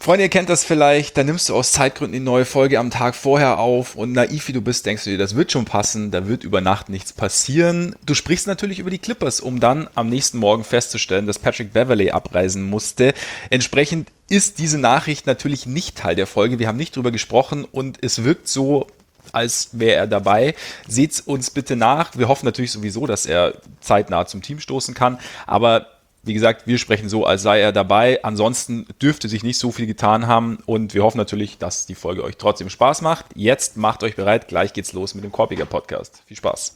Freunde, ihr kennt das vielleicht, da nimmst du aus Zeitgründen die neue Folge am Tag vorher auf und naiv wie du bist, denkst du dir, das wird schon passen, da wird über Nacht nichts passieren. Du sprichst natürlich über die Clippers, um dann am nächsten Morgen festzustellen, dass Patrick Beverley abreisen musste. Entsprechend ist diese Nachricht natürlich nicht Teil der Folge, wir haben nicht drüber gesprochen und es wirkt so, als wäre er dabei. Seht's uns bitte nach. Wir hoffen natürlich sowieso, dass er zeitnah zum Team stoßen kann, aber wie gesagt, wir sprechen so, als sei er dabei. Ansonsten dürfte sich nicht so viel getan haben und wir hoffen natürlich, dass die Folge euch trotzdem Spaß macht. Jetzt macht euch bereit, gleich geht's los mit dem Korpiger Podcast. Viel Spaß.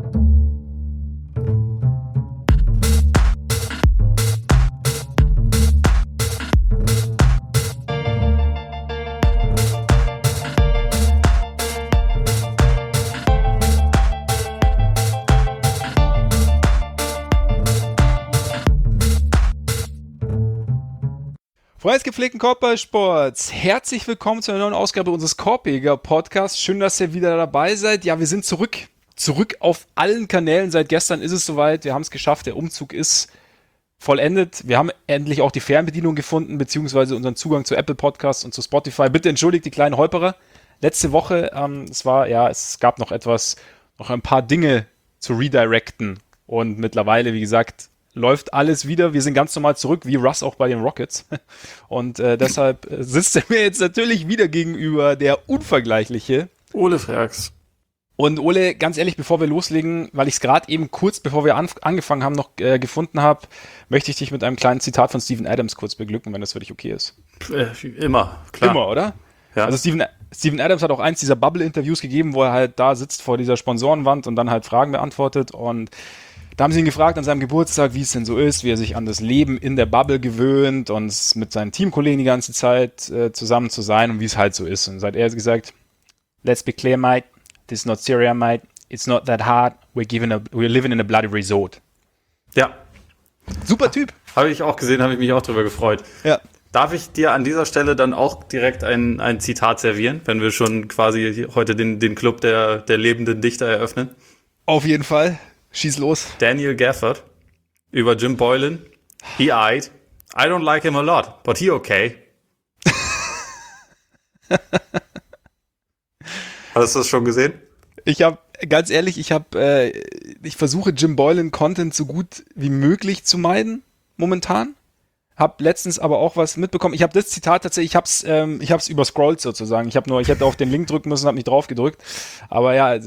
Freunde des gepflegten Korbballsports, herzlich willkommen zu einer neuen Ausgabe unseres Korpiger Podcasts. Schön, dass ihr wieder dabei seid. Ja, wir sind zurück auf allen Kanälen. Seit gestern ist es soweit. Wir haben es geschafft. Der Umzug ist vollendet. Wir haben endlich auch die Fernbedienung gefunden, beziehungsweise unseren Zugang zu Apple Podcasts und zu Spotify. Bitte entschuldigt die kleinen Holperer. Letzte Woche, es gab noch ein paar Dinge zu redirecten. Und mittlerweile, wie gesagt, läuft alles wieder. Wir sind ganz normal zurück, wie Russ auch bei den Rockets. Und deshalb sitzt er mir jetzt natürlich wieder gegenüber, der unvergleichliche Ole Frags. Und Ole, ganz ehrlich, bevor wir loslegen, weil ich es gerade eben kurz, bevor wir angefangen haben, noch gefunden habe, möchte ich dich mit einem kleinen Zitat von Steven Adams kurz beglücken, wenn das für dich okay ist. Immer, klar. Immer, oder? Ja. Also Steven Adams hat auch eins dieser Bubble-Interviews gegeben, wo er halt da sitzt vor dieser Sponsorenwand und dann halt Fragen beantwortet. Und da haben sie ihn gefragt an seinem Geburtstag, wie es denn so ist, wie er sich an das Leben in der Bubble gewöhnt und mit seinen Teamkollegen die ganze Zeit zusammen zu sein und wie es halt so ist. Und er hat gesagt, let's be clear, mate, this is not Syria, mate, it's not that hard, we're living in a bloody resort. Ja. Super Typ. Habe ich auch gesehen, habe ich mich auch drüber gefreut. Ja. Darf ich dir an dieser Stelle dann auch direkt ein Zitat servieren, wenn wir schon quasi heute den Club der lebenden Dichter eröffnen? Auf jeden Fall. Schieß los. Daniel Gafford über Jim Boylan. He eyed. I don't like him a lot, but he okay. Hast du das schon gesehen? Ich versuche Jim Boylan Content so gut wie möglich zu meiden, momentan. Hab letztens aber auch was mitbekommen. Ich habe das Zitat tatsächlich, ich hab's überscrollt sozusagen. Ich hätte auf den Link drücken müssen, habe nicht drauf gedrückt. Aber ja,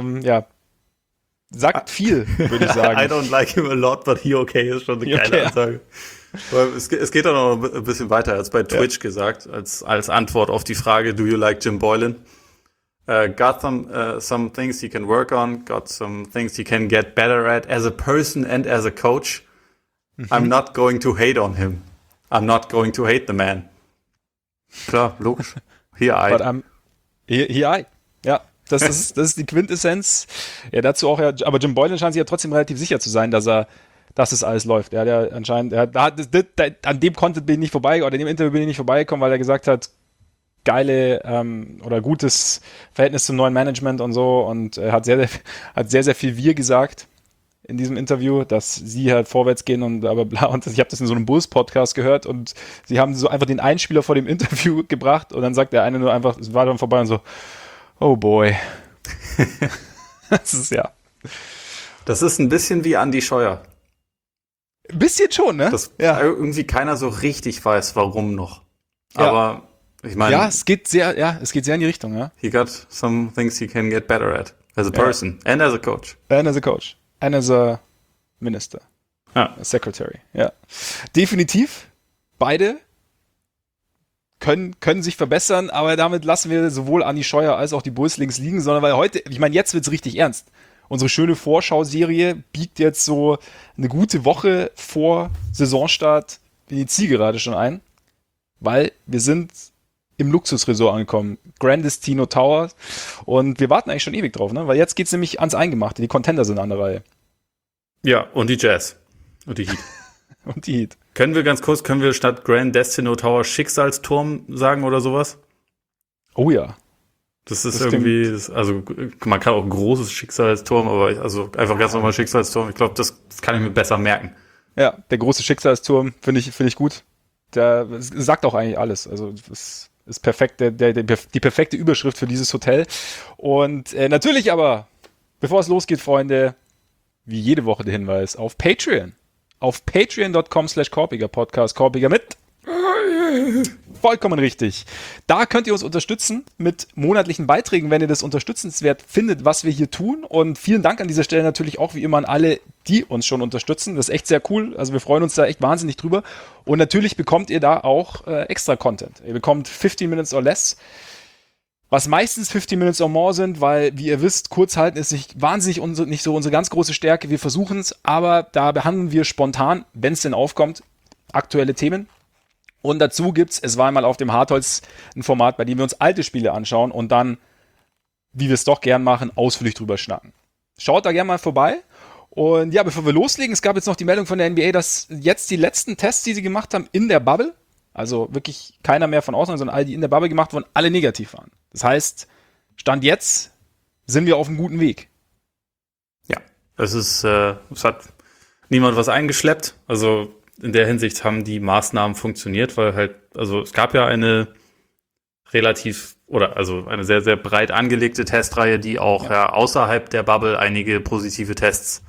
sagt viel, würde ich sagen. I don't like him a lot, but he okay ist schon eine geile Ansage. Es geht dann noch ein bisschen weiter. Er hat es bei Twitch gesagt, als Antwort auf die Frage, do you like Jim Boylan? Got some things he can work on, got some things he can get better at as a person and as a coach. I'm not going to hate on him. I'm not going to hate the man. Klar, logisch. He eyed. He eyed. Ja. Das ist die Quintessenz. Ja, dazu auch, aber Jim Boylan scheint sich ja trotzdem relativ sicher zu sein, dass es alles läuft. Er hat ja anscheinend, an dem Content bin ich nicht vorbei, oder in dem Interview bin ich nicht vorbeigekommen, weil er gesagt hat, geile oder gutes Verhältnis zum neuen Management und so, und er hat sehr, sehr viel Wir gesagt in diesem Interview, dass sie halt vorwärts gehen und aber bla, und ich habe das in so einem Bulls-Podcast gehört und sie haben so einfach den Einspieler vor dem Interview gebracht und dann sagt der eine nur einfach, es war dann vorbei und so, oh boy. Das ist Das ist ein bisschen wie Andi Scheuer. Ein bisschen schon, ne? Dass irgendwie keiner so richtig weiß, warum noch. Ja. Aber ich meine. Ja, es geht sehr in die Richtung, ja. He got some things he can get better at. As a person and as a coach. And as a coach. And as a minister. Ja. A secretary, ja. Definitiv. Beide können sich verbessern, aber damit lassen wir sowohl Andi Scheuer als auch die Bulls links liegen, sondern weil heute, ich meine, jetzt wird's richtig ernst. Unsere schöne Vorschauserie biegt jetzt so eine gute Woche vor Saisonstart in die Zielgerade schon ein, weil wir sind im Luxusresort angekommen. Grandest Tino Tower, und wir warten eigentlich schon ewig drauf, ne? Weil jetzt geht's nämlich ans Eingemachte. Die Contender sind an der Reihe. Ja, und die Jazz. Und die Heat. Und die Heat. Können wir statt Grand Destino Tower Schicksalsturm sagen oder sowas? Oh ja. Das ist irgendwie, also man kann auch ein großes Schicksalsturm, aber also einfach ganz normal Schicksalsturm. Ich glaube, das kann ich mir besser merken. Ja, der große Schicksalsturm finde ich gut. Das sagt auch eigentlich alles. Also das ist perfekt, die perfekte Überschrift für dieses Hotel. Und natürlich aber, bevor es losgeht, Freunde, wie jede Woche der Hinweis auf Patreon. Auf patreon.com/korpiger-podcast, Korpiger mit vollkommen richtig. Da könnt ihr uns unterstützen mit monatlichen Beiträgen, wenn ihr das unterstützenswert findet, was wir hier tun. Und vielen Dank an dieser Stelle natürlich auch wie immer an alle, die uns schon unterstützen. Das ist echt sehr cool. Also wir freuen uns da echt wahnsinnig drüber. Und natürlich bekommt ihr da auch extra Content. Ihr bekommt 15 Minutes or Less, was meistens 15 Minutes or More sind, weil, wie ihr wisst, kurz halten ist nicht wahnsinnig nicht so unsere ganz große Stärke. Wir versuchen es, aber da behandeln wir spontan, wenn es denn aufkommt, aktuelle Themen. Und dazu gibt's, es war einmal auf dem Hartholz ein Format, bei dem wir uns alte Spiele anschauen und dann, wie wir es doch gern machen, ausführlich drüber schnacken. Schaut da gerne mal vorbei. Und ja, bevor wir loslegen, es gab jetzt noch die Meldung von der NBA, dass jetzt die letzten Tests, die sie gemacht haben, in der Bubble, also wirklich keiner mehr von außen, sondern alle, die in der Bubble gemacht wurden, alle negativ waren. Das heißt, Stand jetzt sind wir auf einem guten Weg. Ja, es hat niemand was eingeschleppt. Also in der Hinsicht haben die Maßnahmen funktioniert, weil halt, also es gab ja eine eine sehr, sehr breit angelegte Testreihe, die auch außerhalb der Bubble einige positive Tests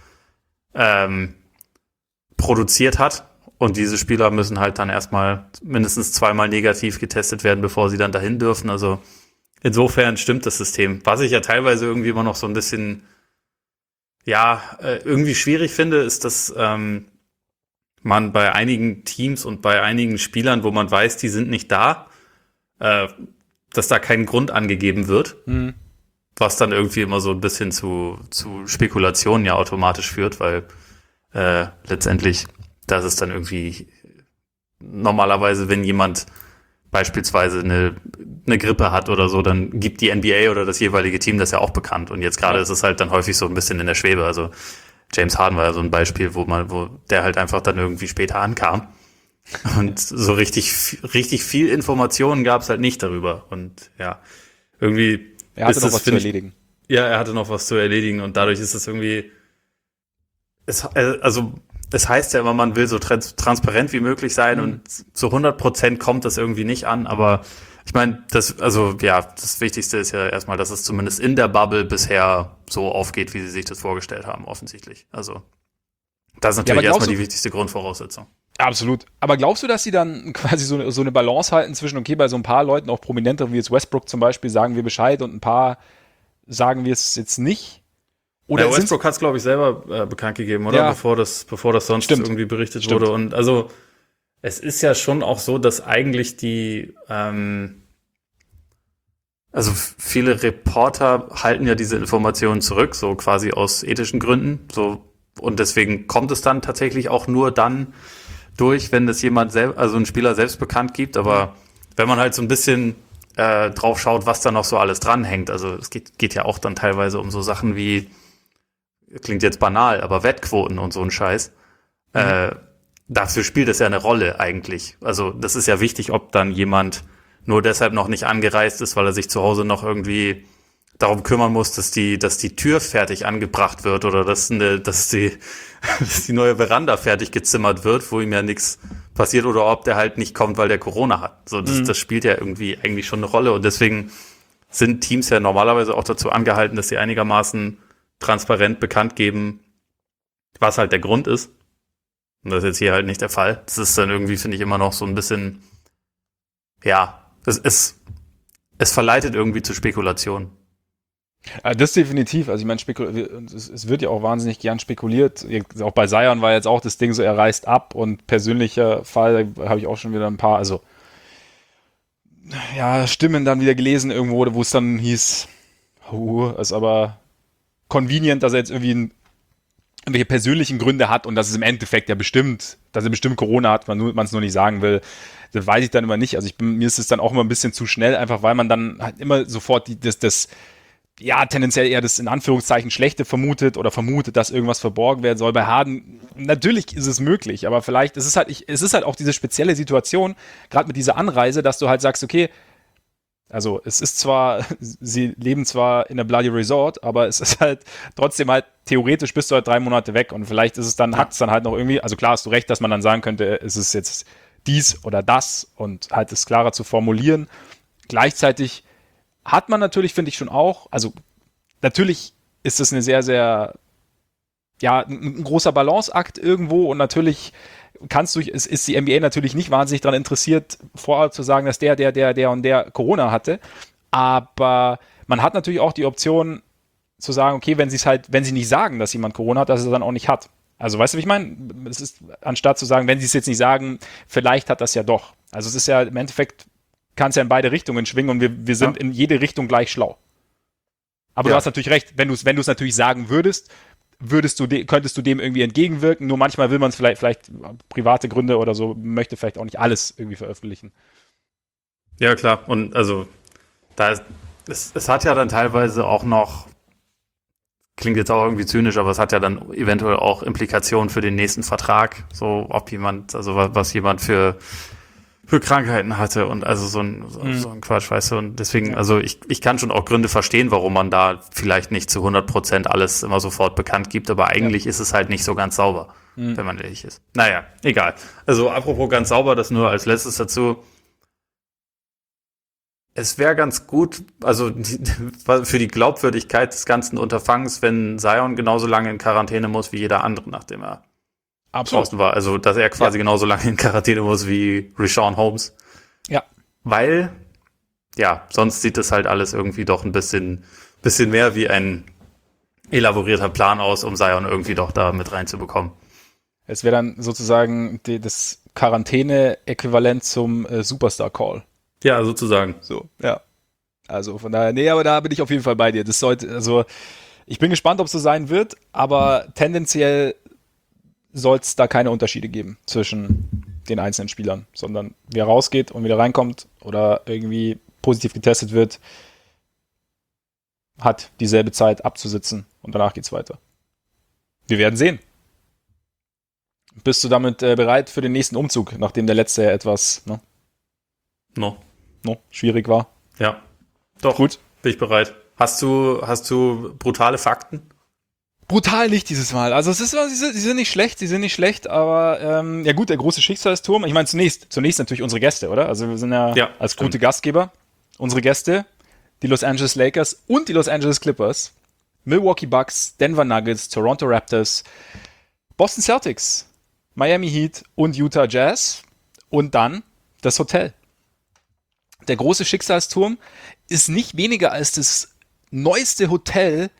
produziert hat. Und diese Spieler müssen halt dann erstmal mindestens zweimal negativ getestet werden, bevor sie dann dahin dürfen. Also insofern stimmt das System. Was ich ja teilweise irgendwie immer noch so ein bisschen, irgendwie schwierig finde, ist, dass man bei einigen Teams und bei einigen Spielern, wo man weiß, die sind nicht da, dass da kein Grund angegeben wird, was dann irgendwie immer so ein bisschen zu Spekulationen ja automatisch führt, weil letztendlich, das ist dann irgendwie normalerweise, wenn jemand beispielsweise eine Grippe hat oder so, dann gibt die NBA oder das jeweilige Team das ja auch bekannt. Und jetzt gerade ist es halt dann häufig so ein bisschen in der Schwebe. Also James Harden war ja so ein Beispiel, wo der halt einfach dann irgendwie später ankam. Und so richtig viel Informationen gab es halt nicht darüber. Und ja, irgendwie er hatte noch was zu erledigen. Ja, er hatte noch was zu erledigen und dadurch ist es irgendwie, es heißt ja immer, man will so transparent wie möglich sein und zu 100% kommt das irgendwie nicht an, aber ich meine, das Wichtigste ist ja erstmal, dass es zumindest in der Bubble bisher so aufgeht, wie sie sich das vorgestellt haben, offensichtlich. Also, das ist natürlich erstmal die wichtigste Grundvoraussetzung. Absolut. Aber glaubst du, dass sie dann quasi so eine Balance halten zwischen, okay, bei so ein paar Leuten, auch prominenter, wie jetzt Westbrook zum Beispiel, sagen wir Bescheid und ein paar sagen wir es jetzt nicht? Oder Westbrook hat es, glaube ich, selber bekannt gegeben, oder? Ja. Bevor das sonst irgendwie berichtet wurde. Und also, es ist ja schon auch so, dass eigentlich also viele Reporter halten ja diese Informationen zurück, so quasi aus ethischen Gründen. So, und deswegen kommt es dann tatsächlich auch nur dann durch, wenn das ein Spieler selbst bekannt gibt. Aber wenn man halt so ein bisschen drauf schaut, was da noch so alles dranhängt, also es geht ja auch dann teilweise um so Sachen wie, klingt jetzt banal, aber Wettquoten und so ein Scheiß. Dafür spielt es ja eine Rolle eigentlich. Also das ist ja wichtig, ob dann jemand nur deshalb noch nicht angereist ist, weil er sich zu Hause noch irgendwie darum kümmern muss, dass die Tür fertig angebracht wird oder dass die neue Veranda fertig gezimmert wird, wo ihm ja nichts passiert, oder ob der halt nicht kommt, weil der Corona hat. So, das spielt ja irgendwie eigentlich schon eine Rolle und deswegen sind Teams ja normalerweise auch dazu angehalten, dass sie einigermaßen transparent bekannt geben, was halt der Grund ist. Und das ist jetzt hier halt nicht der Fall. Das ist dann irgendwie, finde ich, immer noch so ein bisschen, es verleitet irgendwie zu Spekulation. Das definitiv. Also ich meine, es wird ja auch wahnsinnig gern spekuliert. Auch bei Zion war jetzt auch das Ding so, er reist ab und persönlicher Fall, da habe ich auch schon wieder ein paar, also Stimmen dann wieder gelesen irgendwo, wo es dann hieß, ist aber convenient, dass er jetzt irgendwie irgendwelche persönlichen Gründe hat und dass es im Endeffekt dass er bestimmt Corona hat, man es nur nicht sagen will. Das weiß ich dann immer nicht. Also mir ist es dann auch immer ein bisschen zu schnell, einfach weil man dann halt immer sofort tendenziell eher das in Anführungszeichen Schlechte vermutet, dass irgendwas verborgen werden soll. Bei Harden, natürlich ist es möglich, aber vielleicht es ist halt auch diese spezielle Situation, gerade mit dieser Anreise, dass du halt sagst, okay, also es ist zwar, sie leben zwar in der Bloody Resort, aber es ist halt trotzdem halt, theoretisch bist du halt 3 Monate weg und vielleicht ist es dann, hat es dann halt noch irgendwie, also klar hast du recht, dass man dann sagen könnte, es ist jetzt dies oder das und halt es klarer zu formulieren. Gleichzeitig hat man natürlich, finde ich schon auch, also natürlich ist es eine sehr, sehr, ja, ein großer Balanceakt irgendwo und natürlich ist die NBA natürlich nicht wahnsinnig daran interessiert, vorher zu sagen, dass der und der Corona hatte, aber man hat natürlich auch die Option zu sagen, okay, wenn sie nicht sagen, dass jemand Corona hat, dass er es dann auch nicht hat. Also, weißt du, wie ich meine? Es ist, anstatt zu sagen, wenn sie es jetzt nicht sagen, vielleicht hat das ja doch. Also, es ist ja im Endeffekt, kann es ja in beide Richtungen schwingen und wir sind in jede Richtung gleich schlau. Aber du hast natürlich recht, wenn du es natürlich sagen würdest, könntest du dem irgendwie entgegenwirken. Nur manchmal will man es vielleicht private Gründe oder so, möchte vielleicht auch nicht alles irgendwie veröffentlichen. Ja, klar. Und also, es hat ja dann teilweise auch noch, klingt jetzt auch irgendwie zynisch, aber es hat ja dann eventuell auch Implikationen für den nächsten Vertrag. So, ob jemand, also was jemand für Krankheiten hatte und also so ein Quatsch, weißt du, und deswegen, also ich kann schon auch Gründe verstehen, warum man da vielleicht nicht zu 100% alles immer sofort bekannt gibt, aber eigentlich ist es halt nicht so ganz sauber, wenn man ehrlich ist. Naja, egal. Also apropos ganz sauber, das nur als letztes dazu. Es wäre ganz gut, also für die Glaubwürdigkeit des ganzen Unterfangs, wenn Zion genauso lange in Quarantäne muss wie jeder andere, nachdem er draußen war. Also, dass er quasi genauso lange in Quarantäne muss wie Richaun Holmes. Ja. Weil, ja, sonst sieht das halt alles irgendwie doch ein bisschen mehr wie ein elaborierter Plan aus, um Zion irgendwie doch da mit reinzubekommen. Es wäre dann sozusagen das Quarantäne-Äquivalent zum Superstar-Call. Ja, sozusagen. So, ja. Also von daher, nee, aber da bin ich auf jeden Fall bei dir. Also ich bin gespannt, ob es so sein wird, aber tendenziell soll es da keine Unterschiede geben zwischen den einzelnen Spielern, sondern wer rausgeht und wieder reinkommt oder irgendwie positiv getestet wird, hat dieselbe Zeit abzusitzen und danach geht's weiter. Wir werden sehen. Bist du damit bereit für den nächsten Umzug, nachdem der letzte ja etwas schwierig war? Ja, doch. Gut, bin ich bereit. Hast du brutale Fakten? Brutal nicht dieses Mal. Also sie sind nicht schlecht, aber ja gut, der große Schicksalsturm. Ich meine, zunächst natürlich unsere Gäste, oder? Also wir sind ja als gute Gastgeber. Unsere Gäste, die Los Angeles Lakers und die Los Angeles Clippers, Milwaukee Bucks, Denver Nuggets, Toronto Raptors, Boston Celtics, Miami Heat und Utah Jazz und dann das Hotel. Der große Schicksalsturm ist nicht weniger als das neueste Hotel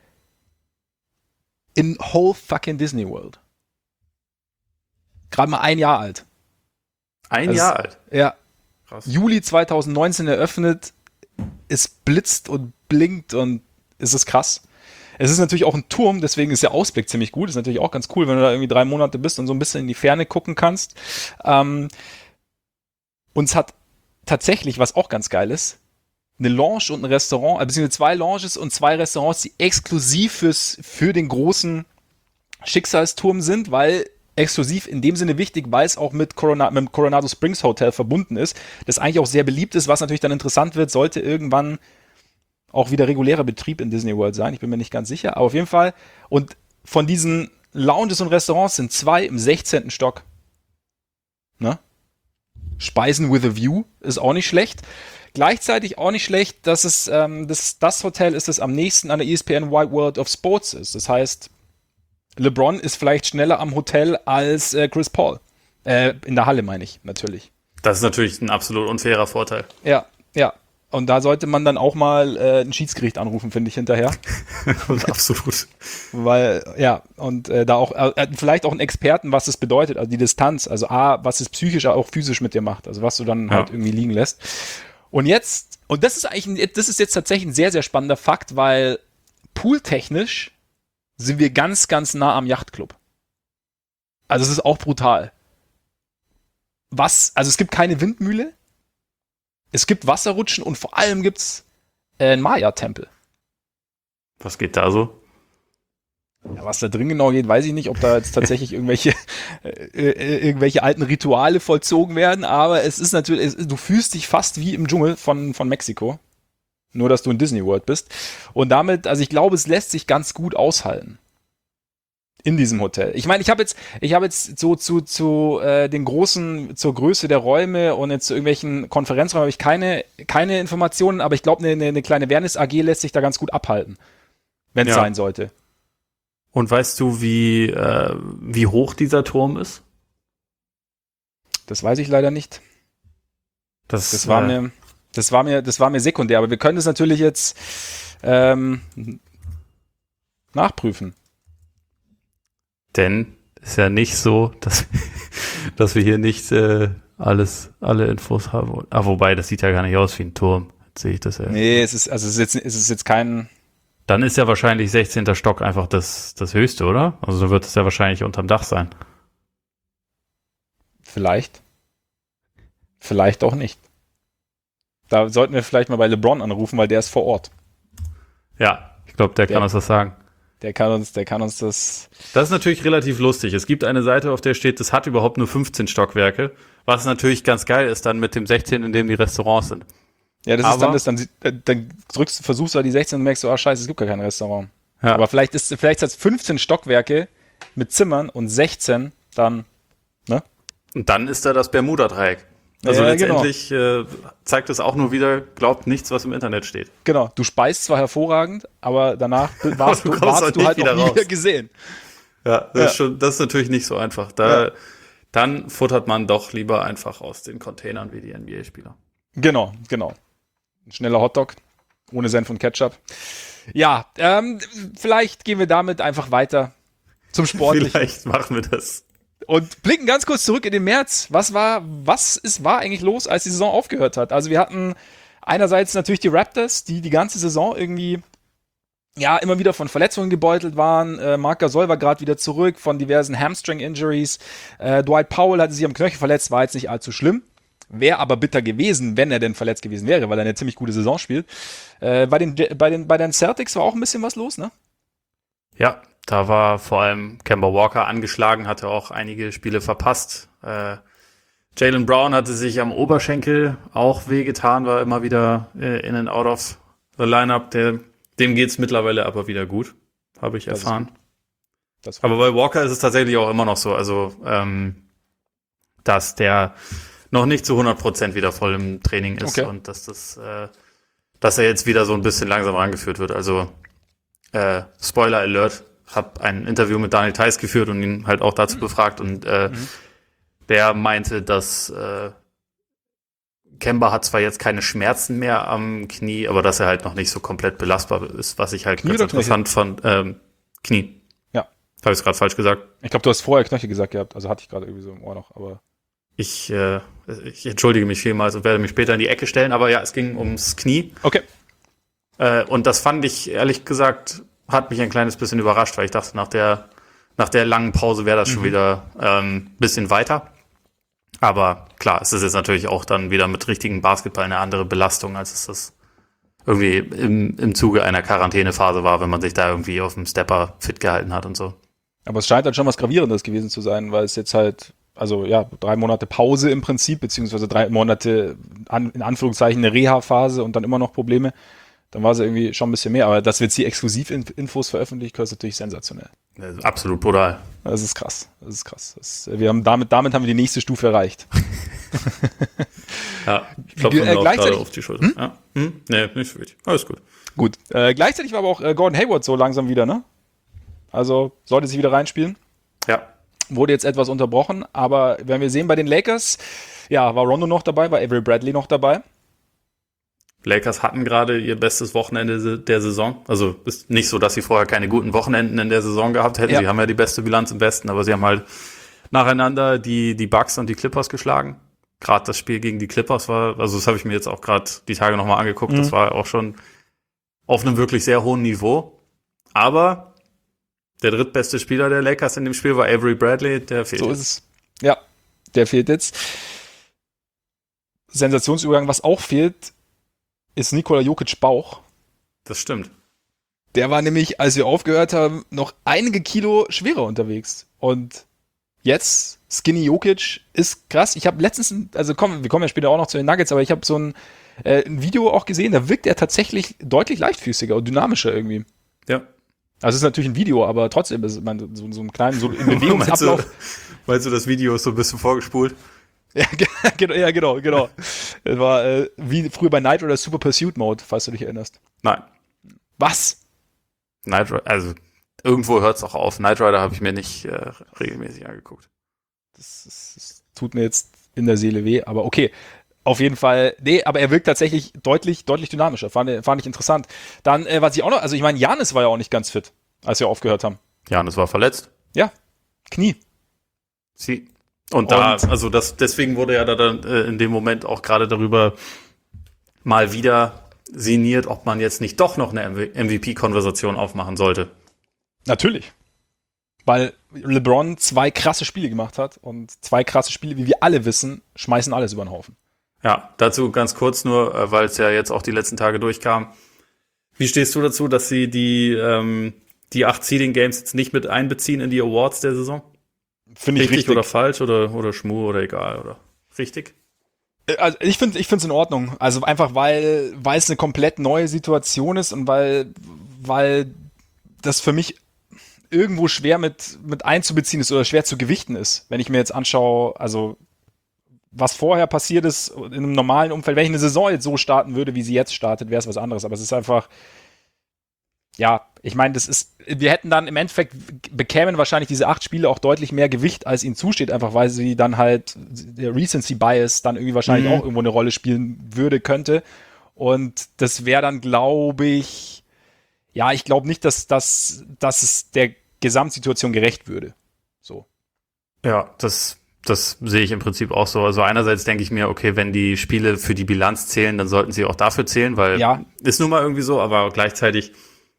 in whole fucking Disney World. Gerade mal 1 Jahr alt. Ein Jahr alt? Ja. Krass. Juli 2019 eröffnet. Es blitzt und blinkt und es ist krass. Es ist natürlich auch ein Turm, deswegen ist der Ausblick ziemlich gut. Ist natürlich auch ganz cool, wenn du da irgendwie 3 Monate bist und so ein bisschen in die Ferne gucken kannst. Und es hat tatsächlich, was auch ganz geil ist, eine Lounge und ein Restaurant, beziehungsweise 2 Lounges und 2 Restaurants, die exklusiv für den großen Schicksalsturm sind, weil exklusiv in dem Sinne wichtig, weil es auch mit dem Coronado Springs Hotel verbunden ist, das eigentlich auch sehr beliebt ist, was natürlich dann interessant wird, sollte irgendwann auch wieder regulärer Betrieb in Disney World sein. Ich bin mir nicht ganz sicher, aber auf jeden Fall. Und von diesen Lounges und Restaurants sind 2 im 16. Stock. Ne? Speisen with a View ist auch nicht schlecht. Gleichzeitig auch nicht schlecht, dass es das Hotel ist, das am nächsten an der ESPN Wide World of Sports ist. Das heißt, LeBron ist vielleicht schneller am Hotel als Chris Paul. In der Halle meine ich, natürlich. Das ist natürlich ein absolut unfairer Vorteil. Ja. Und da sollte man dann auch mal ein Schiedsgericht anrufen, finde ich, hinterher. Absolut. Weil, und da auch vielleicht auch einen Experten, was es bedeutet, also die Distanz, also was es psychisch, auch physisch mit dir macht, also was du dann halt irgendwie liegen lässt. Und das ist jetzt tatsächlich ein sehr, sehr spannender Fakt, weil pooltechnisch sind wir ganz, ganz nah am Yachtclub. Also es ist auch brutal. Also es gibt keine Windmühle, es gibt Wasserrutschen und vor allem gibt's einen Maya-Tempel. Was geht da so? Ja, was da drin genau geht, weiß ich nicht, ob da jetzt tatsächlich irgendwelche alten Rituale vollzogen werden, aber es ist natürlich, du fühlst dich fast wie im Dschungel von Mexiko. Nur, dass du in Disney World bist. Und damit, also ich glaube, es lässt sich ganz gut aushalten. In diesem Hotel. Ich meine, ich habe jetzt so zur Größe der Räume und jetzt zu irgendwelchen Konferenzräumen habe ich keine Informationen, aber ich glaube, eine kleine Wellness AG lässt sich da ganz gut abhalten, wenn es sein sollte. Und weißt du, wie hoch dieser Turm ist? Das weiß ich leider nicht. Das war mir sekundär, aber wir können es natürlich jetzt nachprüfen. Denn ist ja nicht so, dass wir hier nicht alle Infos haben. Wobei, das sieht ja gar nicht aus wie ein Turm. Jetzt sehe ich das ja. Nee, es ist jetzt kein... Dann ist ja wahrscheinlich 16. Stock einfach das höchste, oder? Also dann wird es ja wahrscheinlich unterm Dach sein. Vielleicht. Vielleicht auch nicht. Da sollten wir vielleicht mal bei LeBron anrufen, weil der ist vor Ort. Ja, ich glaube, der kann uns das sagen. Der kann uns das... Das ist natürlich relativ lustig. Es gibt eine Seite, auf der steht, das hat überhaupt nur 15 Stockwerke, was natürlich ganz geil ist dann mit dem 16, in dem die Restaurants sind. Ja, dann versuchst du halt die 16 und merkst du, scheiße, es gibt gar kein Restaurant. Ja. Aber vielleicht hat es 15 Stockwerke mit Zimmern und 16 dann, ne? Und dann ist da das Bermuda-Dreieck. Also letztendlich zeigt es auch nur wieder, glaubt nichts, was im Internet steht. Genau, du speist zwar hervorragend, aber danach warst du halt noch nie gesehen. Ja, das ist natürlich nicht so einfach. Dann futtert man doch lieber einfach aus den Containern wie die NBA-Spieler. Genau. Ein schneller Hotdog, ohne Senf und Ketchup. Ja, vielleicht gehen wir damit einfach weiter zum Sportlichen. Vielleicht machen wir das. Und blicken ganz kurz zurück in den März. Was war eigentlich los, als die Saison aufgehört hat? Also wir hatten einerseits natürlich die Raptors, die ganze Saison irgendwie immer wieder von Verletzungen gebeutelt waren. Marc Gasol war gerade wieder zurück von diversen Hamstring-Injuries. Dwight Powell hatte sich am Knöchel verletzt, war jetzt nicht allzu schlimm. Wäre aber bitter gewesen, wenn er denn verletzt gewesen wäre, weil er eine ziemlich gute Saison spielt. Bei den Celtics war auch ein bisschen was los, ne? Ja, da war vor allem Kemba Walker angeschlagen, hatte auch einige Spiele verpasst. Jaylen Brown hatte sich am Oberschenkel auch wehgetan, war immer wieder in and out of the lineup. Dem geht's mittlerweile aber wieder gut, habe ich erfahren. Aber bei Walker ist es tatsächlich auch immer noch so, also dass der noch nicht zu 100% wieder voll im Training ist und dass er jetzt wieder so ein bisschen langsam rangeführt wird. Also Spoiler Alert, habe ein Interview mit Daniel Theis geführt und ihn halt auch dazu befragt und der meinte, dass Kemba hat zwar jetzt keine Schmerzen mehr am Knie, aber dass er halt noch nicht so komplett belastbar ist, was ich halt ganz interessant fand. Knie. Ja. Habe ich es gerade falsch gesagt? Ich glaube, du hast vorher Knöchel gesagt gehabt, also hatte ich gerade irgendwie so im Ohr noch, aber... Ich entschuldige mich vielmals und werde mich später in die Ecke stellen, aber ja, es ging ums Knie. Okay. Und das fand ich, ehrlich gesagt, hat mich ein kleines bisschen überrascht, weil ich dachte, nach der langen Pause wäre das schon wieder ein bisschen weiter. Aber klar, es ist jetzt natürlich auch dann wieder mit richtigem Basketball eine andere Belastung, als es das irgendwie im Zuge einer Quarantänephase war, wenn man sich da irgendwie auf dem Stepper fit gehalten hat und so. Aber es scheint halt schon was Gravierendes gewesen zu sein, weil es jetzt halt, 3 Monate Pause im Prinzip, beziehungsweise 3 Monate in Anführungszeichen eine Reha-Phase und dann immer noch Probleme. Dann war es irgendwie schon ein bisschen mehr. Aber dass wir jetzt hier Exklusivinfos veröffentlichen, ist natürlich sensationell. Absolut brutal. Das ist krass. Damit haben wir die nächste Stufe erreicht. Ja, ich klopfe mir auch gerade auf die Schulter. Ja. Nee, nicht so wichtig. Alles gut. Gut. Gleichzeitig war aber auch Gordon Hayward so langsam wieder, ne? Also sollte sich wieder reinspielen. Ja. Wurde jetzt etwas unterbrochen, aber wenn wir sehen bei den Lakers, war Rondo noch dabei, war Avery Bradley noch dabei. Lakers hatten gerade ihr bestes Wochenende der Saison. Also ist nicht so, dass sie vorher keine guten Wochenenden in der Saison gehabt hätten. Ja. Sie haben ja die beste Bilanz im Westen, aber sie haben halt nacheinander die Bucks und die Clippers geschlagen. Gerade das Spiel gegen die Clippers das habe ich mir jetzt auch gerade die Tage nochmal angeguckt, das war auch schon auf einem wirklich sehr hohen Niveau. Aber der drittbeste Spieler der Lakers in dem Spiel war Avery Bradley, der fehlt. So ist es. Ja, der fehlt jetzt. Sensationsübergang, was auch fehlt, ist Nikola Jokic Bauch. Das stimmt. Der war nämlich, als wir aufgehört haben, noch einige Kilo schwerer unterwegs. Und jetzt, Skinny Jokic ist krass. Ich habe letztens, wir kommen ja später auch noch zu den Nuggets, aber ich habe so ein Video auch gesehen, da wirkt er tatsächlich deutlich leichtfüßiger und dynamischer irgendwie. Ja. Also es ist natürlich ein Video, aber trotzdem ist man so einen kleinen, so im Bewegungsablauf. Meinst du, das Video ist so ein bisschen vorgespult? Ja, genau. Das war wie früher bei Knight oder Super Pursuit Mode, falls du dich erinnerst. Nein. Was? Knight Rider, also irgendwo hört es auch auf. Knight Rider habe ich mir nicht regelmäßig angeguckt. Das tut mir jetzt in der Seele weh, aber okay. Auf jeden Fall, nee, aber er wirkt tatsächlich deutlich dynamischer. Fand ich interessant. Dann, was ich auch noch, also ich meine, Giannis war ja auch nicht ganz fit, als wir aufgehört haben. Giannis war verletzt. Ja, Knie. Und deswegen wurde ja dann in dem Moment auch gerade darüber mal wieder sinniert, ob man jetzt nicht doch noch eine MVP-Konversation aufmachen sollte. Natürlich. Weil LeBron 2 krasse Spiele gemacht hat und 2 krasse Spiele, wie wir alle wissen, schmeißen alles über den Haufen. Ja, dazu ganz kurz nur, weil es ja jetzt auch die letzten Tage durchkam. Wie stehst du dazu, dass sie die 8 Seeding Games jetzt nicht mit einbeziehen in die Awards der Saison? Finde ich richtig oder falsch oder Schmu oder egal oder richtig? Also ich finde es in Ordnung. Also einfach, weil es eine komplett neue Situation ist und weil das für mich irgendwo schwer mit einzubeziehen ist oder schwer zu gewichten ist. Wenn ich mir jetzt anschaue, also was vorher passiert ist in einem normalen Umfeld, wenn ich eine Saison jetzt so starten würde, wie sie jetzt startet, wäre es was anderes. Aber es ist einfach, ja, ich meine, wir hätten dann im Endeffekt, bekämen wahrscheinlich diese 8 Spiele auch deutlich mehr Gewicht, als ihnen zusteht, einfach weil sie dann halt, der Recency Bias dann irgendwie wahrscheinlich auch irgendwo eine Rolle spielen könnte. Und das wäre dann, glaube ich, ja, ich glaube nicht, dass es der Gesamtsituation gerecht würde. So. Ja, das sehe ich im Prinzip auch so. Also einerseits denke ich mir, okay, wenn die Spiele für die Bilanz zählen, dann sollten sie auch dafür zählen, weil ist nun mal irgendwie so, aber gleichzeitig,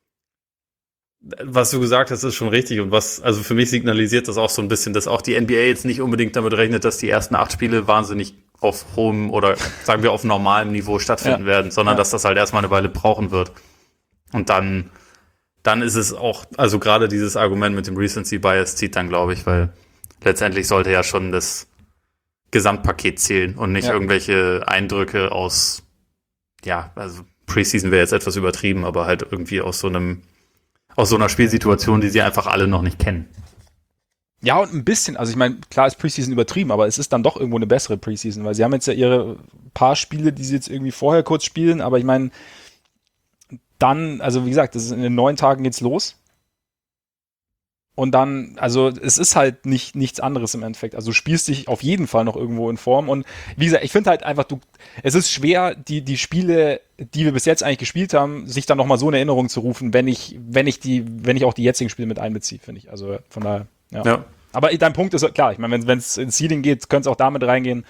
was du gesagt hast, ist schon richtig und also für mich signalisiert das auch so ein bisschen, dass auch die NBA jetzt nicht unbedingt damit rechnet, dass die ersten 8 Spiele wahnsinnig auf hohem oder sagen wir auf normalem Niveau stattfinden werden, sondern dass das halt erstmal eine Weile brauchen wird. Und dann ist es auch, also gerade dieses Argument mit dem Recency Bias zieht dann, glaube ich, weil letztendlich sollte ja schon das Gesamtpaket zählen und nicht irgendwelche Eindrücke aus, ja, also Preseason wäre jetzt etwas übertrieben, aber halt irgendwie aus so einer Spielsituation, die sie einfach alle noch nicht kennen. Ja, und ein bisschen, also ich meine, klar ist Preseason übertrieben, aber es ist dann doch irgendwo eine bessere Preseason, weil sie haben jetzt ja ihre paar Spiele, die sie jetzt irgendwie vorher kurz spielen, aber ich meine, dann, also wie gesagt, das ist in den 9 Tagen geht's los. Und dann, also es ist halt nichts anderes im Endeffekt. Also du spielst dich auf jeden Fall noch irgendwo in Form. Und wie gesagt, ich finde halt einfach, es ist schwer, die Spiele, die wir bis jetzt eigentlich gespielt haben, sich dann nochmal so in Erinnerung zu rufen, wenn ich auch die jetzigen Spiele mit einbeziehe, finde ich. Also von daher, ja. Aber dein Punkt ist klar, ich meine, wenn es ins Seeding geht, könnte es auch damit reingehen.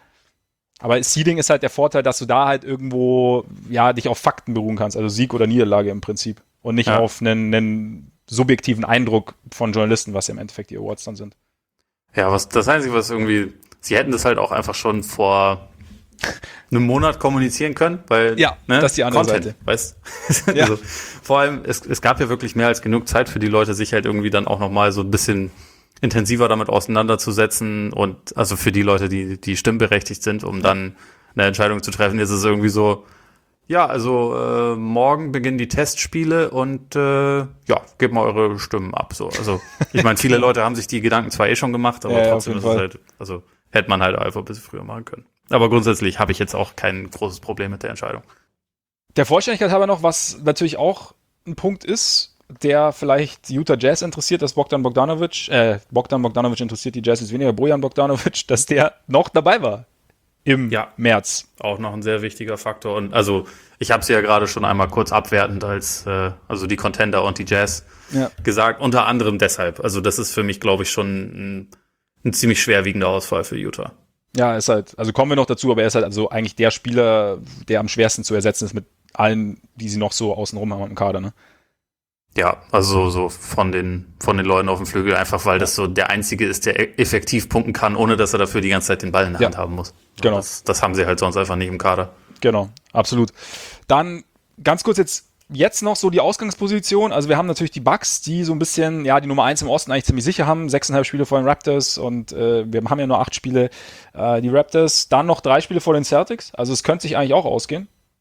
Aber Seeding ist halt der Vorteil, dass du da halt irgendwo, ja, dich auf Fakten beruhen kannst. Also Sieg oder Niederlage im Prinzip. Und nicht auf einen subjektiven Eindruck von Journalisten, was ja im Endeffekt die Awards dann sind. Ja, das Einzige, was irgendwie, sie hätten das halt auch einfach schon vor einem Monat kommunizieren können, weil das ist die andere Content, Seite. Weißt? Also, vor allem, es gab ja wirklich mehr als genug Zeit für die Leute, sich halt irgendwie dann auch nochmal so ein bisschen intensiver damit auseinanderzusetzen und also für die Leute, die stimmberechtigt sind, um dann eine Entscheidung zu treffen. Jetzt ist es irgendwie so, ja, also morgen beginnen die Testspiele und gebt mal eure Stimmen ab. So, also ich meine, viele Leute haben sich die Gedanken zwar schon gemacht, aber trotzdem ist es halt, also hätte man halt einfach ein bisschen früher machen können. Aber grundsätzlich habe ich jetzt auch kein großes Problem mit der Entscheidung. Der Vollständigkeit halber noch, was natürlich auch ein Punkt ist, der vielleicht Utah Jazz interessiert, dass Bogdan Bogdanovic interessiert die Jazz ist weniger, Bojan Bogdanovic, dass der noch dabei war im März. Auch noch ein sehr wichtiger Faktor. Und also ich habe es ja gerade schon einmal kurz abwertend als also die Contender und die Jazz gesagt, unter anderem deshalb. Also das ist für mich, glaube ich, schon ein ziemlich schwerwiegender Ausfall für Utah. Ja, ist halt, also kommen wir noch dazu, aber er ist halt also eigentlich der Spieler, der am schwersten zu ersetzen ist mit allen, die sie noch so außenrum haben im Kader, ne? Ja, also so von den Leuten auf dem Flügel, einfach weil das so der Einzige ist, der effektiv punkten kann, ohne dass er dafür die ganze Zeit den Ball in der Hand haben muss. Genau. Das haben sie halt sonst einfach nicht im Kader. Genau, absolut. Dann ganz kurz jetzt noch so die Ausgangsposition. Also wir haben natürlich die Bucks, die so ein bisschen, die Nummer 1 im Osten eigentlich ziemlich sicher haben. 6,5 Spiele vor den Raptors und wir haben ja nur 8 Spiele. Die Raptors, dann noch 3 Spiele vor den Celtics. Also es könnte sich eigentlich auch ausgehen.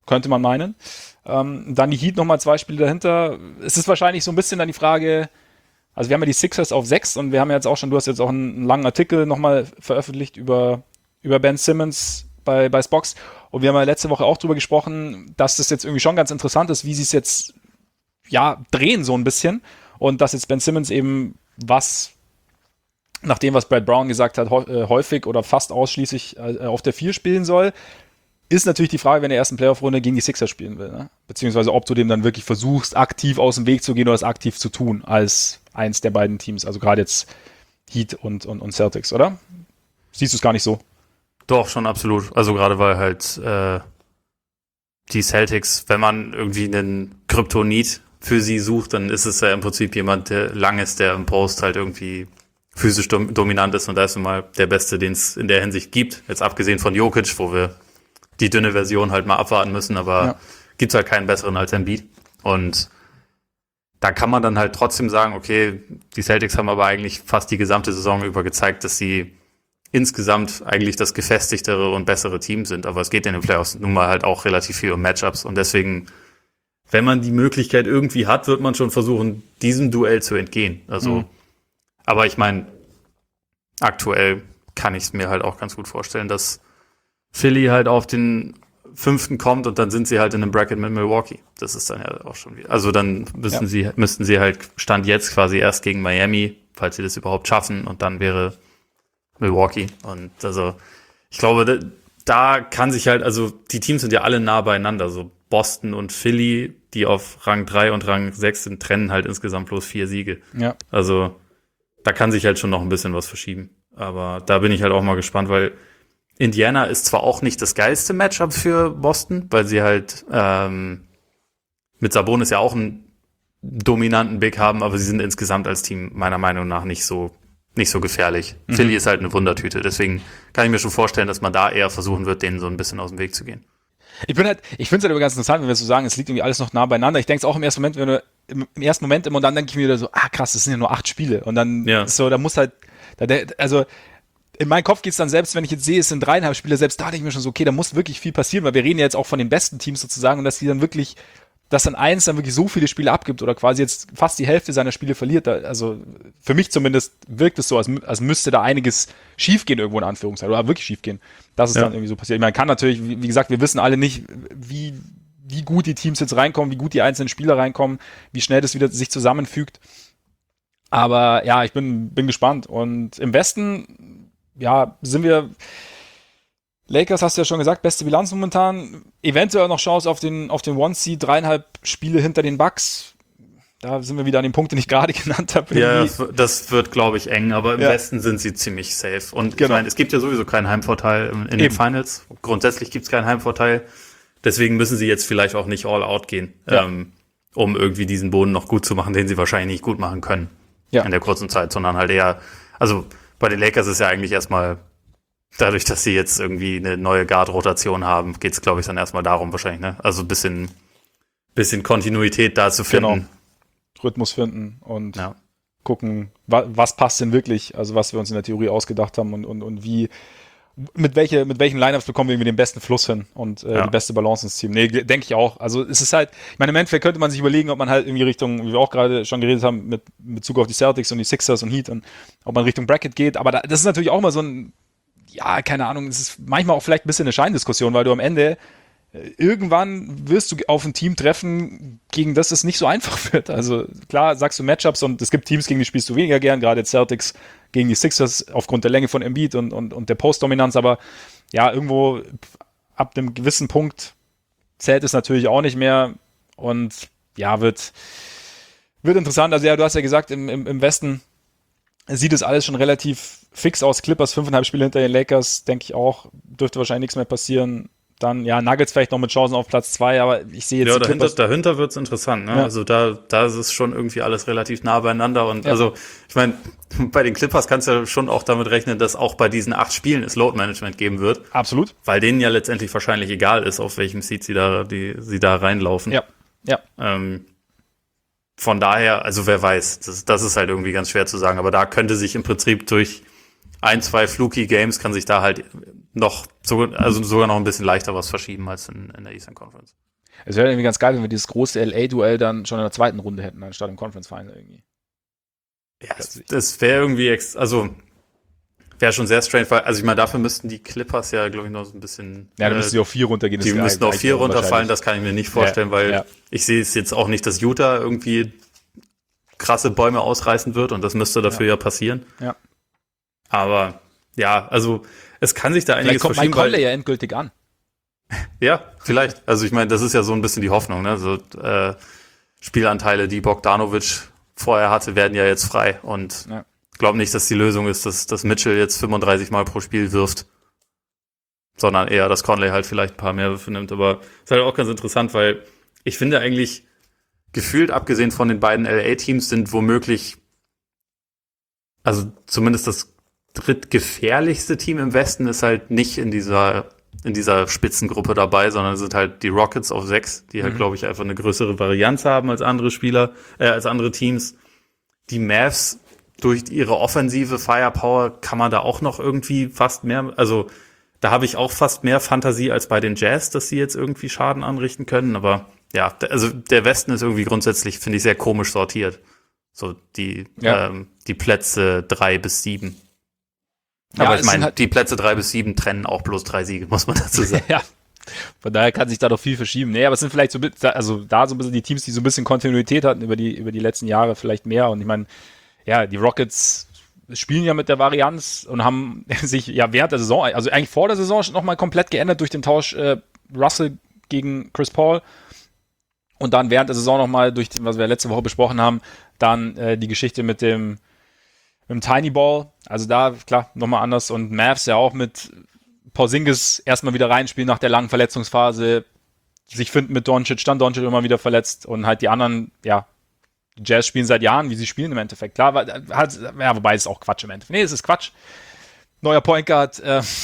könnte man meinen. Dann die Heat nochmal 2 Spiele dahinter. Es ist wahrscheinlich so ein bisschen dann die Frage, also wir haben ja die Sixers auf 6 und wir haben jetzt auch schon, du hast jetzt auch einen langen Artikel nochmal veröffentlicht über Ben Simmons bei Spox und wir haben ja letzte Woche auch drüber gesprochen, dass das jetzt irgendwie schon ganz interessant ist, wie sie es jetzt drehen so ein bisschen und dass jetzt Ben Simmons eben nach dem, was Brad Brown gesagt hat, häufig oder fast ausschließlich auf der 4 spielen soll. Ist natürlich die Frage, wenn er erst in Playoff-Runde gegen die Sixers spielen will, ne? Beziehungsweise ob du dem dann wirklich versuchst, aktiv aus dem Weg zu gehen oder es aktiv zu tun, als eins der beiden Teams, also gerade jetzt Heat und Celtics, oder? Siehst du es gar nicht so? Doch, schon absolut. Also gerade weil halt die Celtics, wenn man irgendwie einen Kryptonit für sie sucht, dann ist es ja im Prinzip jemand, der lang ist, der im Post halt irgendwie physisch dominant ist und da ist nun mal der Beste, den es in der Hinsicht gibt. Jetzt abgesehen von Jokic, wo wir die dünne Version halt mal abwarten müssen, aber gibt's halt keinen besseren als Embiid. Und da kann man dann halt trotzdem sagen, okay, die Celtics haben aber eigentlich fast die gesamte Saison über gezeigt, dass sie insgesamt eigentlich das gefestigtere und bessere Team sind. Aber es geht in den Playoffs nun mal halt auch relativ viel um Matchups. Und deswegen, wenn man die Möglichkeit irgendwie hat, wird man schon versuchen, diesem Duell zu entgehen. Also, aber ich meine, aktuell kann ich es mir halt auch ganz gut vorstellen, dass Philly halt auf den 5. kommt und dann sind sie halt in einem Bracket mit Milwaukee. Das ist dann ja auch schon wieder. Also dann müssten sie halt Stand jetzt quasi erst gegen Miami, falls sie das überhaupt schaffen, und dann wäre Milwaukee. Und also ich glaube, da kann sich halt, also die Teams sind ja alle nah beieinander. So Boston und Philly, die auf Rang 3 und Rang 6 sind, trennen halt insgesamt bloß 4 Siege. Ja. Also da kann sich halt schon noch ein bisschen was verschieben. Aber da bin ich halt auch mal gespannt, weil Indiana ist zwar auch nicht das geilste Matchup für Boston, weil sie halt mit Sabonis ja auch einen dominanten Big haben, aber sie sind insgesamt als Team meiner Meinung nach nicht so gefährlich. Philly ist halt eine Wundertüte, deswegen kann ich mir schon vorstellen, dass man da eher versuchen wird, denen so ein bisschen aus dem Weg zu gehen. Ich finde es halt immer ganz interessant, wenn wir so sagen, es liegt irgendwie alles noch nah beieinander. Ich denke es auch im ersten Moment, im ersten Moment immer, und dann denke ich mir wieder so, krass, das sind ja nur 8 Spiele. Und dann da muss halt, also in meinem Kopf geht es dann, selbst wenn ich jetzt sehe, es sind 3,5 Spiele, selbst da denke ich mir schon so, okay, da muss wirklich viel passieren, weil wir reden ja jetzt auch von den besten Teams sozusagen und dass die dann wirklich, dass dann eins dann wirklich so viele Spiele abgibt oder quasi jetzt fast die Hälfte seiner Spiele verliert. Also für mich zumindest wirkt es so, als müsste da einiges schiefgehen irgendwo in Anführungszeichen oder wirklich schiefgehen. Das ist dann irgendwie so passiert. Ich meine, kann natürlich, wie gesagt, wir wissen alle nicht, wie gut die Teams jetzt reinkommen, wie gut die einzelnen Spieler reinkommen, wie schnell das wieder sich zusammenfügt. Aber ja, ich bin gespannt. Und im Westen, sind wir, Lakers hast du ja schon gesagt, beste Bilanz momentan, eventuell noch Chance auf den One-Seed, 3,5 Spiele hinter den Bucks. Da sind wir wieder an den Punkt, den ich gerade genannt habe. Ja, das wird, glaube ich, eng, aber im Westen sind sie ziemlich safe. Und ich meine, es gibt ja sowieso keinen Heimvorteil in den Finals. Grundsätzlich gibt es keinen Heimvorteil. Deswegen müssen sie jetzt vielleicht auch nicht all out gehen, um irgendwie diesen Boden noch gut zu machen, den sie wahrscheinlich nicht gut machen können in der kurzen Zeit, sondern halt eher, also bei den Lakers ist ja eigentlich erstmal, dadurch, dass sie jetzt irgendwie eine neue Guard-Rotation haben, geht es, glaube ich, dann erstmal darum wahrscheinlich, ne? Also ein bisschen Kontinuität da zu finden. Genau. Rhythmus finden und gucken, was passt denn wirklich, also was wir uns in der Theorie ausgedacht haben und wie, mit welchen Lineups bekommen wir irgendwie den besten Fluss hin und die beste Balance ins Team. Nee, denke ich auch. Also es ist halt, ich meine, im Endeffekt könnte man sich überlegen, ob man halt irgendwie Richtung, wie wir auch gerade schon geredet haben, mit Bezug auf die Celtics und die Sixers und Heat und ob man Richtung Bracket geht, aber das ist natürlich auch mal so ein, keine Ahnung, es ist manchmal auch vielleicht ein bisschen eine Scheindiskussion, weil du am Ende irgendwann wirst du auf ein Team treffen, gegen das es nicht so einfach wird. Also klar sagst du Matchups und es gibt Teams, gegen die spielst du weniger gern, gerade Celtics gegen die Sixers aufgrund der Länge von Embiid und der Postdominanz, aber irgendwo ab einem gewissen Punkt zählt es natürlich auch nicht mehr und wird interessant. Also du hast ja gesagt, im Westen sieht es alles schon relativ fix aus. Clippers 5,5 Spiele hinter den Lakers, denke ich auch, dürfte wahrscheinlich nichts mehr passieren. Dann, Nuggets vielleicht noch mit Chancen auf Platz 2, aber ich sehe jetzt dahinter wird's interessant, ne? Ja. Also da ist es schon irgendwie alles relativ nah beieinander und also, ich meine, bei den Clippers kannst du ja schon auch damit rechnen, dass auch bei diesen 8 Spielen es Load Management geben wird. Absolut. Weil denen ja letztendlich wahrscheinlich egal ist, auf welchem Seed sie da reinlaufen. Ja. Von daher, also wer weiß, das ist halt irgendwie ganz schwer zu sagen, aber da könnte sich im Prinzip durch ein, zwei fluky Games kann sich da halt sogar noch ein bisschen leichter was verschieben als in der Eastern Conference. Es wäre irgendwie ganz geil, wenn wir dieses große LA-Duell dann schon in der zweiten Runde hätten, anstatt im Conference Final irgendwie. Ja, das wäre irgendwie, wäre schon sehr strange, weil, also ich meine, dafür müssten die Clippers ja, glaube ich, noch so ein bisschen. Ja, dann müssten die auf 4 runtergehen. Die müssten auf 4 runterfallen, das kann ich mir nicht vorstellen, weil ich sehe es jetzt auch nicht, dass Utah irgendwie krasse Bäume ausreißen wird und das müsste dafür ja passieren. Ja. Aber ja, also es kann sich da einiges verschieben. Vielleicht kommt Mike Conley ja endgültig an. Ja, vielleicht. Also ich meine, das ist ja so ein bisschen die Hoffnung, ne? So Spielanteile, die Bogdanovic vorher hatte, werden ja jetzt frei und ich glaube nicht, dass die Lösung ist, dass Mitchell jetzt 35 Mal pro Spiel wirft, sondern eher, dass Conley halt vielleicht ein paar mehr Würfe nimmt. Aber ist halt auch ganz interessant, weil ich finde eigentlich, gefühlt, abgesehen von den beiden LA-Teams, sind womöglich, also zumindest das drittgefährlichste Team im Westen ist halt nicht in dieser Spitzengruppe dabei, sondern sind halt die Rockets auf 6, die halt, glaube ich, einfach eine größere Varianz haben als andere als andere Teams. Die Mavs, durch ihre offensive Firepower kann man da auch noch irgendwie fast mehr, also da habe ich auch fast mehr Fantasie als bei den Jazz, dass sie jetzt irgendwie Schaden anrichten können, aber ja, also der Westen ist irgendwie grundsätzlich, finde ich, sehr komisch sortiert. So die Plätze 3 bis 7. Aber ja, ich meine, halt die Plätze 3 bis 7 trennen auch bloß 3 Siege, muss man dazu sagen. Ja, von daher kann sich da doch viel verschieben. Nee, aber es sind vielleicht so ein bisschen die Teams, die so ein bisschen Kontinuität hatten über die letzten Jahre vielleicht mehr. Und ich meine, ja, die Rockets spielen ja mit der Varianz und haben sich ja während der Saison, also eigentlich vor der Saison nochmal komplett geändert durch den Tausch Russell gegen Chris Paul. Und dann während der Saison nochmal durch, was wir letzte Woche besprochen haben, dann die Geschichte mit dem Tiny Ball. Also da, klar, nochmal anders. Und Mavs ja auch mit Porzingis erstmal wieder reinspielen nach der langen Verletzungsphase, sich finden mit Doncic, dann Doncic immer wieder verletzt und halt die anderen, ja, Jazz spielen seit Jahren, wie sie spielen im Endeffekt. Klar, wobei es ist auch Quatsch im Endeffekt. Nee, es ist Quatsch. Neuer Point Guard,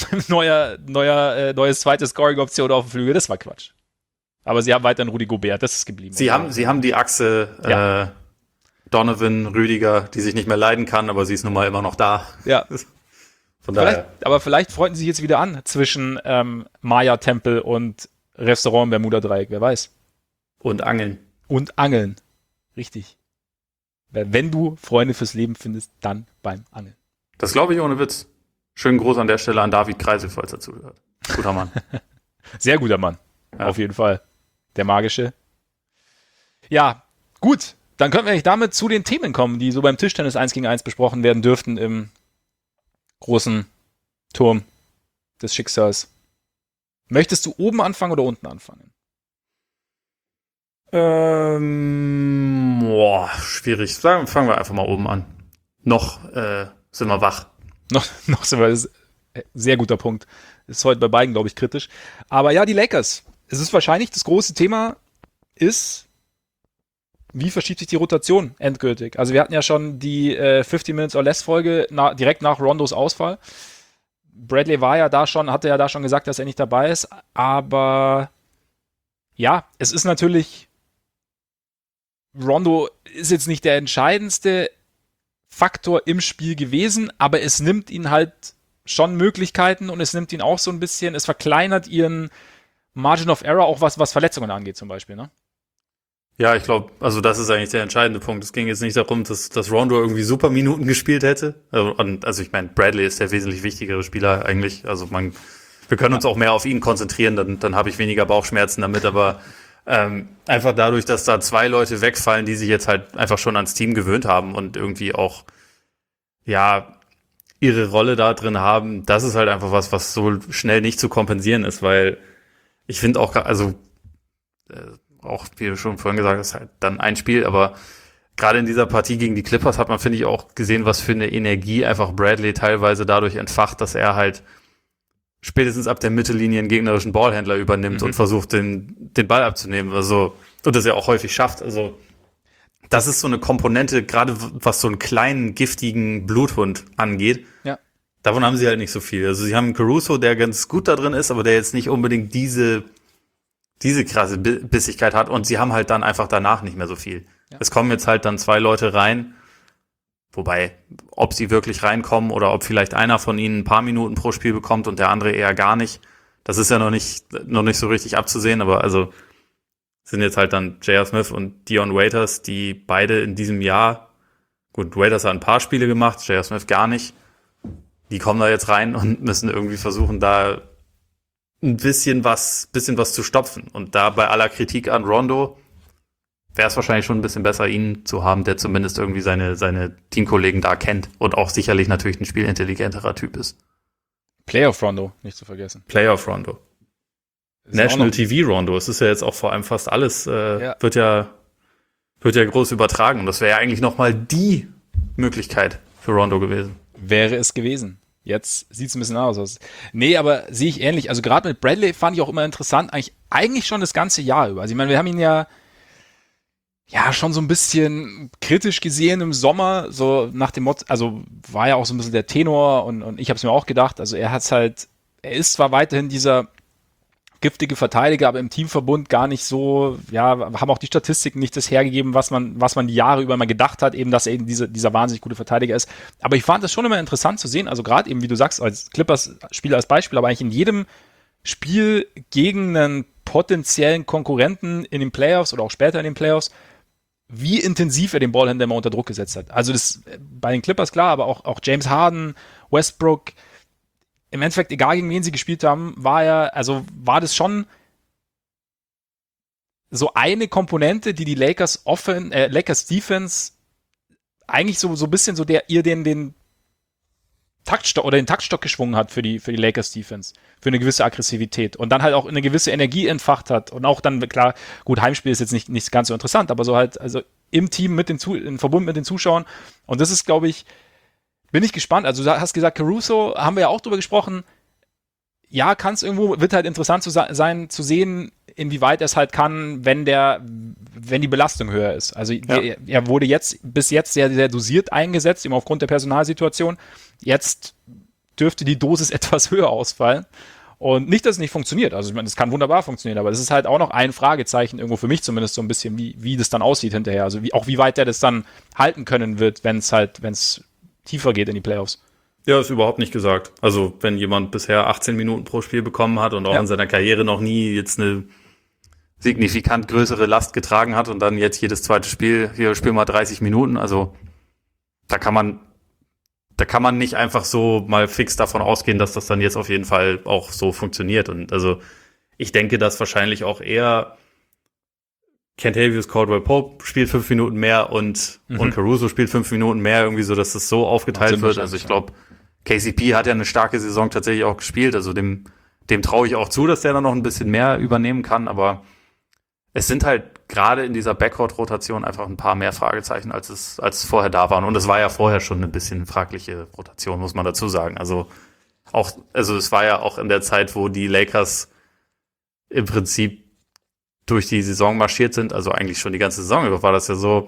neues zweites Scoring-Option auf dem Flügel, das war Quatsch. Aber sie haben weiterhin Rudy Gobert, das ist geblieben. Sie haben die Achse Donovan, Rüdiger, die sich nicht mehr leiden kann, aber sie ist nun mal immer noch da. Ja. Von daher. Aber vielleicht freunden sie sich jetzt wieder an zwischen Maya-Tempel und Restaurant Bermuda-Dreieck, wer weiß. Und Angeln. Richtig. Wenn du Freunde fürs Leben findest, dann beim Angeln. Das glaube ich ohne Witz. Schönen Gruß an der Stelle an David Kreisel, falls er zuhört. Guter Mann. Sehr guter Mann. Ja. Auf jeden Fall. Der magische. Ja, gut. Dann könnten wir eigentlich damit zu den Themen kommen, die so beim Tischtennis 1 gegen 1 besprochen werden dürften im großen Turm des Schicksals. Möchtest du oben anfangen oder unten anfangen? Schwierig. Fangen wir einfach mal oben an. Noch sind wir wach. Noch sind wir, sehr guter Punkt. Ist heute bei beiden, glaube ich, kritisch. Aber ja, die Lakers. Es ist wahrscheinlich, das große Thema ist, wie verschiebt sich die Rotation endgültig? Also wir hatten ja schon die 50 Minutes or Less Folge direkt nach Rondos Ausfall. Bradley hatte ja da schon gesagt, dass er nicht dabei ist. Aber ja, es ist natürlich, Rondo ist jetzt nicht der entscheidendste Faktor im Spiel gewesen, aber es nimmt ihn halt schon Möglichkeiten und es nimmt ihn auch so ein bisschen, es verkleinert ihren Margin of Error, auch was Verletzungen angeht zum Beispiel, ne? Ja, ich glaube, also das ist eigentlich der entscheidende Punkt. Es ging jetzt nicht darum, dass Rondo irgendwie super Minuten gespielt hätte. Also ich meine, Bradley ist der wesentlich wichtigere Spieler eigentlich. Also wir können uns auch mehr auf ihn konzentrieren, dann habe ich weniger Bauchschmerzen damit, aber einfach dadurch, dass da 2 Leute wegfallen, die sich jetzt halt einfach schon ans Team gewöhnt haben und irgendwie auch, ja, ihre Rolle da drin haben, das ist halt einfach was so schnell nicht zu kompensieren ist, weil ich finde auch, also auch, wie du schon vorhin gesagt hast, halt dann ein Spiel, aber gerade in dieser Partie gegen die Clippers hat man, finde ich, auch gesehen, was für eine Energie einfach Bradley teilweise dadurch entfacht, dass er halt spätestens ab der Mittellinie einen gegnerischen Ballhändler übernimmt und versucht, den Ball abzunehmen. Also, und das ja auch häufig schafft. Also, das ist so eine Komponente, gerade was so einen kleinen, giftigen Bluthund angeht. Ja. Davon haben sie halt nicht so viel. Also, sie haben einen Caruso, der ganz gut da drin ist, aber der jetzt nicht unbedingt diese krasse Bissigkeit hat und sie haben halt dann einfach danach nicht mehr so viel. Ja. Es kommen jetzt halt dann 2 Leute rein Wobei, ob sie wirklich reinkommen oder ob vielleicht einer von ihnen ein paar Minuten pro Spiel bekommt und der andere eher gar nicht, das ist ja noch nicht so richtig abzusehen, aber also sind jetzt halt dann J.R. Smith und Dion Waiters, die beide in diesem Jahr, gut, Waiters hat ein paar Spiele gemacht, J.R. Smith gar nicht, die kommen da jetzt rein und müssen irgendwie versuchen, da ein bisschen was zu stopfen. Und da bei aller Kritik an Rondo wäre es wahrscheinlich schon ein bisschen besser, ihn zu haben, der zumindest irgendwie seine Teamkollegen da kennt und auch sicherlich natürlich ein spielintelligenterer Typ ist. Playoff Rondo, nicht zu vergessen. Playoff Rondo. National TV Rondo. Es ist ja jetzt auch vor allem fast alles, wird ja groß übertragen. Und das wäre ja eigentlich nochmal die Möglichkeit für Rondo gewesen. Wäre es gewesen. Jetzt sieht es ein bisschen anders aus. Nee, aber sehe ich ähnlich. Also gerade mit Bradley fand ich auch immer interessant, eigentlich schon das ganze Jahr über. Also ich meine, wir haben ihn ja schon so ein bisschen kritisch gesehen im Sommer, so nach dem Motto, also war ja auch so ein bisschen der Tenor und ich habe es mir auch gedacht, also er ist zwar weiterhin dieser giftige Verteidiger, aber im Teamverbund gar nicht so, haben auch die Statistiken nicht das hergegeben, was man die Jahre über mal gedacht hat, eben, dass er eben dieser wahnsinnig gute Verteidiger ist. Aber ich fand das schon immer interessant zu sehen, also gerade eben, wie du sagst, als Clippers-Spieler als Beispiel, aber eigentlich in jedem Spiel gegen einen potenziellen Konkurrenten in den Playoffs oder auch später in den Playoffs, wie intensiv er den Ballhändler immer unter Druck gesetzt hat. Also das bei den Clippers klar, aber auch James Harden, Westbrook, im Endeffekt, egal gegen wen sie gespielt haben, war das schon so eine Komponente, die Lakers Defense eigentlich so ein bisschen so den Taktstock oder den Taktstock geschwungen hat für die Lakers Defense, für eine gewisse Aggressivität und dann halt auch eine gewisse Energie entfacht hat und auch dann, klar, gut, Heimspiel ist jetzt nicht ganz so interessant, aber so halt, also im Team in Verbund mit den Zuschauern und das ist, glaube ich, bin ich gespannt, also du hast gesagt, Caruso, haben wir ja auch drüber gesprochen, ja, kann es irgendwo, wird halt interessant sein zu sehen, inwieweit er es halt kann, wenn die Belastung höher ist. Also er wurde bis jetzt sehr, sehr dosiert eingesetzt, eben aufgrund der Personalsituation. Jetzt dürfte die Dosis etwas höher ausfallen. Und nicht, dass es nicht funktioniert. Also ich meine, es kann wunderbar funktionieren, aber es ist halt auch noch ein Fragezeichen, irgendwo für mich zumindest so ein bisschen, wie das dann aussieht hinterher. Also wie weit er das dann halten können wird, wenn es tiefer geht in die Playoffs. Ja, ist überhaupt nicht gesagt. Also wenn jemand bisher 18 Minuten pro Spiel bekommen hat und auch in seiner Karriere noch nie jetzt eine signifikant größere Last getragen hat und dann jetzt jedes zweite Spiel, hier spiel mal 30 Minuten, also da kann man nicht einfach so mal fix davon ausgehen, dass das dann jetzt auf jeden Fall auch so funktioniert. Und also ich denke, dass wahrscheinlich auch eher Kentavious Caldwell-Pope spielt 5 Minuten mehr und Caruso spielt 5 Minuten mehr, irgendwie so, dass das so aufgeteilt wird. Also ich glaube, KCP hat ja eine starke Saison tatsächlich auch gespielt, also dem traue ich auch zu, dass der dann noch ein bisschen mehr übernehmen kann, aber es sind halt gerade in dieser Backcourt-Rotation einfach ein paar mehr Fragezeichen, als vorher da waren. Und es war ja vorher schon ein bisschen fragliche Rotation, muss man dazu sagen. Also es war ja auch in der Zeit, wo die Lakers im Prinzip durch die Saison marschiert sind, also eigentlich schon die ganze Saison über, war das ja so,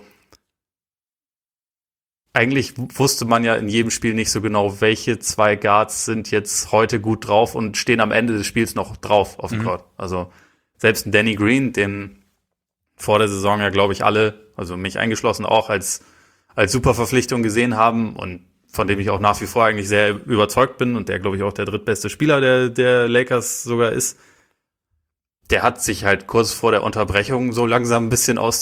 eigentlich wusste man ja in jedem Spiel nicht so genau, welche zwei Guards sind jetzt heute gut drauf und stehen am Ende des Spiels noch drauf auf dem Court. Also selbst ein Danny Green, den vor der Saison ja, glaube ich, alle, also mich eingeschlossen, auch als super Verpflichtung gesehen haben und von dem ich auch nach wie vor eigentlich sehr überzeugt bin und der, glaube ich, auch der drittbeste Spieler der Lakers sogar ist, der hat sich halt kurz vor der Unterbrechung so langsam ein bisschen aus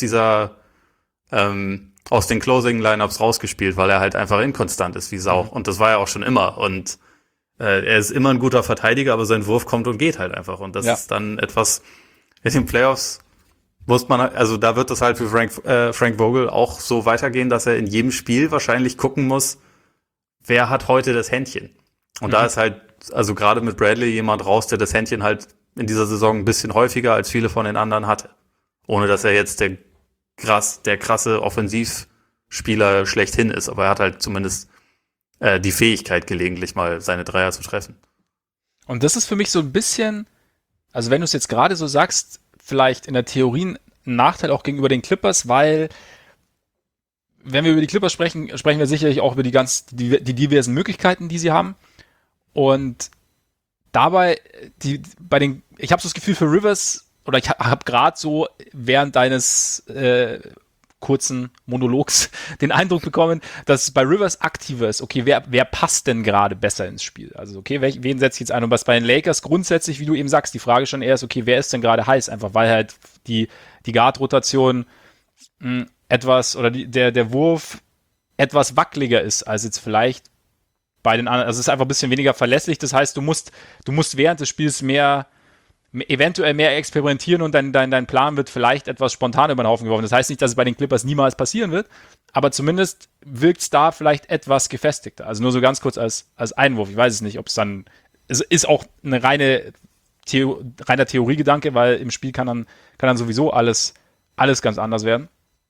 den Closing-Lineups rausgespielt, weil er halt einfach inkonstant ist wie Sau. Und das war er auch schon immer. Und er ist immer ein guter Verteidiger, aber sein Wurf kommt und geht halt einfach. Und das ist dann etwas, in den Playoffs muss man, also da wird das halt für Frank Vogel auch so weitergehen, dass er in jedem Spiel wahrscheinlich gucken muss, wer hat heute das Händchen. Und da ist halt, also gerade mit Bradley jemand raus, der das Händchen halt in dieser Saison ein bisschen häufiger als viele von den anderen hatte. Ohne dass er jetzt der krasse Offensivspieler schlechthin ist, aber er hat halt zumindest die Fähigkeit, gelegentlich mal seine Dreier zu treffen. Und das ist für mich so ein bisschen, also wenn du es jetzt gerade so sagst, vielleicht in der Theorie ein Nachteil auch gegenüber den Clippers, weil wenn wir über die Clippers sprechen wir sicherlich auch über die diversen Möglichkeiten, die sie haben. Und dabei, ich habe so das Gefühl für Rivers, oder ich habe gerade so während deines kurzen Monologs den Eindruck bekommen, dass bei Rivers aktiver ist. Okay, wer passt denn gerade besser ins Spiel? Also okay, wen setze ich jetzt ein? Und was bei den Lakers grundsätzlich, wie du eben sagst, die Frage schon eher ist, okay, wer ist denn gerade heiß? Einfach weil halt die Guard-Rotation etwas, oder der Wurf etwas wackeliger ist, als jetzt vielleicht bei den anderen. Also es ist einfach ein bisschen weniger verlässlich. Das heißt, du musst während des Spiels eventuell mehr experimentieren und dein Plan wird vielleicht etwas spontan über den Haufen geworfen. Das heißt nicht, dass es bei den Clippers niemals passieren wird, aber zumindest wirkt es da vielleicht etwas gefestigter. Also nur so ganz kurz als Einwurf. Ich weiß es nicht, ob es dann, es ist auch eine reiner Theoriegedanke, weil im Spiel kann dann sowieso alles ganz anders werden.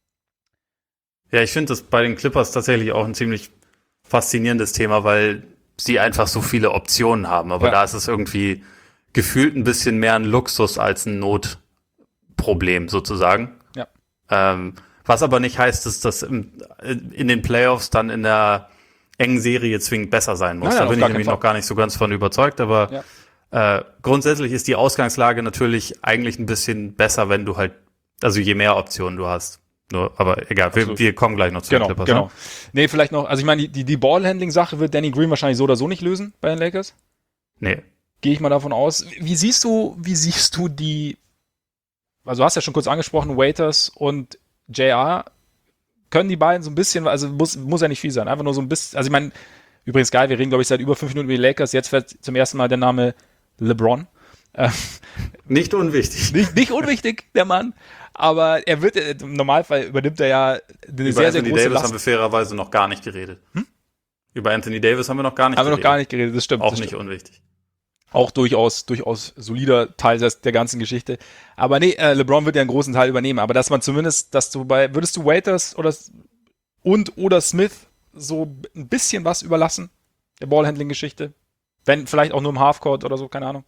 Ja, ich finde das bei den Clippers tatsächlich auch ein ziemlich faszinierendes Thema, weil sie einfach so viele Optionen haben. Aber da ist es irgendwie gefühlt ein bisschen mehr ein Luxus als ein Notproblem sozusagen. Ja. Was aber nicht heißt, dass das in den Playoffs dann in der engen Serie zwingend besser sein muss. Da bin ich nämlich noch gar nicht so ganz von überzeugt, aber grundsätzlich ist die Ausgangslage natürlich eigentlich ein bisschen besser, wenn du halt, also je mehr Optionen du hast. Nur, aber egal, wir kommen gleich noch zu den Clippers. Genau. Nee, vielleicht noch, also ich meine, die Ballhandling-Sache wird Danny Green wahrscheinlich so oder so nicht lösen bei den Lakers. Nee. Gehe ich mal davon aus. Wie siehst du die, also du hast ja schon kurz angesprochen, Waiters und JR, können die beiden so ein bisschen, also muss ja nicht viel sein, einfach nur so ein bisschen, also ich meine, übrigens geil, wir reden glaube ich seit über 5 Minuten über die Lakers, jetzt fällt zum ersten Mal der Name LeBron. Nicht unwichtig. Nicht unwichtig, der Mann, aber er wird, im Normalfall übernimmt er ja eine über sehr, sehr Anthony große Davis Last. haben wir fairerweise noch gar nicht geredet. Über Anthony Davis haben wir noch gar nicht geredet, das stimmt. Auch nicht unwichtig. Auch durchaus solider Teil der ganzen Geschichte. Aber nee, LeBron wird ja einen großen Teil übernehmen. Aber dass man zumindest, würdest du Waiters oder Smith so ein bisschen was überlassen? Der Ballhandling-Geschichte? Wenn, vielleicht auch nur im Halfcourt oder so, keine Ahnung.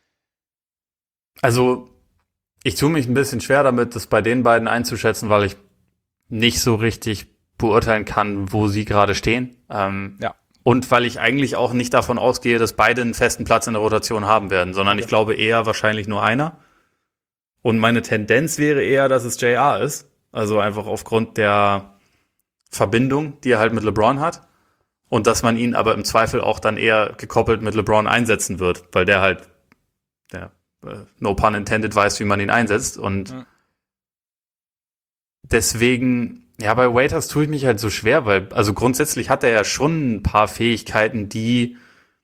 Also, ich tue mich ein bisschen schwer damit, das bei den beiden einzuschätzen, weil ich nicht so richtig beurteilen kann, wo sie gerade stehen. Und weil ich eigentlich auch nicht davon ausgehe, dass beide einen festen Platz in der Rotation haben werden, sondern ich glaube eher wahrscheinlich nur einer. Und meine Tendenz wäre eher, dass es JR ist. Also einfach aufgrund der Verbindung, die er halt mit LeBron hat. Und dass man ihn aber im Zweifel auch dann eher gekoppelt mit LeBron einsetzen wird, weil der halt, no pun intended, weiß, wie man ihn einsetzt. Und deswegen, ja, bei Waiters tue ich mich halt so schwer, weil, also grundsätzlich hat er ja schon ein paar Fähigkeiten, die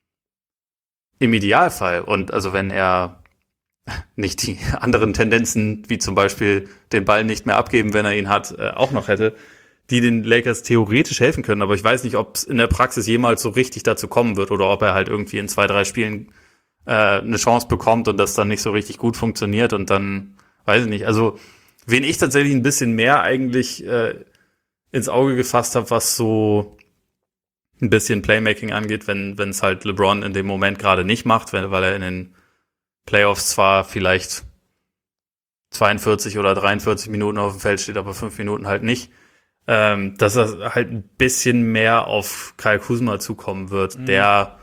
im Idealfall, und also wenn er nicht die anderen Tendenzen, wie zum Beispiel den Ball nicht mehr abgeben, wenn er ihn hat, auch noch hätte, die den Lakers theoretisch helfen können. Aber ich weiß nicht, ob es in der Praxis jemals so richtig dazu kommen wird oder ob er halt irgendwie in 2, 3 Spielen eine Chance bekommt und das dann nicht so richtig gut funktioniert und dann, weiß ich nicht, also wen ich tatsächlich ein bisschen mehr eigentlich ins Auge gefasst habe, was so ein bisschen Playmaking angeht, wenn es halt LeBron in dem Moment gerade nicht macht, weil er in den Playoffs zwar vielleicht 42 oder 43 Minuten auf dem Feld steht, aber 5 Minuten halt nicht, dass er halt ein bisschen mehr auf Kyle Kuzma zukommen wird, der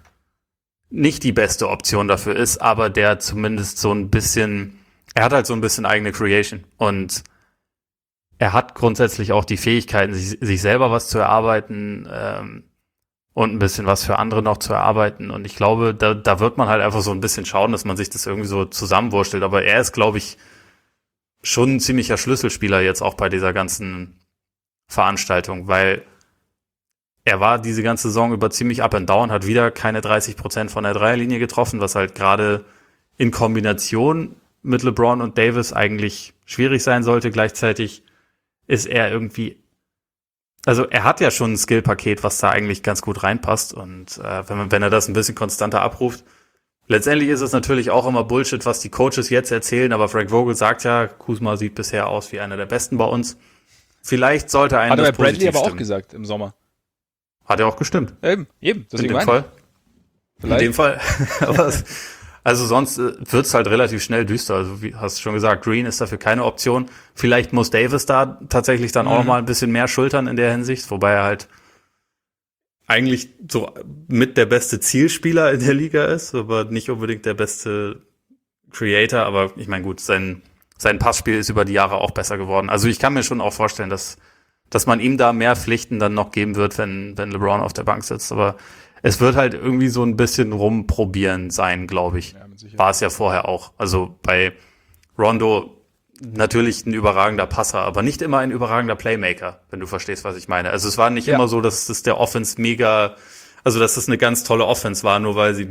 nicht die beste Option dafür ist, aber der zumindest so ein bisschen, er hat halt so ein bisschen eigene Creation und er hat grundsätzlich auch die Fähigkeiten, sich selber was zu erarbeiten und ein bisschen was für andere noch zu erarbeiten. Und ich glaube, da wird man halt einfach so ein bisschen schauen, dass man sich das irgendwie so zusammenwurstelt. Aber er ist, glaube ich, schon ein ziemlicher Schlüsselspieler jetzt auch bei dieser ganzen Veranstaltung, weil er war diese ganze Saison über ziemlich up and down, hat wieder keine 30% von der Dreierlinie getroffen, was halt gerade in Kombination mit LeBron und Davis eigentlich schwierig sein sollte. Gleichzeitig ist er irgendwie, also er hat ja schon ein Skillpaket, was da eigentlich ganz gut reinpasst und wenn er das ein bisschen konstanter abruft, letztendlich ist es natürlich auch immer Bullshit, was die Coaches jetzt erzählen, aber Frank Vogel sagt ja, Kuzma sieht bisher aus wie einer der Besten bei uns. Vielleicht sollte einen das positiv Bradley aber stimmen. auch gesagt im Sommer. Hat er auch gestimmt. Eben. In dem Fall. Vielleicht. In dem Fall. Aber also sonst wird's halt relativ schnell düster. Also wie hast du schon gesagt, Green ist dafür keine Option. Vielleicht muss Davis da tatsächlich dann auch noch mal ein bisschen mehr schultern in der Hinsicht, wobei er halt eigentlich so mit der beste Zielspieler in der Liga ist, aber nicht unbedingt der beste Creator. Aber ich meine, gut, sein sein Passspiel ist über die Jahre auch besser geworden. Also ich kann mir schon auch vorstellen, dass man ihm da mehr Pflichten dann noch geben wird, wenn LeBron auf der Bank sitzt. Aber es wird halt irgendwie so ein bisschen rumprobieren sein, glaube ich. Ja, war es ja vorher auch. Also bei Rondo natürlich ein überragender Passer, aber nicht immer ein überragender Playmaker, wenn du verstehst, was ich meine. Also es war nicht immer so, dass das der Offense dass das eine ganz tolle Offense war, nur weil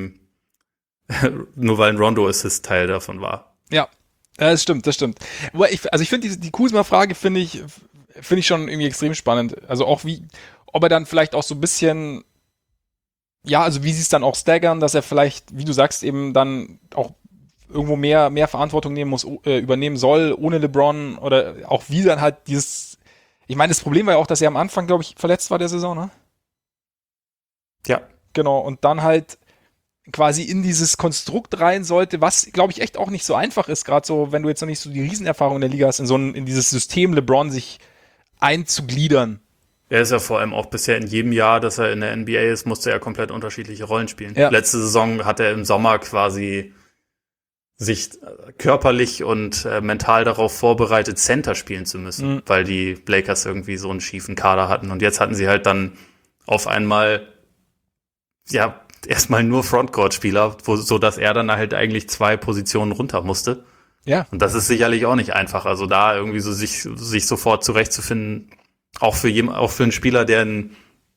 ein Rondo-Assist Teil davon war. Ja, das stimmt. Aber ich finde die Kuzma-Frage finde ich schon irgendwie extrem spannend. Also auch ob er dann vielleicht auch so ein bisschen, ja, also wie sie es dann auch staggern, dass er vielleicht, wie du sagst, eben dann auch irgendwo mehr Verantwortung übernehmen soll, ohne LeBron, oder auch wie dann halt ich meine, das Problem war ja auch, dass er am Anfang, glaube ich, verletzt war der Saison, ne? Ja. Genau, und dann halt quasi in dieses Konstrukt rein sollte, was, glaube ich, echt auch nicht so einfach ist, gerade so, wenn du jetzt noch nicht so die Riesenerfahrung in der Liga hast, in dieses System LeBron sich einzugliedern. Er ist ja vor allem auch bisher in jedem Jahr, dass er in der NBA ist, musste er komplett unterschiedliche Rollen spielen. Ja. Letzte Saison hat er im Sommer quasi sich körperlich und mental darauf vorbereitet, Center spielen zu müssen, weil die Lakers irgendwie so einen schiefen Kader hatten. Und jetzt hatten sie halt dann auf einmal, ja, erstmal nur Frontcourt-Spieler, so dass er dann halt eigentlich 2 Positionen runter musste. Ja. Und das ist sicherlich auch nicht einfach. Also da irgendwie so sich sofort zurechtzufinden, auch für einen Spieler, der ein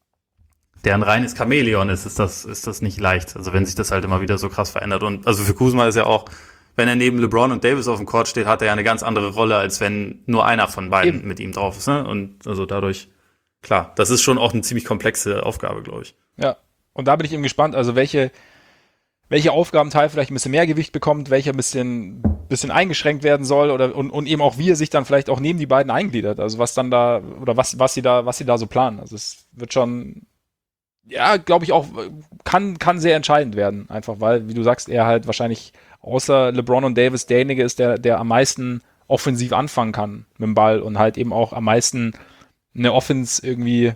reines Chamäleon ist das nicht leicht. Also wenn sich das halt immer wieder so krass verändert. Und also für Kuzma ist ja auch, wenn er neben LeBron und Davis auf dem Court steht, hat er ja eine ganz andere Rolle, als wenn nur einer von beiden mit ihm drauf ist. Ne? Und also dadurch, klar, das ist schon auch eine ziemlich komplexe Aufgabe, glaube ich. Ja, und da bin ich eben gespannt, also welche Aufgabenteil vielleicht ein bisschen mehr Gewicht bekommt, welcher ein bisschen eingeschränkt werden soll und eben auch wie er sich dann vielleicht auch neben die beiden eingliedert. Also was dann da, oder was sie da so planen. Also es wird schon, ja, glaube ich auch, kann sehr entscheidend werden. Einfach weil, wie du sagst, er halt wahrscheinlich außer LeBron und Davis derjenige ist, der am meisten offensiv anfangen kann mit dem Ball und halt eben auch am meisten eine Offense irgendwie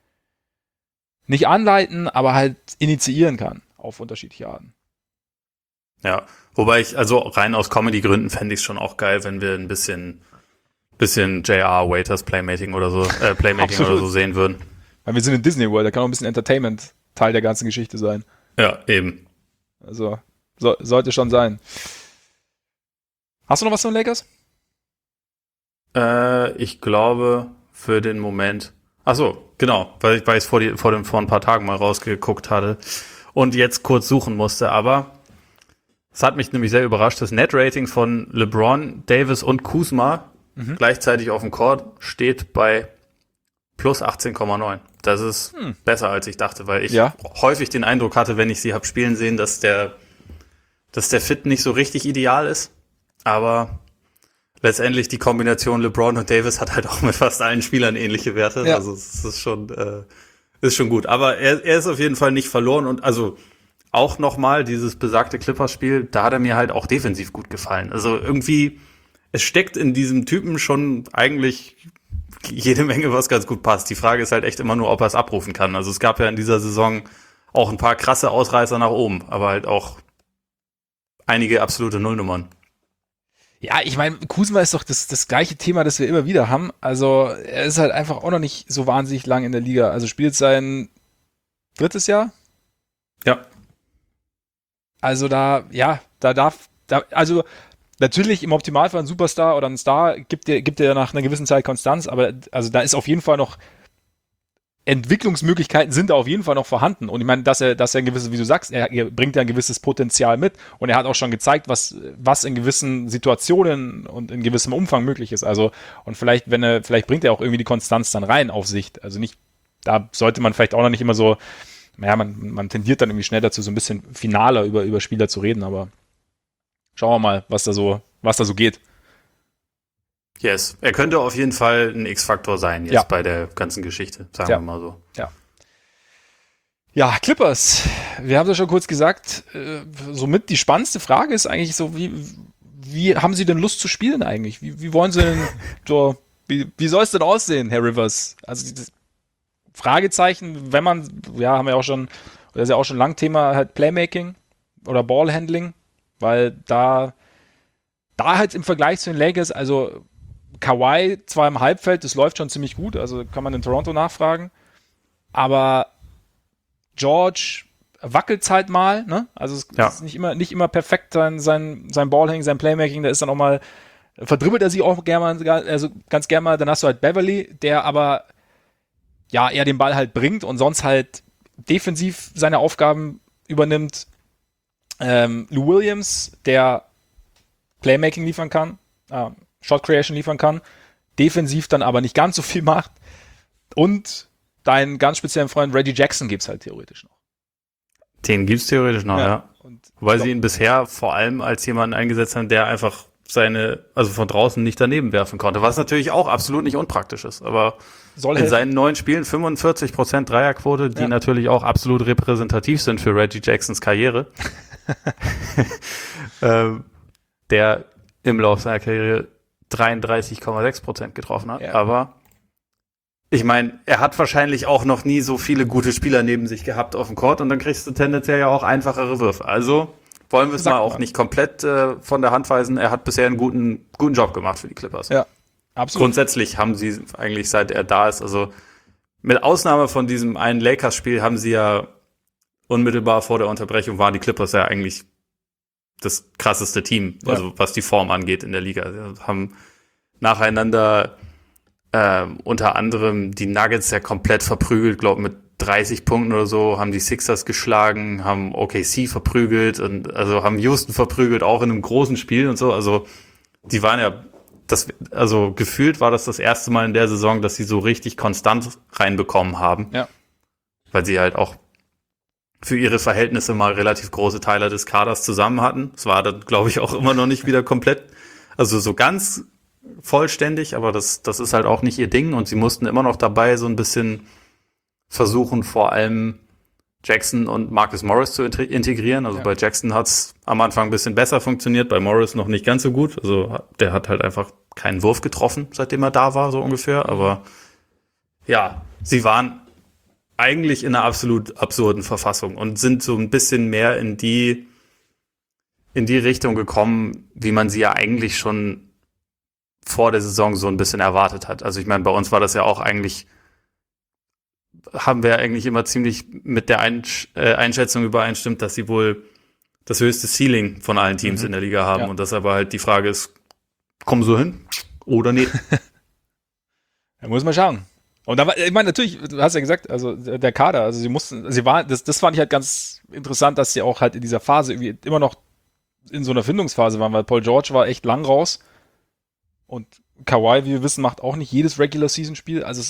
nicht anleiten, aber halt initiieren kann auf unterschiedliche Arten. Ja, wobei also rein aus Comedy-Gründen fände ich es schon auch geil, wenn wir ein bisschen J.R. Waiters Playmaking oder so sehen würden. Weil wir sind in Disney World, da kann auch ein bisschen Entertainment Teil der ganzen Geschichte sein. Ja, eben. Also, sollte schon sein. Hast du noch was zu den Lakers? Ich glaube, für den Moment. Ach so, genau, weil ich es vor ein paar Tagen mal rausgeguckt hatte und jetzt kurz suchen musste. Aber es hat mich nämlich sehr überrascht. Das Net-Rating von LeBron, Davis und Kuzma gleichzeitig auf dem Court steht bei plus 18,9. Das ist besser, als ich dachte, weil ich häufig den Eindruck hatte, wenn ich sie habe spielen sehen, dass der Fit nicht so richtig ideal ist. Aber letztendlich die Kombination LeBron und Davis hat halt auch mit fast allen Spielern ähnliche Werte. Ja. Also es ist schon gut. Aber er ist auf jeden Fall nicht verloren. Und also auch nochmal dieses besagte Clippers-Spiel, da hat er mir halt auch defensiv gut gefallen. Also irgendwie, es steckt in diesem Typen schon eigentlich jede Menge, was ganz gut passt. Die Frage ist halt echt immer nur, ob er es abrufen kann. Also es gab ja in dieser Saison auch ein paar krasse Ausreißer nach oben, aber halt auch einige absolute Nullnummern. Ja, ich meine, Kuzma ist doch das gleiche Thema, das wir immer wieder haben. Also er ist halt einfach auch noch nicht so wahnsinnig lang in der Liga. Also spielt sein 3. Jahr. Ja. Also also natürlich im Optimalfall ein Superstar oder ein Star gibt dir nach einer gewissen Zeit Konstanz, aber also da ist auf jeden Fall noch Entwicklungsmöglichkeiten sind da auf jeden Fall noch vorhanden. Und ich meine, dass er ein gewisses, wie du sagst, er bringt ja ein gewisses Potenzial mit und er hat auch schon gezeigt, was in gewissen Situationen und in gewissem Umfang möglich ist. Also, und vielleicht bringt er auch irgendwie die Konstanz dann rein auf Sicht. Also nicht, da sollte man vielleicht auch noch nicht immer so, naja, man tendiert dann irgendwie schnell dazu, so ein bisschen finaler über Spieler zu reden, aber schauen wir mal, was da so geht. Yes, er könnte auf jeden Fall ein X-Faktor sein jetzt bei der ganzen Geschichte, sagen wir mal so. Ja, Clippers, wir haben es ja schon kurz gesagt, somit die spannendste Frage ist eigentlich so, wie haben sie denn Lust zu spielen eigentlich? Wie wollen sie denn so, wie soll es denn aussehen, Herr Rivers? Also das Fragezeichen, haben wir auch schon, das ist ja auch schon lang Thema, halt Playmaking oder Ballhandling, weil da da halt im Vergleich zu den Lakers, also Kawhi zwar im Halbfeld, das läuft schon ziemlich gut, also kann man in Toronto nachfragen, aber George wackelt halt mal, ne? Also es ist nicht immer perfekt sein Ballhandling, sein Playmaking, da ist dann auch mal, verdribbelt er sich auch gerne mal, also ganz gerne mal, dann hast du halt Beverly, der aber ja eher den Ball halt bringt und sonst halt defensiv seine Aufgaben übernimmt. Lou Williams, der Playmaking liefern kann, Shot Creation liefern kann, defensiv dann aber nicht ganz so viel macht. Und deinen ganz speziellen Freund Reggie Jackson gibt's halt theoretisch noch. Den gibt's theoretisch noch, ja. Wobei sie ihn bisher vor allem als jemanden eingesetzt haben, der einfach von draußen nicht daneben werfen konnte, was natürlich auch absolut nicht unpraktisch ist, aber in seinen 9 Spielen 45% Dreierquote, die natürlich auch absolut repräsentativ sind für Reggie Jacksons Karriere. Der im Lauf seiner Karriere 33,6% getroffen hat, aber ich meine, er hat wahrscheinlich auch noch nie so viele gute Spieler neben sich gehabt auf dem Court und dann kriegst du tendenziell ja auch einfachere Würfe. Also wollen wir es mal auch nicht komplett von der Hand weisen. Er hat bisher einen guten Job gemacht für die Clippers. Ja, absolut. Grundsätzlich haben sie eigentlich, seit er da ist, also mit Ausnahme von diesem einen Lakers-Spiel, haben sie ja unmittelbar vor der Unterbrechung waren die Clippers ja eigentlich das krasseste Team, also was die Form angeht in der Liga. Sie haben nacheinander unter anderem die Nuggets ja komplett verprügelt, glaube mit 30 Punkten oder so, haben die Sixers geschlagen, haben OKC verprügelt und also haben Houston verprügelt, auch in einem großen Spiel und so. Also die waren ja, gefühlt war das erste Mal in der Saison, dass sie so richtig konstant reinbekommen haben. Ja. Weil sie halt auch für ihre Verhältnisse mal relativ große Teile des Kaders zusammen hatten. Es war dann, glaube ich, auch immer noch nicht wieder komplett, also so ganz vollständig, aber das ist halt auch nicht ihr Ding und sie mussten immer noch dabei so ein bisschen versuchen, vor allem Jackson und Marcus Morris zu integrieren. Also bei Jackson hat's am Anfang ein bisschen besser funktioniert, bei Morris noch nicht ganz so gut. Also der hat halt einfach keinen Wurf getroffen, seitdem er da war, so ungefähr. Aber ja, sie waren eigentlich in einer absolut absurden Verfassung und sind so ein bisschen mehr in die Richtung gekommen, wie man sie ja eigentlich schon vor der Saison so ein bisschen erwartet hat. Also ich meine, bei uns war das ja auch eigentlich, haben wir eigentlich immer ziemlich mit der Einschätzung übereinstimmt, dass sie wohl das höchste Ceiling von allen Teams in der Liga haben und dass aber halt die Frage ist, kommen sie hin oder nicht? Da muss man schauen. Und da war, ich meine, natürlich, du hast ja gesagt, also der Kader, also das fand ich halt ganz interessant, dass sie auch halt in dieser Phase irgendwie immer noch in so einer Findungsphase waren, weil Paul George war echt lang raus. Und Kawhi, wie wir wissen, macht auch nicht jedes Regular-Season-Spiel. Also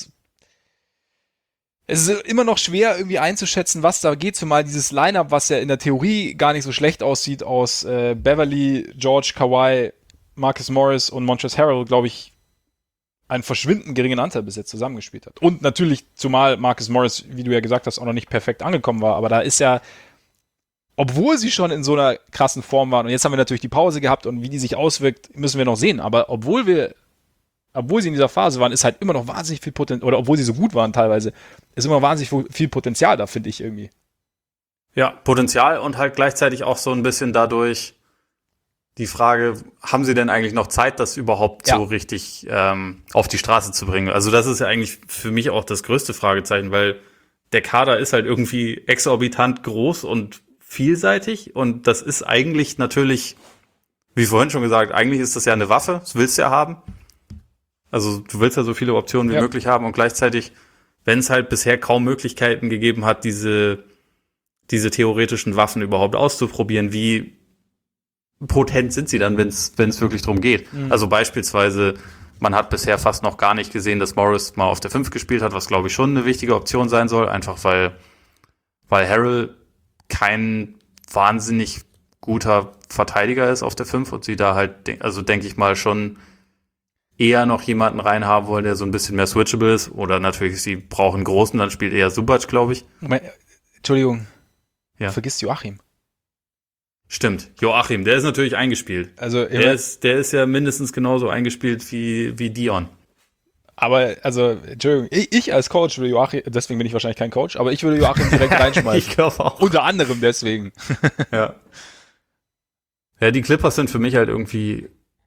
es ist immer noch schwer irgendwie einzuschätzen, was da geht. Zumal dieses Lineup, was ja in der Theorie gar nicht so schlecht aussieht, aus Beverly, George, Kawhi, Marcus Morris und Montrezl Harrell, glaube ich, einen verschwindend geringen Anteil bis jetzt zusammengespielt hat. Und natürlich, zumal Marcus Morris, wie du ja gesagt hast, auch noch nicht perfekt angekommen war. Aber da ist ja, obwohl sie schon in so einer krassen Form waren, und jetzt haben wir natürlich die Pause gehabt und wie die sich auswirkt, müssen wir noch sehen. Aber obwohl sie in dieser Phase waren, ist halt immer noch wahnsinnig viel Potenzial, oder obwohl sie so gut waren teilweise, ist immer wahnsinnig viel Potenzial da, finde ich irgendwie. Ja, Potenzial und halt gleichzeitig auch so ein bisschen dadurch die Frage, haben sie denn eigentlich noch Zeit, das überhaupt so richtig auf die Straße zu bringen? Also das ist ja eigentlich für mich auch das größte Fragezeichen, weil der Kader ist halt irgendwie exorbitant groß und vielseitig und das ist eigentlich natürlich, wie vorhin schon gesagt, eigentlich ist das ja eine Waffe, das willst du ja haben. Also du willst ja so viele Optionen wie möglich haben und gleichzeitig, wenn es halt bisher kaum Möglichkeiten gegeben hat, diese theoretischen Waffen überhaupt auszuprobieren, wie potent sind sie dann, wenn es wirklich darum geht. Mhm. Also beispielsweise, man hat bisher fast noch gar nicht gesehen, dass Morris mal auf der 5 gespielt hat, was glaube ich schon eine wichtige Option sein soll, einfach weil Harrell kein wahnsinnig guter Verteidiger ist auf der 5 und sie da halt, also denke ich mal schon eher noch jemanden reinhaben wollen, der so ein bisschen mehr switchable ist oder natürlich, sie brauchen einen Großen, dann spielt eher Subac, glaube ich. Entschuldigung, du vergisst Joachim. Stimmt, Joachim, der ist natürlich eingespielt. Also der ist ja mindestens genauso eingespielt wie Dion. Aber, also, Entschuldigung, ich als Coach würde Joachim, deswegen bin ich wahrscheinlich kein Coach, aber ich würde Joachim direkt reinschmeißen. Ich glaube auch. Unter anderem deswegen. Ja, die Clippers sind für mich halt irgendwie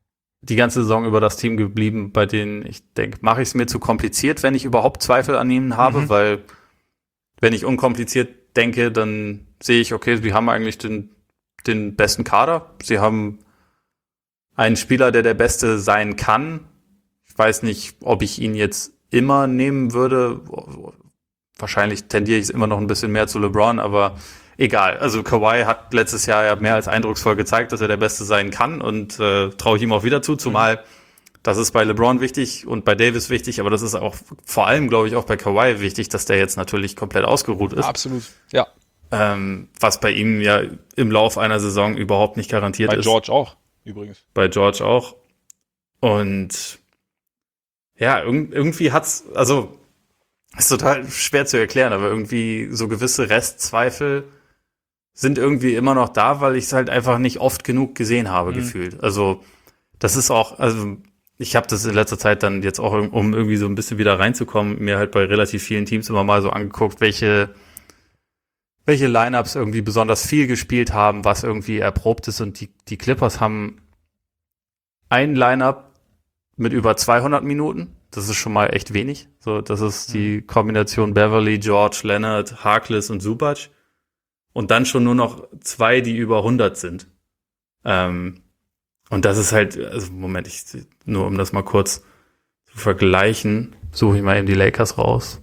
die ganze Saison über das Team geblieben, bei denen ich denke, mache ich es mir zu kompliziert, wenn ich überhaupt Zweifel an ihnen habe, weil wenn ich unkompliziert denke, dann sehe ich, okay, sie haben eigentlich den besten Kader. Sie haben einen Spieler, der Beste sein kann. Ich weiß nicht, ob ich ihn jetzt immer nehmen würde. Wahrscheinlich tendiere ich es immer noch ein bisschen mehr zu LeBron, aber egal. Also Kawhi hat letztes Jahr ja mehr als eindrucksvoll gezeigt, dass er der Beste sein kann und traue ich ihm auch wieder zu, zumal das ist bei LeBron wichtig und bei Davis wichtig, aber das ist auch vor allem, glaube ich, auch bei Kawhi wichtig, dass der jetzt natürlich komplett ausgeruht ist. Absolut, ja. Was bei ihm ja im Lauf einer Saison überhaupt nicht garantiert ist. Bei George auch, übrigens. Bei George auch. Und ja, irgendwie hat's, also ist total schwer zu erklären, aber irgendwie so gewisse Restzweifel sind irgendwie immer noch da, weil ich es halt einfach nicht oft genug gesehen habe, gefühlt. Also das ist auch, also ich habe das in letzter Zeit dann jetzt auch, um irgendwie so ein bisschen wieder reinzukommen, mir halt bei relativ vielen Teams immer mal so angeguckt, welche Lineups irgendwie besonders viel gespielt haben, was irgendwie erprobt ist, und die Clippers haben ein Lineup mit über 200 Minuten. Das ist schon mal echt wenig. So, das ist die Kombination Beverly, George, Leonard, Harkless und Zubac. Und dann schon nur noch 2, die über 100 sind. Und das ist halt, also Moment, nur um das mal kurz zu vergleichen, suche ich mal eben die Lakers raus.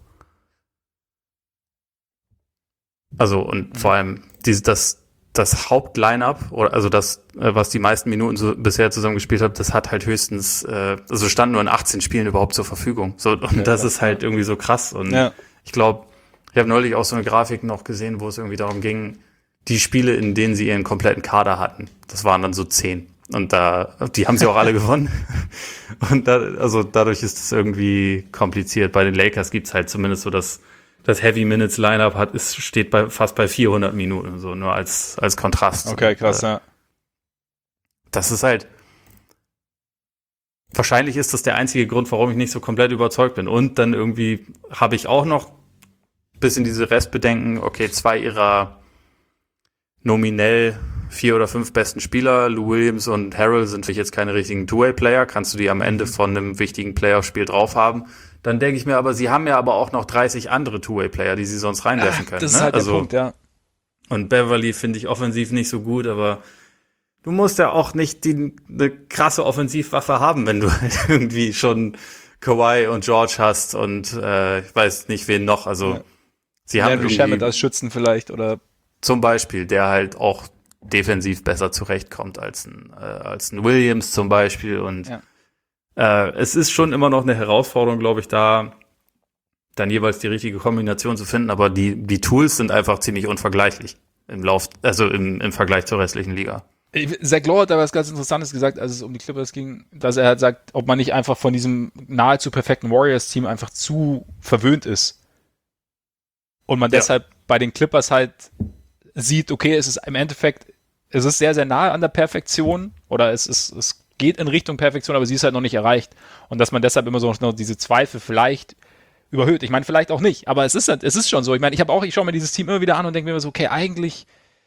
Also, und vor allem das Hauptline-Up, oder also das, was die meisten Minuten bisher zusammengespielt hat, das hat halt höchstens, also stand nur in 18 Spielen überhaupt zur Verfügung. So, und das ist halt irgendwie so krass. Und ich glaube, ich habe neulich auch so eine Grafik noch gesehen, wo es irgendwie darum ging, die Spiele, in denen sie ihren kompletten Kader hatten, das waren dann so 10. Und die haben sie auch alle gewonnen. Und also dadurch ist es irgendwie kompliziert. Bei den Lakers gibt's halt zumindest so das Heavy Minutes Lineup steht fast bei 400 Minuten, so nur als Kontrast. Okay, krass, ja. Das ist halt, wahrscheinlich ist das der einzige Grund, warum ich nicht so komplett überzeugt bin. Und dann irgendwie habe ich auch noch ein bisschen diese Restbedenken, okay, 2 ihrer nominell 4 oder 5 besten Spieler, Lou Williams und Harrell, sind vielleicht jetzt keine richtigen Two-Way-Player, kannst du die am Ende von einem wichtigen Playoff-Spiel drauf haben. Dann denke ich mir, aber sie haben ja aber auch noch 30 andere Two-Way-Player, die sie sonst reinwerfen können. Das ist halt der Punkt, ja. Und Beverly finde ich offensiv nicht so gut, aber du musst ja auch nicht eine krasse Offensivwaffe haben, wenn du halt irgendwie schon Kawhi und George hast und ich weiß nicht, wen noch. Also sie haben irgendwie Shamet als Schützen vielleicht, oder zum Beispiel, der halt auch defensiv besser zurechtkommt als ein Williams zum Beispiel. Und es ist schon immer noch eine Herausforderung, glaube ich, da dann jeweils die richtige Kombination zu finden. Aber die Tools sind einfach ziemlich unvergleichlich im Vergleich zur restlichen Liga. Zach Lowe hat da was ganz Interessantes gesagt, als es um die Clippers ging, dass er halt sagt, ob man nicht einfach von diesem nahezu perfekten Warriors-Team einfach zu verwöhnt ist. Und man deshalb bei den Clippers halt sieht, okay, es ist im Endeffekt, es ist sehr, sehr nahe an der Perfektion, oder es geht in Richtung Perfektion, aber sie ist halt noch nicht erreicht. Und dass man deshalb immer so noch diese Zweifel vielleicht überhöht. Ich meine, vielleicht auch nicht, aber es ist schon so. Ich meine, ich schaue mir dieses Team immer wieder an und denke mir so, okay, eigentlich,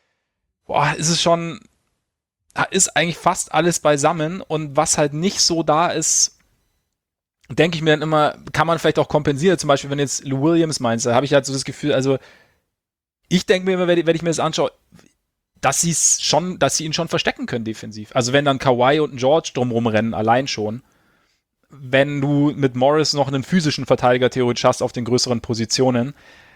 ist eigentlich fast alles beisammen, und was halt nicht so da ist, denke ich mir dann immer, kann man vielleicht auch kompensieren. Zum Beispiel, wenn jetzt Lou Williams meinst, da habe ich halt so das Gefühl, also ich denke mir immer, wenn ich mir das anschaue, dass sie ihn schon verstecken können defensiv. Also wenn dann Kawhi und ein George drumrum rennen, allein schon, wenn du mit Morris noch einen physischen Verteidiger theoretisch hast auf den größeren Positionen,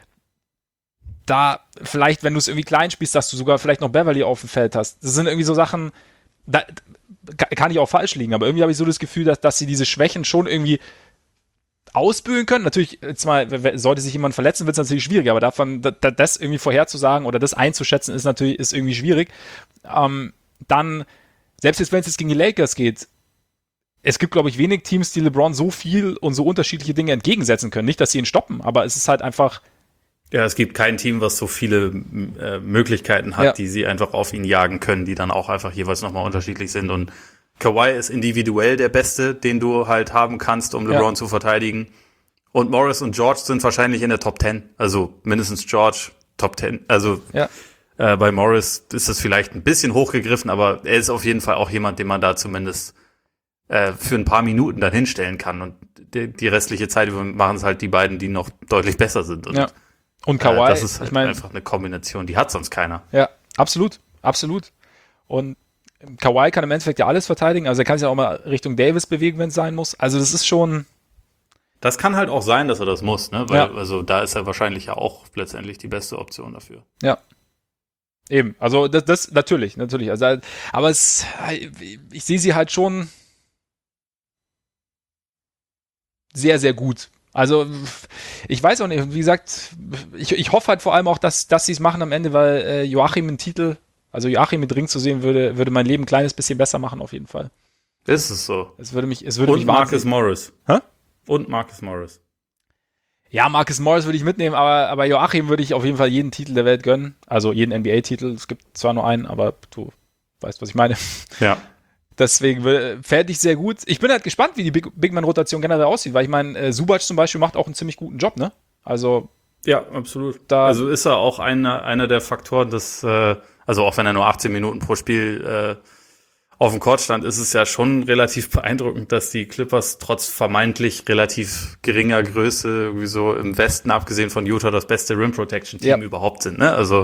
da vielleicht, wenn du es irgendwie klein spielst, dass du sogar vielleicht noch Beverly auf dem Feld hast. Das sind irgendwie so Sachen, da kann ich auch falsch liegen, aber irgendwie habe ich so das Gefühl, dass sie diese Schwächen schon irgendwie ausbügeln können. Natürlich, jetzt mal, sollte sich jemand verletzen, wird es natürlich schwieriger, aber davon, das irgendwie vorherzusagen oder das einzuschätzen, ist irgendwie schwierig. Dann, selbst jetzt, wenn es jetzt gegen die Lakers geht, es gibt, glaube ich, wenig Teams, die LeBron so viel und so unterschiedliche Dinge entgegensetzen können. Nicht, dass sie ihn stoppen, aber es ist halt einfach. Ja, es gibt kein Team, was so viele Möglichkeiten hat, die sie einfach auf ihn jagen können, die dann auch einfach jeweils nochmal unterschiedlich sind. Und Kawhi ist individuell der Beste, den du halt haben kannst, um LeBron zu verteidigen. Und Morris und George sind wahrscheinlich in der Top 10. Also mindestens George Top 10. Also bei Morris ist das vielleicht ein bisschen hochgegriffen, aber er ist auf jeden Fall auch jemand, den man da zumindest für ein paar Minuten dann hinstellen kann. Und die restliche Zeit machen es halt die beiden, die noch deutlich besser sind. Und Kawhi, das ist halt einfach eine Kombination, die hat sonst keiner. Ja, absolut. Und Kawhi kann im Endeffekt ja alles verteidigen. Also er kann sich ja auch mal Richtung Davis bewegen, wenn es sein muss. Also das ist schon... Das kann halt auch sein, dass er das muss, ne? Weil also da ist er wahrscheinlich ja auch letztendlich die beste Option dafür. Ja. Eben. Also das natürlich. Also, aber ich sehe sie halt schon sehr, sehr gut. Also ich weiß auch nicht, wie gesagt, ich hoffe halt vor allem auch, dass sie es machen am Ende, weil Joachim mit Ring zu sehen, würde mein Leben ein kleines bisschen besser machen, auf jeden Fall. Ist es so. Es würde mich Und Marcus Morris. Hä? Und Marcus Morris. Ja, Marcus Morris würde ich mitnehmen, aber Joachim würde ich auf jeden Fall jeden Titel der Welt gönnen. Also jeden NBA-Titel. Es gibt zwar nur einen, aber du weißt, was ich meine. Ja. Deswegen fände ich sehr gut. Ich bin halt gespannt, wie die Big-Man-Rotation generell aussieht, weil ich meine, Subac zum Beispiel macht auch einen ziemlich guten Job, ne? Also. Ja, absolut. Also ist er auch einer der Faktoren, dass, also auch wenn er nur 18 Minuten pro Spiel auf dem Court stand, ist es ja schon relativ beeindruckend, dass die Clippers trotz vermeintlich relativ geringer Größe irgendwie so im Westen, abgesehen von Utah, das beste Rim-Protection-Team überhaupt sind, ne? Also,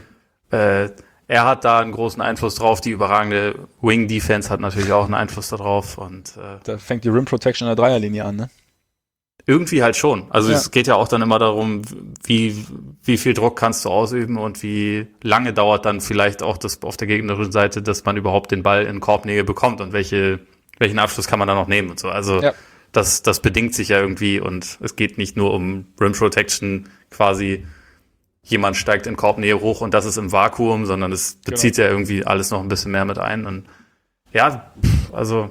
er hat da einen großen Einfluss drauf. Die überragende Wing-Defense hat natürlich auch einen Einfluss darauf. Und da fängt die Rim-Protection in der Dreierlinie an, ne? Irgendwie halt schon. Also es geht ja auch dann immer darum, wie viel Druck kannst du ausüben und wie lange dauert dann vielleicht auch das auf der gegnerischen Seite, dass man überhaupt den Ball in Korbnähe bekommt und welchen Abschluss kann man da noch nehmen und so. Also das bedingt sich ja irgendwie und es geht nicht nur um Rim Protection quasi, jemand steigt in Korbnähe hoch und das ist im Vakuum, sondern es bezieht ja irgendwie alles noch ein bisschen mehr mit ein. Und ja, also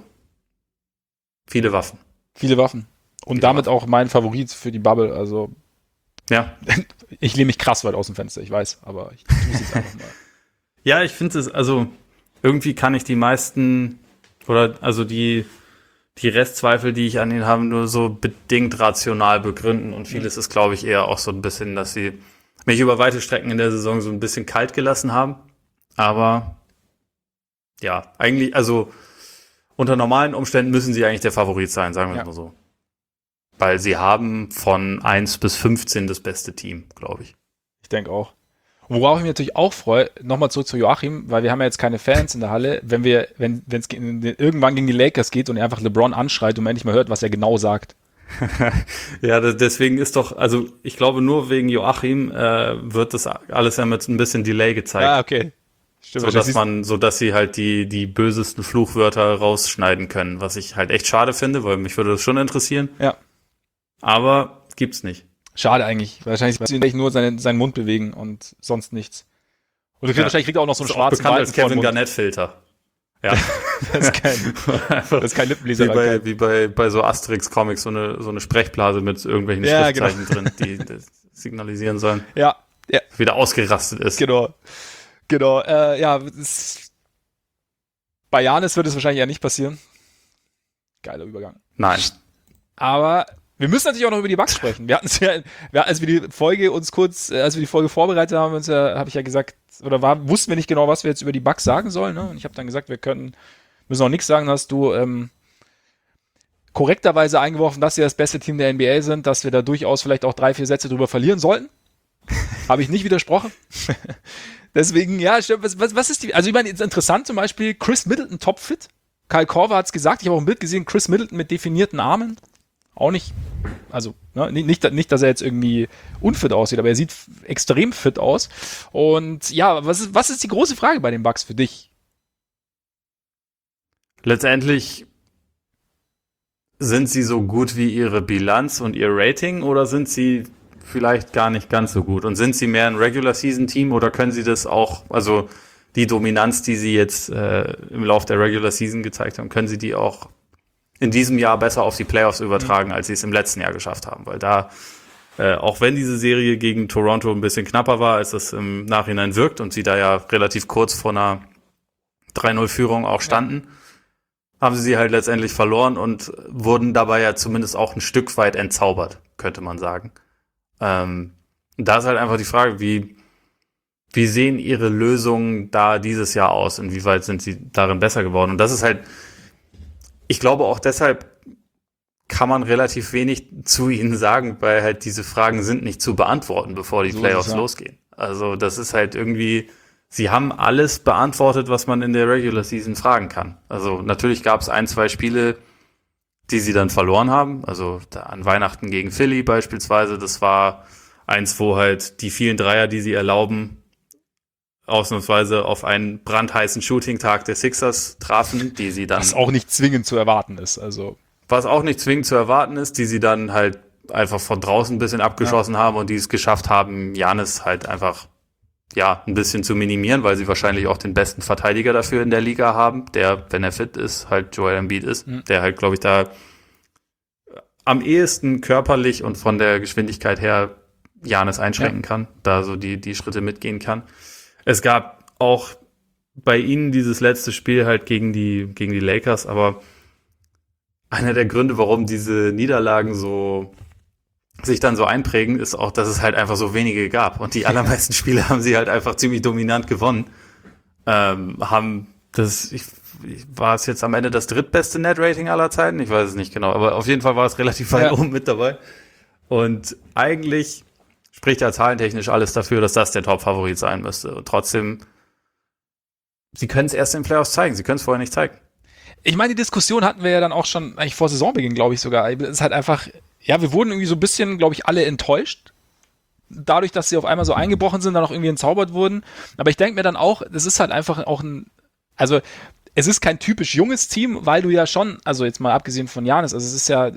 viele Waffen. Und damit auch mein Favorit für die Bubble. Also ja, ich lehne mich krass weit aus dem Fenster, ich weiß, aber ich tue es jetzt einfach mal. Ja, ich finde es, also irgendwie kann ich die meisten oder also die Restzweifel, die ich an ihnen habe, nur so bedingt rational begründen und vieles ist, glaube ich, eher auch so ein bisschen, dass sie mich über weite Strecken in der Saison so ein bisschen kalt gelassen haben. Aber ja, eigentlich, also unter normalen Umständen müssen sie eigentlich der Favorit sein, sagen wir es mal so. Weil sie haben von 1 bis 15 das beste Team, glaube ich. Ich denke auch. Worauf ich mich natürlich auch freue, nochmal zurück zu Joachim, weil wir haben ja jetzt keine Fans in der Halle, wenn es irgendwann gegen die Lakers geht und er einfach LeBron anschreit und man endlich mal hört, was er genau sagt. Ja, deswegen ist doch, also ich glaube nur wegen Joachim wird das alles ja mit ein bisschen Delay gezeigt. Ah, okay. Stimmt, sodass sie halt die bösesten Fluchwörter rausschneiden können, was ich halt echt schade finde, weil mich würde das schon interessieren. Ja. Aber gibt's nicht. Schade eigentlich. Wahrscheinlich wird er nur seinen Mund bewegen und sonst nichts. Und wahrscheinlich kriegt er auch noch so einen schwarzen Balken als Kevin Garnett-Filter. Ja. Das ist kein Lippenleser. Wie bei so Asterix-Comics, so eine Sprechblase mit irgendwelchen Schriftzeichen drin, die das signalisieren sollen. Ja. Wieder ausgerastet ist. Genau. Bei Giannis wird es wahrscheinlich eher nicht passieren. Geiler Übergang. Nein. Aber wir müssen natürlich auch noch über die Bucks sprechen. Wir hatten es ja, als wir die Folge vorbereitet haben, habe ich ja gesagt, wussten wir nicht genau, was wir jetzt über die Bucks sagen sollen. Ne? Und ich habe dann gesagt, müssen auch nichts sagen, hast du korrekterweise eingeworfen, dass sie das beste Team der NBA sind, dass wir da durchaus vielleicht auch 3-4 Sätze drüber verlieren sollten. Habe ich nicht widersprochen. Deswegen, ja, was ist also ich meine, ist interessant zum Beispiel, Chris Middleton topfit. Kyle Korver hat es gesagt, ich habe auch ein Bild gesehen, Chris Middleton mit definierten Armen. Auch nicht, also nicht, dass er jetzt irgendwie unfit aussieht, aber er sieht extrem fit aus. Und ja, was ist die große Frage bei den Bucks für dich? Letztendlich sind sie so gut wie ihre Bilanz und ihr Rating oder sind sie vielleicht gar nicht ganz so gut? Und sind sie mehr ein Regular-Season-Team oder können sie das auch, also die Dominanz, die sie jetzt im Lauf der Regular-Season gezeigt haben, können sie die auch in diesem Jahr besser auf die Playoffs übertragen, als sie es im letzten Jahr geschafft haben? Weil da, auch wenn diese Serie gegen Toronto ein bisschen knapper war, als es im Nachhinein wirkt und sie da ja relativ kurz vor einer 3-0-Führung auch standen, haben sie halt letztendlich verloren und wurden dabei ja zumindest auch ein Stück weit entzaubert, könnte man sagen. Da ist halt einfach die Frage, wie sehen ihre Lösungen da dieses Jahr aus? Inwieweit sind sie darin besser geworden? Und das ist halt, ich glaube auch deshalb kann man relativ wenig zu ihnen sagen, weil halt diese Fragen sind nicht zu beantworten, bevor die Playoffs losgehen. Also das ist halt irgendwie, sie haben alles beantwortet, was man in der Regular Season fragen kann. Also natürlich gab es 1-2 Spiele, die sie dann verloren haben. Also da an Weihnachten gegen Philly beispielsweise, das war eins, wo halt die vielen Dreier, die sie erlauben, ausnahmsweise auf einen brandheißen Shooting-Tag der Sixers trafen, die sie dann... Was auch nicht zwingend zu erwarten ist, also... Was auch nicht zwingend zu erwarten ist, die sie dann halt einfach von draußen ein bisschen abgeschossen haben und die es geschafft haben, Giannis halt einfach ein bisschen zu minimieren, weil sie wahrscheinlich auch den besten Verteidiger dafür in der Liga haben, der, wenn er fit ist, halt Joel Embiid ist, der halt, glaube ich, da am ehesten körperlich und von der Geschwindigkeit her Giannis einschränken kann, da so die Schritte mitgehen kann. Es gab auch bei ihnen dieses letzte Spiel halt gegen die Lakers, aber einer der Gründe, warum diese Niederlagen sich dann so einprägen, ist auch, dass es halt einfach so wenige gab. Und die allermeisten Spiele haben sie halt einfach ziemlich dominant gewonnen. War es jetzt am Ende das drittbeste Net-Rating aller Zeiten? Ich weiß es nicht genau, aber auf jeden Fall war es relativ weit oben mit dabei. Und eigentlich spricht ja zahlentechnisch alles dafür, dass das der Top-Favorit sein müsste. Und trotzdem, sie können es erst in den Playoffs zeigen, sie können es vorher nicht zeigen. Ich meine, die Diskussion hatten wir ja dann auch schon eigentlich vor Saisonbeginn, glaube ich sogar. Es ist halt einfach, wir wurden irgendwie so ein bisschen, glaube ich, alle enttäuscht. Dadurch, dass sie auf einmal so eingebrochen sind, dann auch irgendwie entzaubert wurden. Aber ich denke mir dann auch, das ist halt einfach auch es ist kein typisch junges Team, weil du ja schon, also jetzt mal abgesehen von Giannis, also es ist ja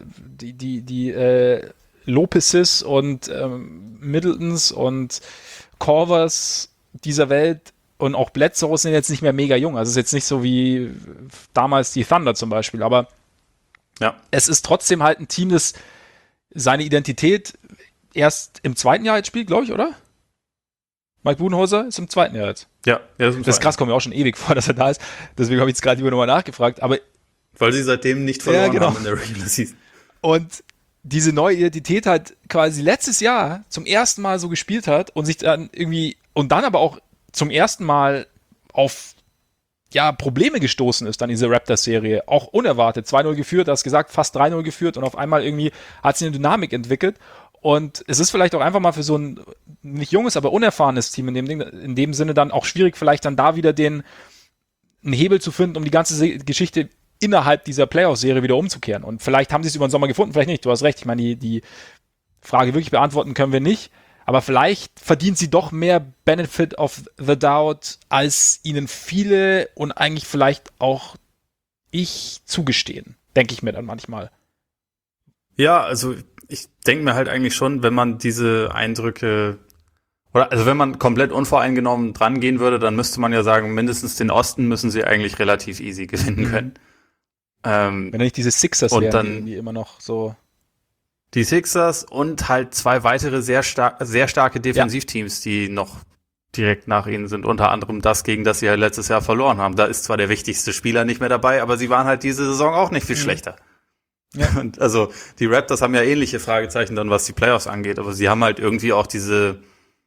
die Lopez's und Middletons und Korvers dieser Welt und auch Bledsoe sind jetzt nicht mehr mega jung. Also es ist jetzt nicht so wie damals die Thunder zum Beispiel, aber es ist trotzdem halt ein Team, das seine Identität erst im zweiten Jahr jetzt spielt, glaube ich, oder? Mike Budenholzer ist im zweiten Jahr jetzt. Ja, das ist krass, kommt mir auch schon ewig vor, dass er da ist. Deswegen habe ich jetzt gerade lieber nochmal nachgefragt. Aber weil sie seitdem nicht verloren haben in der Regular Season. Und diese neue Identität halt quasi letztes Jahr zum ersten Mal so gespielt hat und sich dann irgendwie und dann aber auch zum ersten Mal auf Probleme gestoßen ist, dann diese Raptors-Serie. Auch unerwartet. 2-0 geführt, hast gesagt, fast 3-0 geführt und auf einmal irgendwie hat sich eine Dynamik entwickelt. Und es ist vielleicht auch einfach mal für so ein nicht junges, aber unerfahrenes Team in dem Sinne dann auch schwierig, vielleicht dann da wieder einen Hebel zu finden, um die ganze Geschichte innerhalb dieser Playoff-Serie wieder umzukehren. Und vielleicht haben sie es über den Sommer gefunden, vielleicht nicht. Du hast recht. Ich meine, die Frage wirklich beantworten können wir nicht. Aber vielleicht verdient sie doch mehr Benefit of the Doubt, als ihnen viele und eigentlich vielleicht auch ich zugestehen. Denke ich mir dann manchmal. Ja, also ich denke mir halt eigentlich schon, wenn man diese Eindrücke also wenn man komplett unvoreingenommen dran gehen würde, dann müsste man ja sagen, mindestens den Osten müssen sie eigentlich relativ easy gewinnen können. Wenn nicht diese Sixers und wären, dann die immer noch so... Die Sixers und halt 2 weitere sehr starke Defensivteams, die noch direkt nach ihnen sind. Unter anderem das, gegen das sie ja letztes Jahr verloren haben. Da ist zwar der wichtigste Spieler nicht mehr dabei, aber sie waren halt diese Saison auch nicht viel schlechter. Ja. Und also die Raptors haben ja ähnliche Fragezeichen dann, was die Playoffs angeht. Aber sie haben halt irgendwie auch die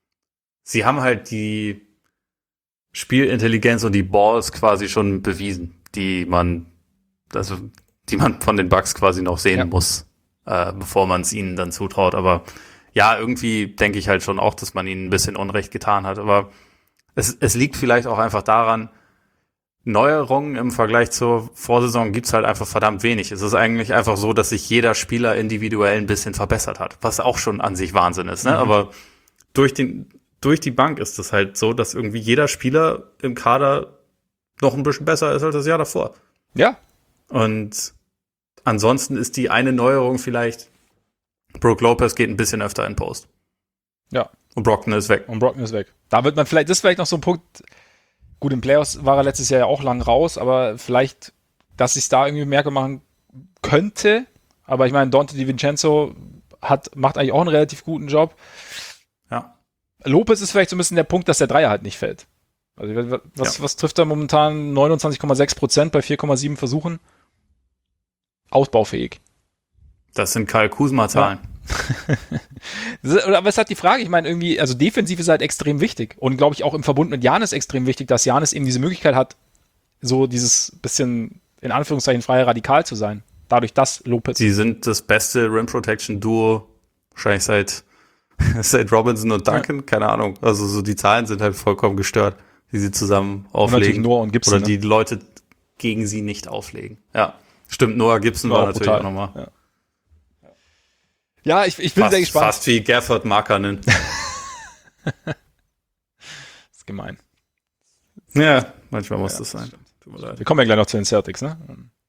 Spielintelligenz und die Balls quasi schon bewiesen, die man von den Bucks quasi noch sehen muss, bevor man es ihnen dann zutraut. Aber ja, irgendwie denke ich halt schon auch, dass man ihnen ein bisschen Unrecht getan hat. Aber es liegt vielleicht auch einfach daran, Neuerungen im Vergleich zur Vorsaison gibt's halt einfach verdammt wenig. Es ist eigentlich einfach so, dass sich jeder Spieler individuell ein bisschen verbessert hat, was auch schon an sich Wahnsinn ist, ne? Mhm. Aber durch die Bank ist es halt so, dass irgendwie jeder Spieler im Kader noch ein bisschen besser ist als das Jahr davor. Ja. Und ansonsten ist die eine Neuerung vielleicht, Brook Lopez geht ein bisschen öfter in Post. Ja. Und Brockton ist weg. Da wird man das ist vielleicht noch so ein Punkt, gut, im Playoffs war er letztes Jahr ja auch lang raus, aber vielleicht, dass sich da irgendwie Merkmal machen könnte. Aber ich meine, Dante DiVincenzo macht eigentlich auch einen relativ guten Job. Ja. Lopez ist vielleicht so ein bisschen der Punkt, dass der Dreier halt nicht fällt. Also was trifft er momentan? 29,6% bei 4,7 Versuchen. Ausbaufähig. Das sind Kyle Kuzma-Zahlen. Ja. Aber es ist halt die Frage, ich meine irgendwie, also defensiv ist halt extrem wichtig und glaube ich auch im Verbund mit Giannis extrem wichtig, dass Giannis eben diese Möglichkeit hat, so dieses bisschen in Anführungszeichen freie Radikal zu sein. Dadurch, dass Lopez... Sie sind das beste Rim-Protection-Duo wahrscheinlich seit Robinson und Duncan, keine Ahnung. Also so die Zahlen sind halt vollkommen gestört, die sie zusammen auflegen. Noah und Gibson, oder die Leute gegen sie nicht auflegen. Ja, stimmt, Noah Gibson war natürlich brutal. Auch nochmal. Ja, ich bin sehr gespannt. Fast wie Gafford Markkanen. Das ist gemein. Ja, manchmal muss das sein. Tut mir leid. Wir kommen ja gleich noch zu den Celtics, ne?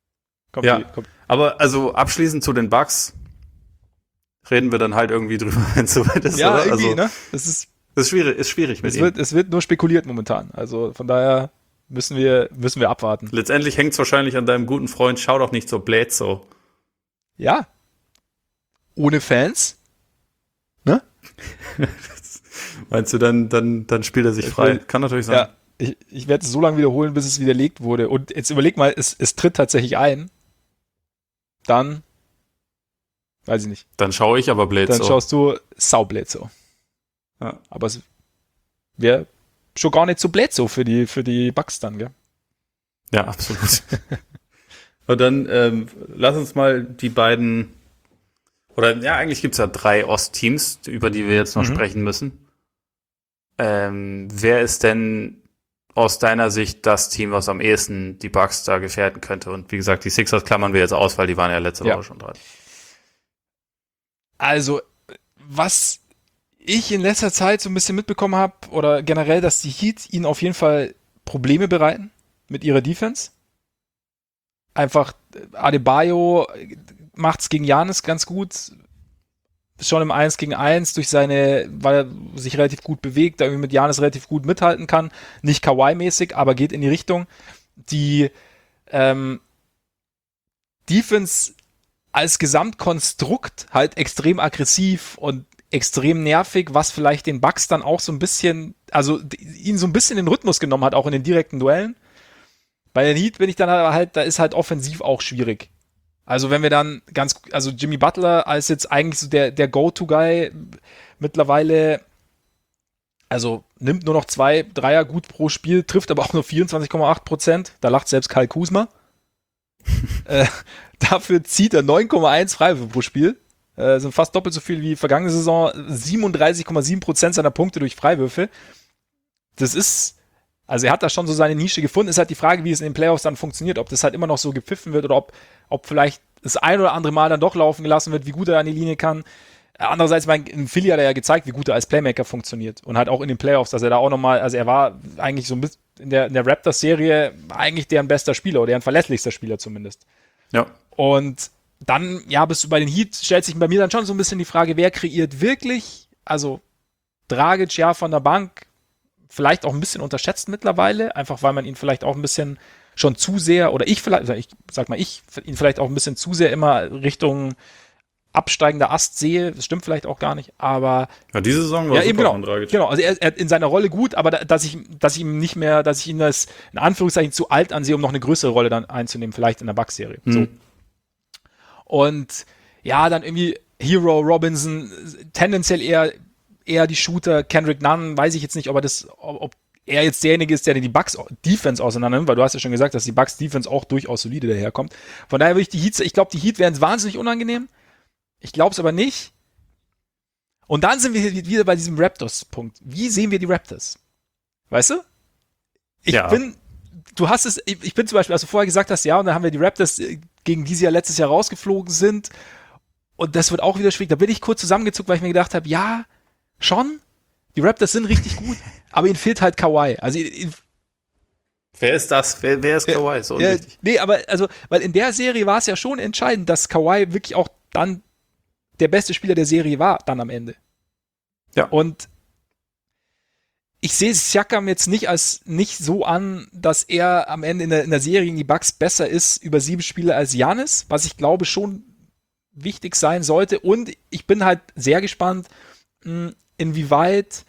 Aber also abschließend zu den Bucks reden wir dann halt irgendwie drüber, wenn es soweit ist. Ja, oder? irgendwie, also, ne? Das ist schwierig mit ihm. Es wird nur spekuliert momentan. Also von daher müssen wir abwarten. Letztendlich hängt es wahrscheinlich an deinem guten Freund, schau doch nicht so Bledsoe. Ja. Ohne Fans? Ne? Meinst du, dann spielt er sich frei? Kann natürlich sein. Ja, ich werde es so lange wiederholen, bis es widerlegt wurde. Und jetzt überleg mal, es tritt tatsächlich ein. Dann, weiß ich nicht. Dann schaue ich aber Bledsoe. Dann schaust du Sau Bledsoe. Ja. Aber es wäre schon gar nicht so Bledsoe für die Bucks dann, gell? Ja, absolut. Und dann lass uns mal die beiden, oder ja, eigentlich gibt es ja 3 Ostteams, über die wir jetzt noch sprechen müssen. Wer ist denn aus deiner Sicht das Team, was am ehesten die Bucks da gefährden könnte? Und wie gesagt, die Sixers klammern wir jetzt aus, weil die waren ja letzte Woche schon dran. Also, was ich in letzter Zeit so ein bisschen mitbekommen habe, oder generell, dass die Heat ihnen auf jeden Fall Probleme bereiten mit ihrer Defense. Einfach Adebayo macht's gegen Giannis ganz gut. Schon im 1 gegen 1 weil er sich relativ gut bewegt, da irgendwie mit Giannis relativ gut mithalten kann. Nicht Kawhi-mäßig, aber geht in die Richtung. Die Defense als Gesamtkonstrukt halt extrem aggressiv und extrem nervig, was vielleicht den Bucks dann auch so ein bisschen, also ihn so ein bisschen den Rhythmus genommen hat, auch in den direkten Duellen. Bei den Heat bin ich dann halt, da ist halt offensiv auch schwierig. Also wenn wir dann also Jimmy Butler als jetzt eigentlich so der Go-To-Guy mittlerweile, also nimmt nur noch 2 Dreier gut pro Spiel, trifft aber auch nur 24,8%. Da lacht selbst Kyle Kuzma. Dafür zieht er 9,1 Freiwürfe pro Spiel. Sind fast doppelt so viel wie vergangene Saison. 37,7% seiner Punkte durch Freiwürfe. Das ist, also er hat da schon so seine Nische gefunden. Ist halt die Frage, wie es in den Playoffs dann funktioniert. Ob das halt immer noch so gepfiffen wird oder ob vielleicht das ein oder andere Mal dann doch laufen gelassen wird, wie gut er an die Linie kann. Andererseits, in Philly hat er ja gezeigt, wie gut er als Playmaker funktioniert. Und halt auch in den Playoffs, dass er da auch nochmal, also er war eigentlich so ein bisschen in der Raptors-Serie eigentlich deren bester Spieler oder deren verlässlichster Spieler zumindest. Ja. Und dann, ja, bist du bei den Heat, stellt sich bei mir dann schon so ein bisschen die Frage, wer kreiert wirklich, also Dragic, ja, von der Bank, vielleicht auch ein bisschen unterschätzt mittlerweile, einfach weil man ihn vielleicht auch ein bisschen schon zu sehr, oder ich ihn vielleicht auch ein bisschen zu sehr immer Richtung absteigender Ast sehe, das stimmt vielleicht auch gar nicht, aber ja, diese Saison war super von Dragic. Genau, also er in seiner Rolle gut, aber dass ich ihn das in Anführungszeichen zu alt ansehe, um noch eine größere Rolle dann einzunehmen, vielleicht in der Bucks-Serie. So. Und ja, dann irgendwie Hero, Robinson, tendenziell eher die Shooter, Kendrick Nunn, weiß ich jetzt nicht, ob er jetzt derjenige ist, der die Bucks-Defense auseinander nimmt, weil du hast ja schon gesagt, dass die Bucks-Defense auch durchaus solide daherkommt. Von daher würde ich glaube, die Heat wären wahnsinnig unangenehm. Ich glaube es aber nicht. Und dann sind wir wieder bei diesem Raptors-Punkt. Wie sehen wir die Raptors? Weißt du? Ich bin zum Beispiel, als du vorher gesagt hast, ja, und dann haben wir die Raptors, gegen die sie ja letztes Jahr rausgeflogen sind. Und das wird auch wieder schwierig. Da bin ich kurz zusammengezuckt, weil ich mir gedacht habe, ja, schon. Die Raptors sind richtig gut, aber ihnen fehlt halt Kawhi. Also wer ist das? Wer ist Kawhi? So unwichtig. Nee, aber also, weil in der Serie war es ja schon entscheidend, dass Kawhi wirklich auch dann der beste Spieler der Serie war, dann am Ende. Ja. Und ich sehe Siakam jetzt nicht so an, dass er am Ende in der Serie gegen die Bucks besser ist über 7 Spiele als Giannis, was ich glaube schon wichtig sein sollte. Und ich bin halt sehr gespannt, inwieweit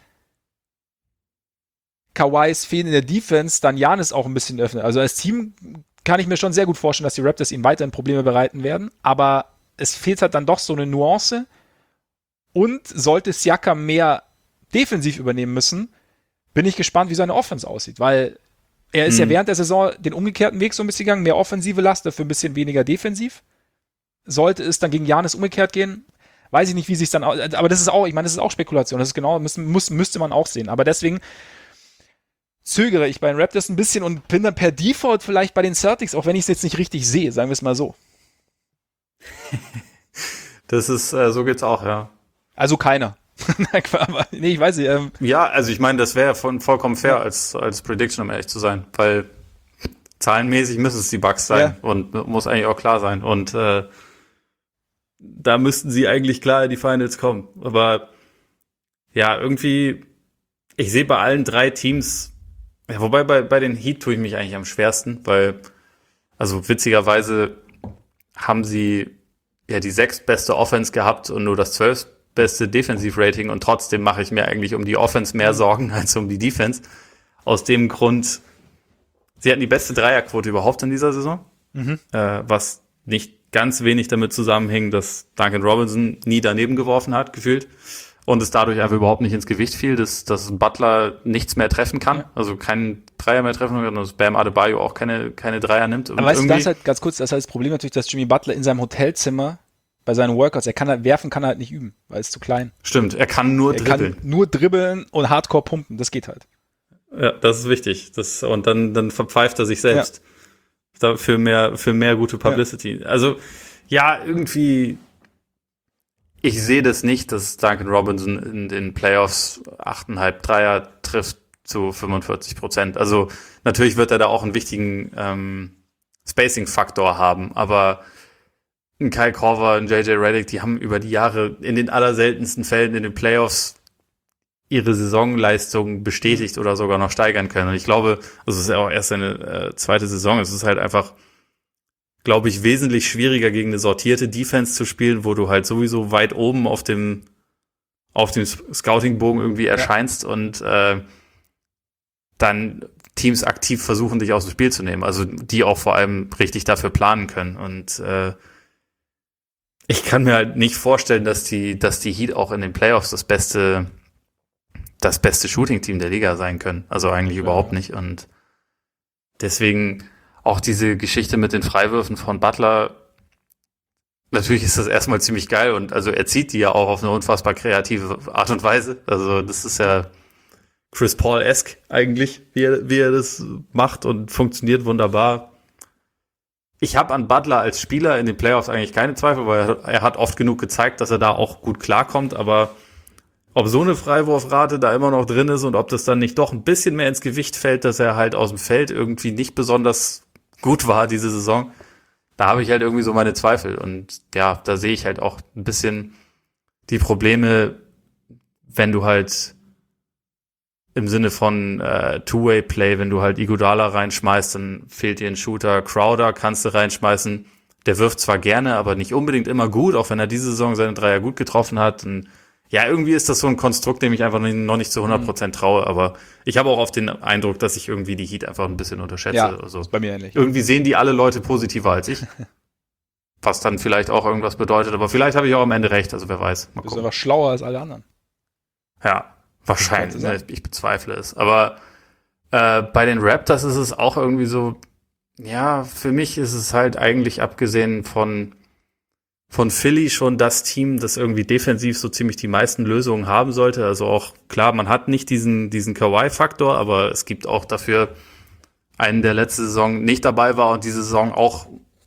Kawhis Fehlen in der Defense dann Giannis auch ein bisschen öffnet. Also als Team kann ich mir schon sehr gut vorstellen, dass die Raptors ihnen weiterhin Probleme bereiten werden, aber es fehlt halt dann doch so eine Nuance. Und sollte Siakam mehr defensiv übernehmen müssen, bin ich gespannt, wie seine Offense aussieht, weil Er ist ja während der Saison den umgekehrten Weg so ein bisschen gegangen, mehr offensive Last, dafür ein bisschen weniger defensiv. Sollte es dann gegen Giannis umgekehrt gehen, weiß ich nicht, wie sich dann, aber das ist auch, ich meine, das ist auch Spekulation, das ist genau, müsste man auch sehen. Aber deswegen zögere ich bei den Raptors ein bisschen und bin dann per Default vielleicht bei den Celtics, auch wenn ich es jetzt nicht richtig sehe, sagen wir es mal so. Das ist, so geht's auch, ja. Also keiner. Aber, nee, ich weiß nicht. Ja, also ich meine, das wäre vollkommen fair als Prediction, um ehrlich zu sein, weil zahlenmäßig müssen es die Bucks sein und muss eigentlich auch klar sein. Und da müssten sie eigentlich klar in die Finals kommen. Aber ja, irgendwie, ich sehe bei allen 3 Teams, ja, wobei bei den Heat tue ich mich eigentlich am schwersten, weil, also witzigerweise haben sie ja die 6. beste Offense gehabt und nur das 12. beste Defensive-Rating und trotzdem mache ich mir eigentlich um die Offense mehr Sorgen als um die Defense. Aus dem Grund, sie hatten die beste Dreierquote überhaupt in dieser Saison, was nicht ganz wenig damit zusammenhing, dass Duncan Robinson nie daneben geworfen hat, gefühlt, und es dadurch einfach überhaupt nicht ins Gewicht fiel, dass Butler nichts mehr treffen kann, also keinen Dreier mehr treffen kann, und dass Bam Adebayo auch keine Dreier nimmt. Aber weißt du, das ist halt ganz kurz, das ist halt das Problem natürlich, dass Jimmy Butler in seinem Hotelzimmer bei seinen Workouts, er kann halt werfen, kann er halt nicht üben, weil es zu klein. Stimmt, er kann nur dribbeln. Kann nur dribbeln und Hardcore pumpen, das geht halt. Ja, das ist wichtig. Und dann verpfeift er sich selbst. Ja. Für mehr gute Publicity. Ja. Also, ja, irgendwie, ich sehe das nicht, dass Duncan Robinson in den Playoffs 8,5 Dreier trifft zu 45%. Also, natürlich wird er da auch einen wichtigen Spacing-Faktor haben, aber ein Kyle Korver, ein JJ Redick, die haben über die Jahre in den allerseltensten Fällen in den Playoffs ihre Saisonleistung bestätigt oder sogar noch steigern können. Und ich glaube, also es ist ja auch erst eine zweite Saison, es ist halt einfach, glaube ich, wesentlich schwieriger gegen eine sortierte Defense zu spielen, wo du halt sowieso weit oben auf dem Scouting-Bogen irgendwie erscheinst und dann Teams aktiv versuchen, dich aus dem Spiel zu nehmen. Also die auch vor allem richtig dafür planen können. Und ich kann mir halt nicht vorstellen, dass die Heat auch in den Playoffs das beste Shooting-Team der Liga sein können. Also eigentlich überhaupt nicht. Und deswegen auch diese Geschichte mit den Freiwürfen von Butler, natürlich ist das erstmal ziemlich geil und also er zieht die ja auch auf eine unfassbar kreative Art und Weise. Also das ist ja Chris Paul-esque eigentlich, wie er das macht und funktioniert wunderbar. Ich habe an Butler als Spieler in den Playoffs eigentlich keine Zweifel, weil er hat oft genug gezeigt, dass er da auch gut klarkommt, aber ob so eine Freiwurfrate da immer noch drin ist und ob das dann nicht doch ein bisschen mehr ins Gewicht fällt, dass er halt aus dem Feld irgendwie nicht besonders gut war diese Saison, da habe ich halt irgendwie so meine Zweifel. Und ja, da sehe ich halt auch ein bisschen die Probleme, wenn du halt im Sinne von Two-Way-Play, wenn du halt Iguodala reinschmeißt, dann fehlt dir ein Shooter. Crowder kannst du reinschmeißen. Der wirft zwar gerne, aber nicht unbedingt immer gut, auch wenn er diese Saison seine Dreier gut getroffen hat. Und ja, irgendwie ist das so ein Konstrukt, dem ich einfach noch nicht zu 100% traue. Aber ich habe auch oft den Eindruck, dass ich irgendwie die Heat einfach ein bisschen unterschätze. Ja, also, ist bei mir ähnlich. Irgendwie sehen die alle Leute positiver als ich. Was dann vielleicht auch irgendwas bedeutet. Aber vielleicht habe ich auch am Ende recht, also wer weiß. Du bist einfach schlauer als alle anderen. Ja, wahrscheinlich. Ich bezweifle es. Aber bei den Raptors ist es auch irgendwie so, ja, für mich ist es halt eigentlich abgesehen von Philly schon das Team, das irgendwie defensiv so ziemlich die meisten Lösungen haben sollte. Also auch, klar, man hat nicht diesen Kawhi-Faktor, aber es gibt auch dafür einen, der letzte Saison nicht dabei war und diese Saison auch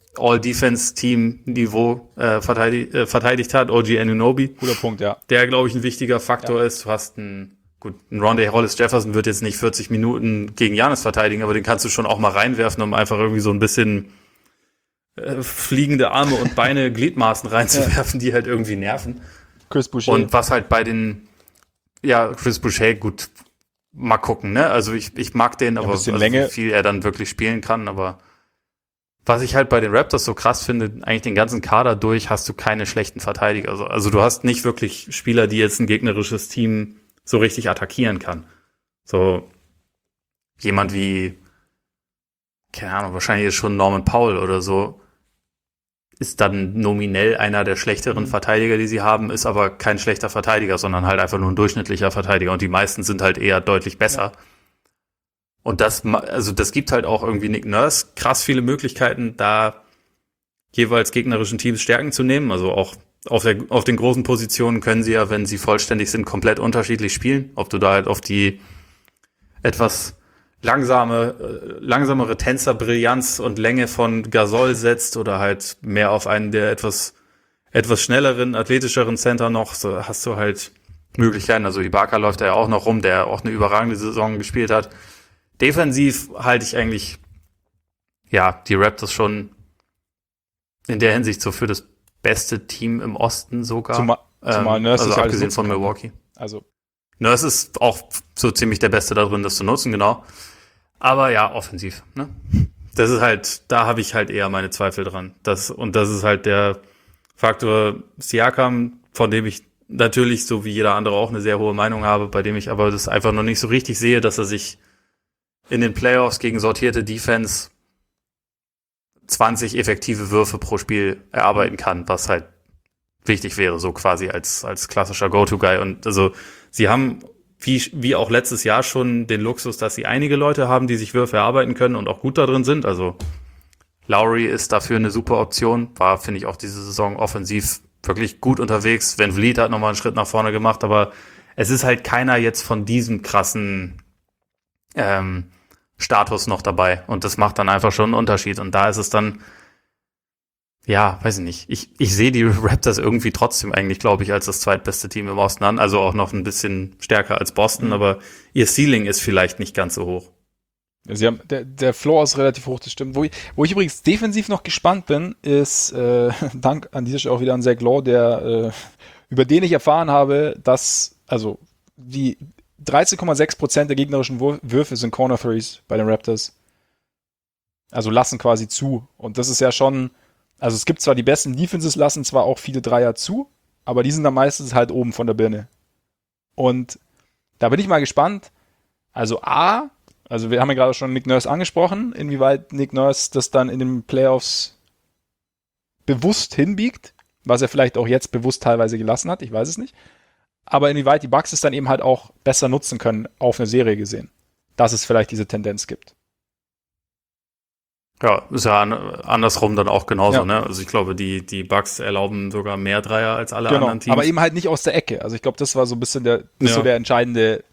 All-Defense-Team-Niveau verteidigt hat, OG Anunoby. Guter Punkt, ja. Der, glaube ich, ein wichtiger Faktor ist. Du hast ein Rondé Hollis-Jefferson wird jetzt nicht 40 Minuten gegen Giannis verteidigen, aber den kannst du schon auch mal reinwerfen, um einfach irgendwie so ein bisschen fliegende Arme und Beine, Gliedmaßen reinzuwerfen, die halt irgendwie nerven. Chris Boucher. Und was halt bei den, Chris Boucher, gut, mal gucken, ne? Also ich mag den, aber wie viel er dann wirklich spielen kann, aber was ich halt bei den Raptors so krass finde, eigentlich den ganzen Kader durch hast du keine schlechten Verteidiger. Also du hast nicht wirklich Spieler, die jetzt ein gegnerisches Team so richtig attackieren kann. So jemand wie, keine Ahnung, wahrscheinlich ist schon Norman Powell oder so, ist dann nominell einer der schlechteren Verteidiger, die sie haben, ist aber kein schlechter Verteidiger, sondern halt einfach nur ein durchschnittlicher Verteidiger und die meisten sind halt eher deutlich besser. Und das gibt halt auch irgendwie Nick Nurse krass viele Möglichkeiten, da jeweils gegnerischen Teams Stärken zu nehmen. Also auch auf den großen Positionen können sie ja, wenn sie vollständig sind, komplett unterschiedlich spielen. Ob du da halt auf die etwas langsamere Tänzerbrillanz und Länge von Gasol setzt oder halt mehr auf einen der etwas schnelleren, athletischeren Center noch, so hast du halt Möglichkeiten. Also Ibaka läuft da ja auch noch rum, der auch eine überragende Saison gespielt hat. Defensiv halte ich eigentlich, ja, die Raptors schon in der Hinsicht so für das beste Team im Osten sogar. Zumal Nurse also abgesehen von Milwaukee. Also Nurse ist auch so ziemlich der Beste da drin, das zu nutzen, genau. Aber ja, offensiv, ne? Das ist halt, da habe ich halt eher meine Zweifel dran. Das ist halt der Faktor Siakam, von dem ich natürlich, so wie jeder andere auch, eine sehr hohe Meinung habe, bei dem ich aber das einfach noch nicht so richtig sehe, dass er sich in den Playoffs gegen sortierte Defense 20 effektive Würfe pro Spiel erarbeiten kann, was halt wichtig wäre, so quasi als klassischer Go-To-Guy. Und also sie haben, wie auch letztes Jahr schon, den Luxus, dass sie einige Leute haben, die sich Würfe erarbeiten können und auch gut da drin sind. Also Lowry ist dafür eine super Option, war, finde ich, auch diese Saison offensiv wirklich gut unterwegs. Van Vliet hat nochmal einen Schritt nach vorne gemacht, aber es ist halt keiner jetzt von diesem krassen Status noch dabei. Und das macht dann einfach schon einen Unterschied. Und da ist es dann, ja, weiß ich nicht. Ich sehe die Raptors irgendwie trotzdem eigentlich, glaube ich, als das zweitbeste Team im Osten an. Also auch noch ein bisschen stärker als Boston, aber ihr Ceiling ist vielleicht nicht ganz so hoch. Sie haben, der Floor ist relativ hoch, das stimmt. Wo ich übrigens defensiv noch gespannt bin, ist Dank an dieser Stelle auch wieder an Zach Lowe, über den ich erfahren habe, dass, also die 13,6% der gegnerischen Würfe sind Corner Threes bei den Raptors. Also lassen quasi zu. Und das ist ja schon, also es gibt zwar die besten Defenses, lassen zwar auch viele Dreier zu, aber die sind dann meistens halt oben von der Birne. Und da bin ich mal gespannt. Also wir haben ja gerade schon Nick Nurse angesprochen, inwieweit Nick Nurse das dann in den Playoffs bewusst hinbiegt, was er vielleicht auch jetzt bewusst teilweise gelassen hat, ich weiß es nicht. Aber inwieweit die Bucks es dann eben halt auch besser nutzen können, auf eine Serie gesehen. Dass es vielleicht diese Tendenz gibt. Ja, ist ja andersrum dann auch genauso, ne? Also ich glaube, die Bucks erlauben sogar mehr Dreier als alle anderen Teams. Aber eben halt nicht aus der Ecke. Also ich glaube, das war so ein bisschen der entscheidende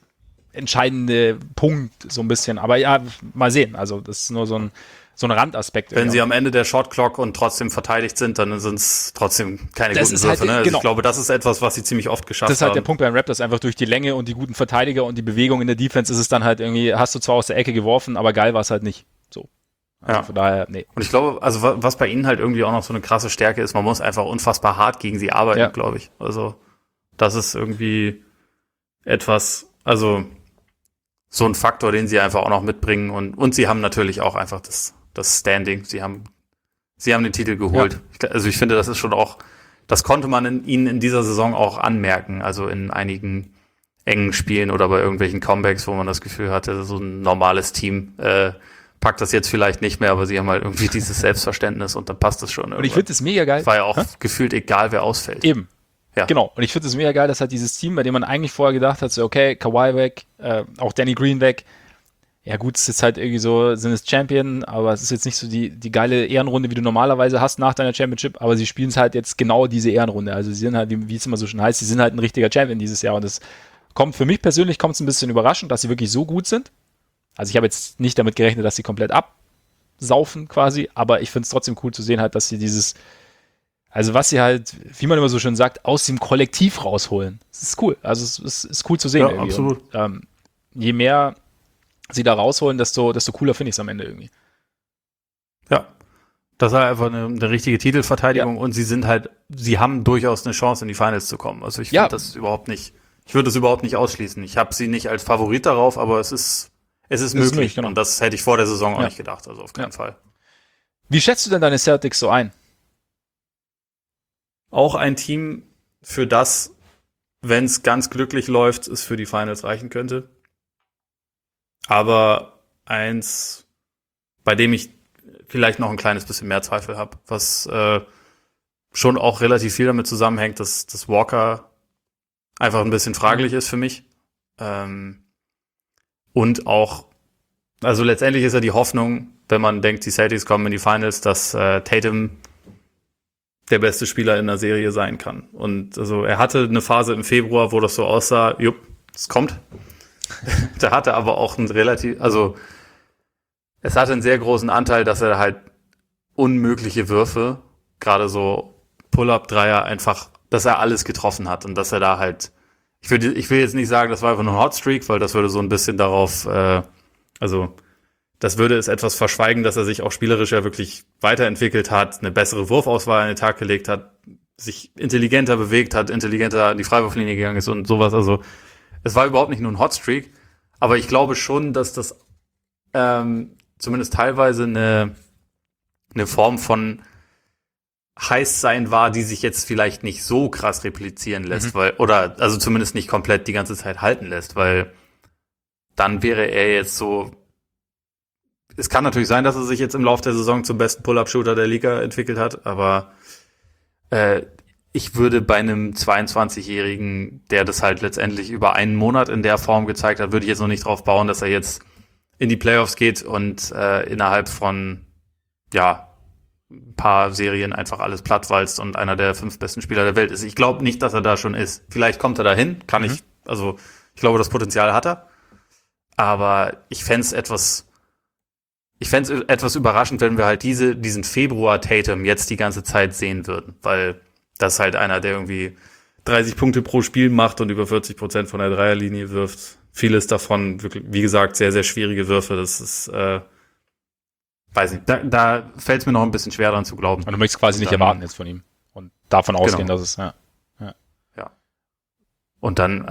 Punkt, so ein bisschen. Aber ja, mal sehen. Also das ist nur so ein Randaspekt. Wenn sie am Ende der Shotclock und trotzdem verteidigt sind, dann sind es trotzdem keine guten Würfe. Halt, ne? Also genau. Ich glaube, das ist etwas, was sie ziemlich oft geschafft haben. Das ist halt der Punkt beim Raptors, einfach durch die Länge und die guten Verteidiger und die Bewegung in der Defense ist es dann halt irgendwie, hast du zwar aus der Ecke geworfen, aber geil war es halt nicht. So. Also ja. Von daher, nee. Und ich glaube, also was bei ihnen halt irgendwie auch noch so eine krasse Stärke ist, man muss einfach unfassbar hart gegen sie arbeiten, glaube ich. Also das ist irgendwie etwas, also so ein Faktor, den sie einfach auch noch mitbringen und sie haben natürlich auch einfach das Standing. Sie haben den Titel geholt. Ja. Also ich finde, das ist schon auch, das konnte man ihnen in dieser Saison auch anmerken. Also in einigen engen Spielen oder bei irgendwelchen Comebacks, wo man das Gefühl hatte, so ein normales Team packt das jetzt vielleicht nicht mehr, aber sie haben halt irgendwie dieses Selbstverständnis und dann passt es schon. Und ich finde es mega geil. Es war ja auch gefühlt egal, wer ausfällt. Eben. Ja. Genau. Und ich finde es mega geil, dass halt dieses Team, bei dem man eigentlich vorher gedacht hat, so okay, Kawhi weg, auch Danny Green weg. Ja gut, es ist halt irgendwie so, sind es Champion, aber es ist jetzt nicht so die geile Ehrenrunde, wie du normalerweise hast nach deiner Championship, aber sie spielen es halt jetzt genau diese Ehrenrunde. Also sie sind halt, wie es immer so schön heißt, sie sind halt ein richtiger Champion dieses Jahr und das kommt für mich persönlich ein bisschen überraschend, dass sie wirklich so gut sind. Also ich habe jetzt nicht damit gerechnet, dass sie komplett absaufen quasi, aber ich finde es trotzdem cool zu sehen halt, dass sie dieses, also was sie halt, wie man immer so schön sagt, aus dem Kollektiv rausholen. Das ist cool. Also es ist cool zu sehen. Ja, irgendwie. absolut. Und, je mehr sie da rausholen, desto cooler finde ich es am Ende irgendwie. Ja, das war einfach eine richtige Titelverteidigung und sie haben durchaus eine Chance, in die Finals zu kommen. Also ich finde das überhaupt nicht, ich würde das überhaupt nicht ausschließen. Ich habe sie nicht als Favorit darauf, aber es ist möglich. Genau. Und das hätte ich vor der Saison auch nicht gedacht, also auf keinen Fall. Wie schätzt du denn deine Celtics so ein? Auch ein Team, für das, wenn es ganz glücklich läuft, es für die Finals reichen könnte. Aber eins, bei dem ich vielleicht noch ein kleines bisschen mehr Zweifel habe, was schon auch relativ viel damit zusammenhängt, dass Walker einfach ein bisschen fraglich ist für mich. Und auch Also letztendlich ist ja die Hoffnung, wenn man denkt, die Celtics kommen in die Finals, dass Tatum der beste Spieler in der Serie sein kann. Und also er hatte eine Phase im Februar, wo das so aussah, jupp, es kommt. Da hatte aber auch es hatte einen sehr großen Anteil, dass er halt unmögliche Würfe, gerade so Pull-Up-Dreier einfach, dass er alles getroffen hat und dass er da halt, ich will jetzt nicht sagen, das war einfach nur ein Hotstreak, weil das würde so ein bisschen darauf, das würde es etwas verschweigen, dass er sich auch spielerisch ja wirklich weiterentwickelt hat, eine bessere Wurfauswahl an den Tag gelegt hat, sich intelligenter bewegt hat, intelligenter an die Freiwurflinie gegangen ist und sowas. Also es war überhaupt nicht nur ein Hotstreak, aber ich glaube schon, dass das zumindest teilweise eine Form von Heißsein war, die sich jetzt vielleicht nicht so krass replizieren lässt, oder zumindest nicht komplett die ganze Zeit halten lässt, weil dann wäre er jetzt so. Es kann natürlich sein, dass er sich jetzt im Laufe der Saison zum besten Pull-Up-Shooter der Liga entwickelt hat, aber ich würde bei einem 22-Jährigen, der das halt letztendlich über einen Monat in der Form gezeigt hat, würde ich jetzt noch nicht drauf bauen, dass er jetzt in die Playoffs geht und innerhalb von ein paar Serien einfach alles plattwalzt und einer der 5 besten Spieler der Welt ist. Ich glaube nicht, dass er da schon ist. Vielleicht kommt er dahin, ich glaube, das Potenzial hat er. Aber ich fände es etwas überraschend, wenn wir halt diesen Februar Tatum jetzt die ganze Zeit sehen würden, weil das ist halt einer, der irgendwie 30 Punkte pro Spiel macht und über 40% von der Dreierlinie wirft. Vieles davon, wirklich, wie gesagt, sehr, sehr schwierige Würfe. Das ist, weiß nicht, da fällt es mir noch ein bisschen schwer dran zu glauben. Und du möchtest quasi nicht erwarten jetzt von ihm und davon ausgehen, dass es, ja. Und dann,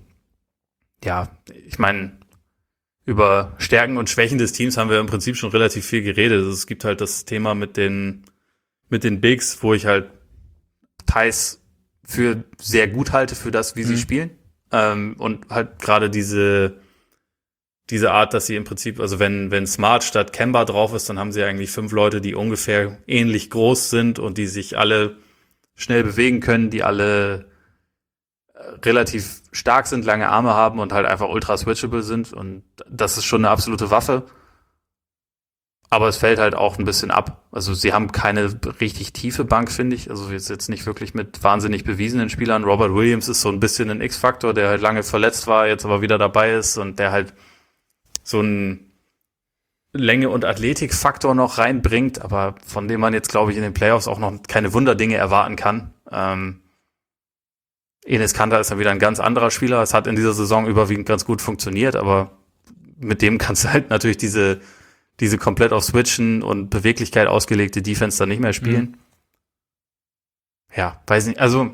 ich meine, über Stärken und Schwächen des Teams haben wir im Prinzip schon relativ viel geredet. Also es gibt halt das Thema mit den Bigs, wo ich halt Thais für sehr gut halte für das, wie sie spielen. Und halt gerade diese Art, dass sie im Prinzip, also wenn Smart statt Kemba drauf ist, dann haben sie eigentlich 5 Leute, die ungefähr ähnlich groß sind und die sich alle schnell bewegen können, die alle relativ stark sind, lange Arme haben und halt einfach ultra switchable sind. Und das ist schon eine absolute Waffe. Aber es fällt halt auch ein bisschen ab. Also sie haben keine richtig tiefe Bank, finde ich. Also jetzt nicht wirklich mit wahnsinnig bewiesenen Spielern. Robert Williams ist so ein bisschen ein X-Faktor, der halt lange verletzt war, jetzt aber wieder dabei ist und der halt so einen Länge- und Athletik-Faktor noch reinbringt, aber von dem man jetzt, glaube ich, in den Playoffs auch noch keine Wunderdinge erwarten kann. Enes Kanter ist dann wieder ein ganz anderer Spieler. Es hat in dieser Saison überwiegend ganz gut funktioniert, aber mit dem kannst du halt natürlich diese komplett auf Switchen und Beweglichkeit ausgelegte Defense dann nicht mehr spielen. Ja, weiß nicht. Also,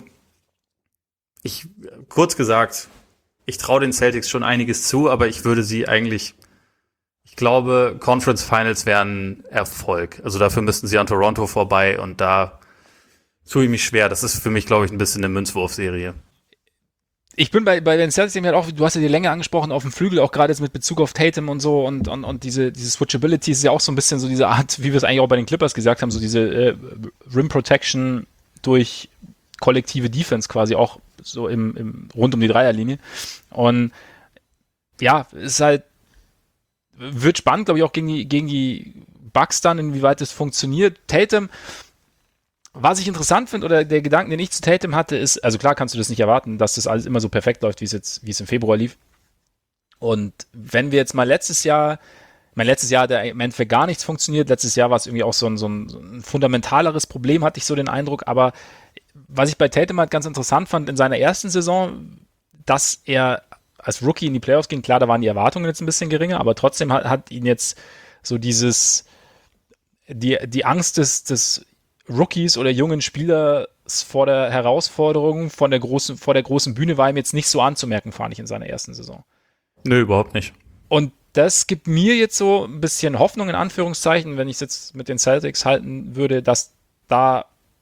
kurz gesagt, ich traue den Celtics schon einiges zu, aber ich würde sie eigentlich, ich glaube, Conference Finals wären Erfolg. Also dafür müssten sie an Toronto vorbei und da tue ich mich schwer. Das ist für mich, glaube ich, ein bisschen eine Münzwurfserie. Ich bin bei den Celtics eben halt auch, du hast ja die Länge angesprochen auf dem Flügel, auch gerade jetzt mit Bezug auf Tatum und so und diese Switchability ist ja auch so ein bisschen so diese Art, wie wir es eigentlich auch bei den Clippers gesagt haben, so diese Rim Protection durch kollektive Defense quasi auch so im rund um die Dreierlinie. Und ja, es ist halt, wird spannend, glaube ich, auch gegen die Bucks dann, inwieweit das funktioniert. Tatum, was ich interessant finde, oder der Gedanke, den ich zu Tatum hatte, ist, also klar kannst du das nicht erwarten, dass das alles immer so perfekt läuft, wie es im Februar lief. Und wenn wir jetzt mal letztes Jahr hat im Endeffekt gar nichts funktioniert. Letztes Jahr war es irgendwie auch so ein fundamentaleres Problem, hatte ich so den Eindruck. Aber was ich bei Tatum halt ganz interessant fand in seiner ersten Saison, dass er als Rookie in die Playoffs ging, klar, da waren die Erwartungen jetzt ein bisschen geringer, aber trotzdem hat ihn jetzt so die Angst des Rookies oder jungen Spielers vor der Herausforderung, vor der großen Bühne war ihm jetzt nicht so anzumerken, fand ich in seiner ersten Saison. Nö, überhaupt nicht. Und das gibt mir jetzt so ein bisschen Hoffnung, in Anführungszeichen, wenn ich es jetzt mit den Celtics halten würde, dass da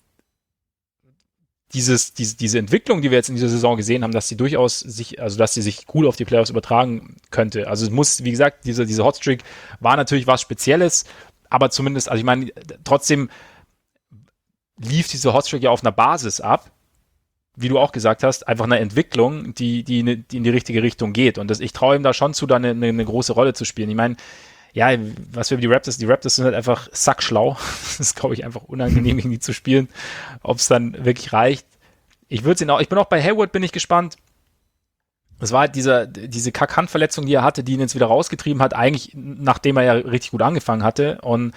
diese Entwicklung, die wir jetzt in dieser Saison gesehen haben, dass sie durchaus dass sie sich cool auf die Playoffs übertragen könnte. Also es muss, wie gesagt, diese Hotstreak war natürlich was Spezielles, aber zumindest, also ich meine, trotzdem lief diese Hotstreak ja auf einer Basis ab, wie du auch gesagt hast, einfach eine Entwicklung, die in die richtige Richtung geht. Und ich traue ihm da schon zu, da eine große Rolle zu spielen. Ich meine, ja, was wir über die Raptors sind halt einfach sackschlau. Das ist, glaube ich, einfach unangenehm, gegen die zu spielen. Ob es dann wirklich reicht. Ich bin auch bei Hayward, bin ich gespannt. Es war halt diese Kack-Handverletzung, die er hatte, die ihn jetzt wieder rausgetrieben hat, eigentlich nachdem er ja richtig gut angefangen hatte. Und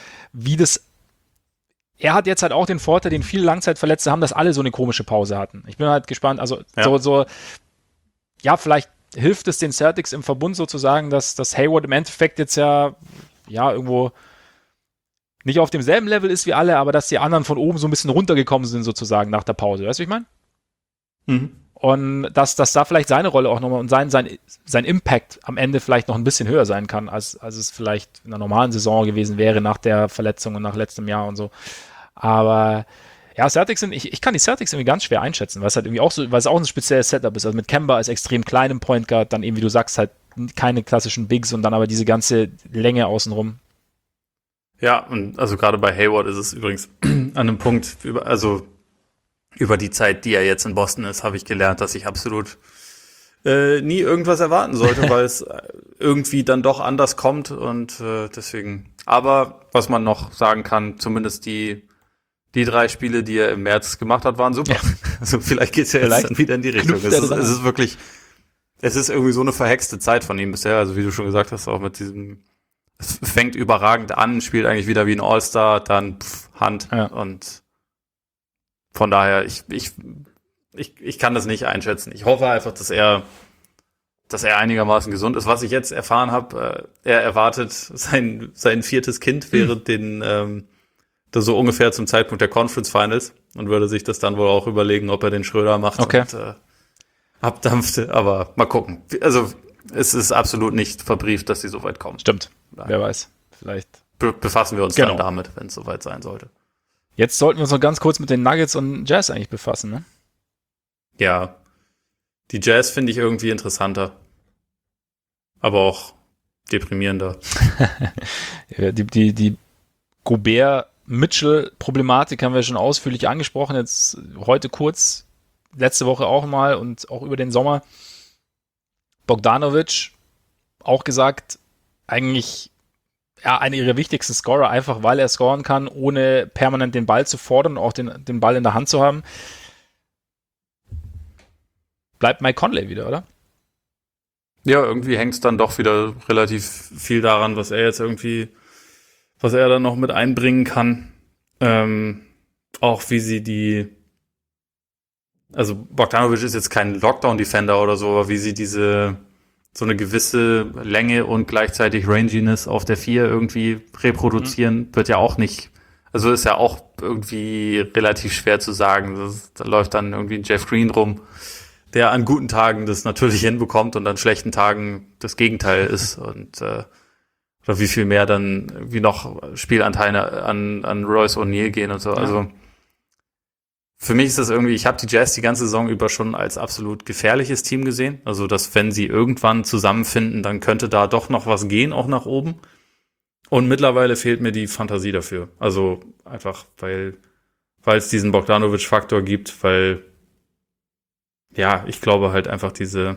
er hat jetzt halt auch den Vorteil, den viele Langzeitverletzte haben, dass alle so eine komische Pause hatten. Ich bin halt gespannt, also vielleicht hilft es den Celtics im Verbund sozusagen, dass Hayward im Endeffekt jetzt ja irgendwo nicht auf demselben Level ist wie alle, aber dass die anderen von oben so ein bisschen runtergekommen sind sozusagen nach der Pause. Weißt du, wie ich meine? Mhm. Und dass da vielleicht seine Rolle auch nochmal und sein Impact am Ende vielleicht noch ein bisschen höher sein kann, als es vielleicht in einer normalen Saison gewesen wäre nach der Verletzung und nach letztem Jahr und so. Aber ja, ich kann die Celtics irgendwie ganz schwer einschätzen, weil es halt irgendwie auch so, weil es auch ein spezielles Setup ist. Also mit Kemba als extrem kleinem Point Guard, dann eben, wie du sagst, halt keine klassischen Bigs und dann aber diese ganze Länge außenrum. Ja, und also gerade bei Hayward ist es übrigens an einem Punkt, über die Zeit, die er jetzt in Boston ist, habe ich gelernt, dass ich absolut nie irgendwas erwarten sollte, weil es irgendwie dann doch anders kommt und deswegen. Aber was man noch sagen kann, zumindest die 3 Spiele, die er im März gemacht hat, waren super. Ja. Also vielleicht geht's ja jetzt dann wieder in die Richtung. Es ist wirklich, es ist irgendwie so eine verhexte Zeit von ihm bisher. Also wie du schon gesagt hast, auch mit diesem, es fängt überragend an, spielt eigentlich wieder wie ein All-Star, dann Hand und von daher, ich kann das nicht einschätzen. Ich hoffe einfach, dass er einigermaßen gesund ist. Was ich jetzt erfahren habe, er erwartet sein 4. Kind während das so ungefähr zum Zeitpunkt der Conference Finals und würde sich das dann wohl auch überlegen, ob er den Schröder macht und abdampfte. Aber mal gucken. Also es ist absolut nicht verbrieft, dass sie so weit kommen. Stimmt. Wer weiß. Vielleicht befassen wir uns dann damit, wenn es soweit sein sollte. Jetzt sollten wir uns noch ganz kurz mit den Nuggets und Jazz eigentlich befassen, ne? Ja. Die Jazz finde ich irgendwie interessanter. Aber auch deprimierender. Die Gobert-Mitchell-Problematik haben wir schon ausführlich angesprochen. Jetzt heute kurz, letzte Woche auch mal und auch über den Sommer. Bogdanovic auch gesagt, eigentlich einer ihrer wichtigsten Scorer, einfach weil er scoren kann, ohne permanent den Ball zu fordern und auch den Ball in der Hand zu haben. Bleibt Mike Conley wieder, oder? Ja, irgendwie hängt es dann doch wieder relativ viel daran, was er dann noch mit einbringen kann. Auch wie sie also Bogdanovic ist jetzt kein Lockdown-Defender oder so, aber wie sie so eine gewisse Länge und gleichzeitig Ranginess auf der 4 irgendwie reproduzieren, wird ja auch nicht, also ist ja auch irgendwie relativ schwer zu sagen. Da läuft dann irgendwie ein Jeff Green rum, der an guten Tagen das natürlich hinbekommt und an schlechten Tagen das Gegenteil ist und oder wie viel mehr dann wie noch Spielanteile an Royce O'Neal gehen und so. Ja. Also für mich ist das irgendwie, ich habe die Jazz die ganze Saison über schon als absolut gefährliches Team gesehen. Also, dass wenn sie irgendwann zusammenfinden, dann könnte da doch noch was gehen, auch nach oben. Und mittlerweile fehlt mir die Fantasie dafür. Also einfach, weil es diesen Bogdanovic-Faktor gibt, weil ja, ich glaube halt einfach diese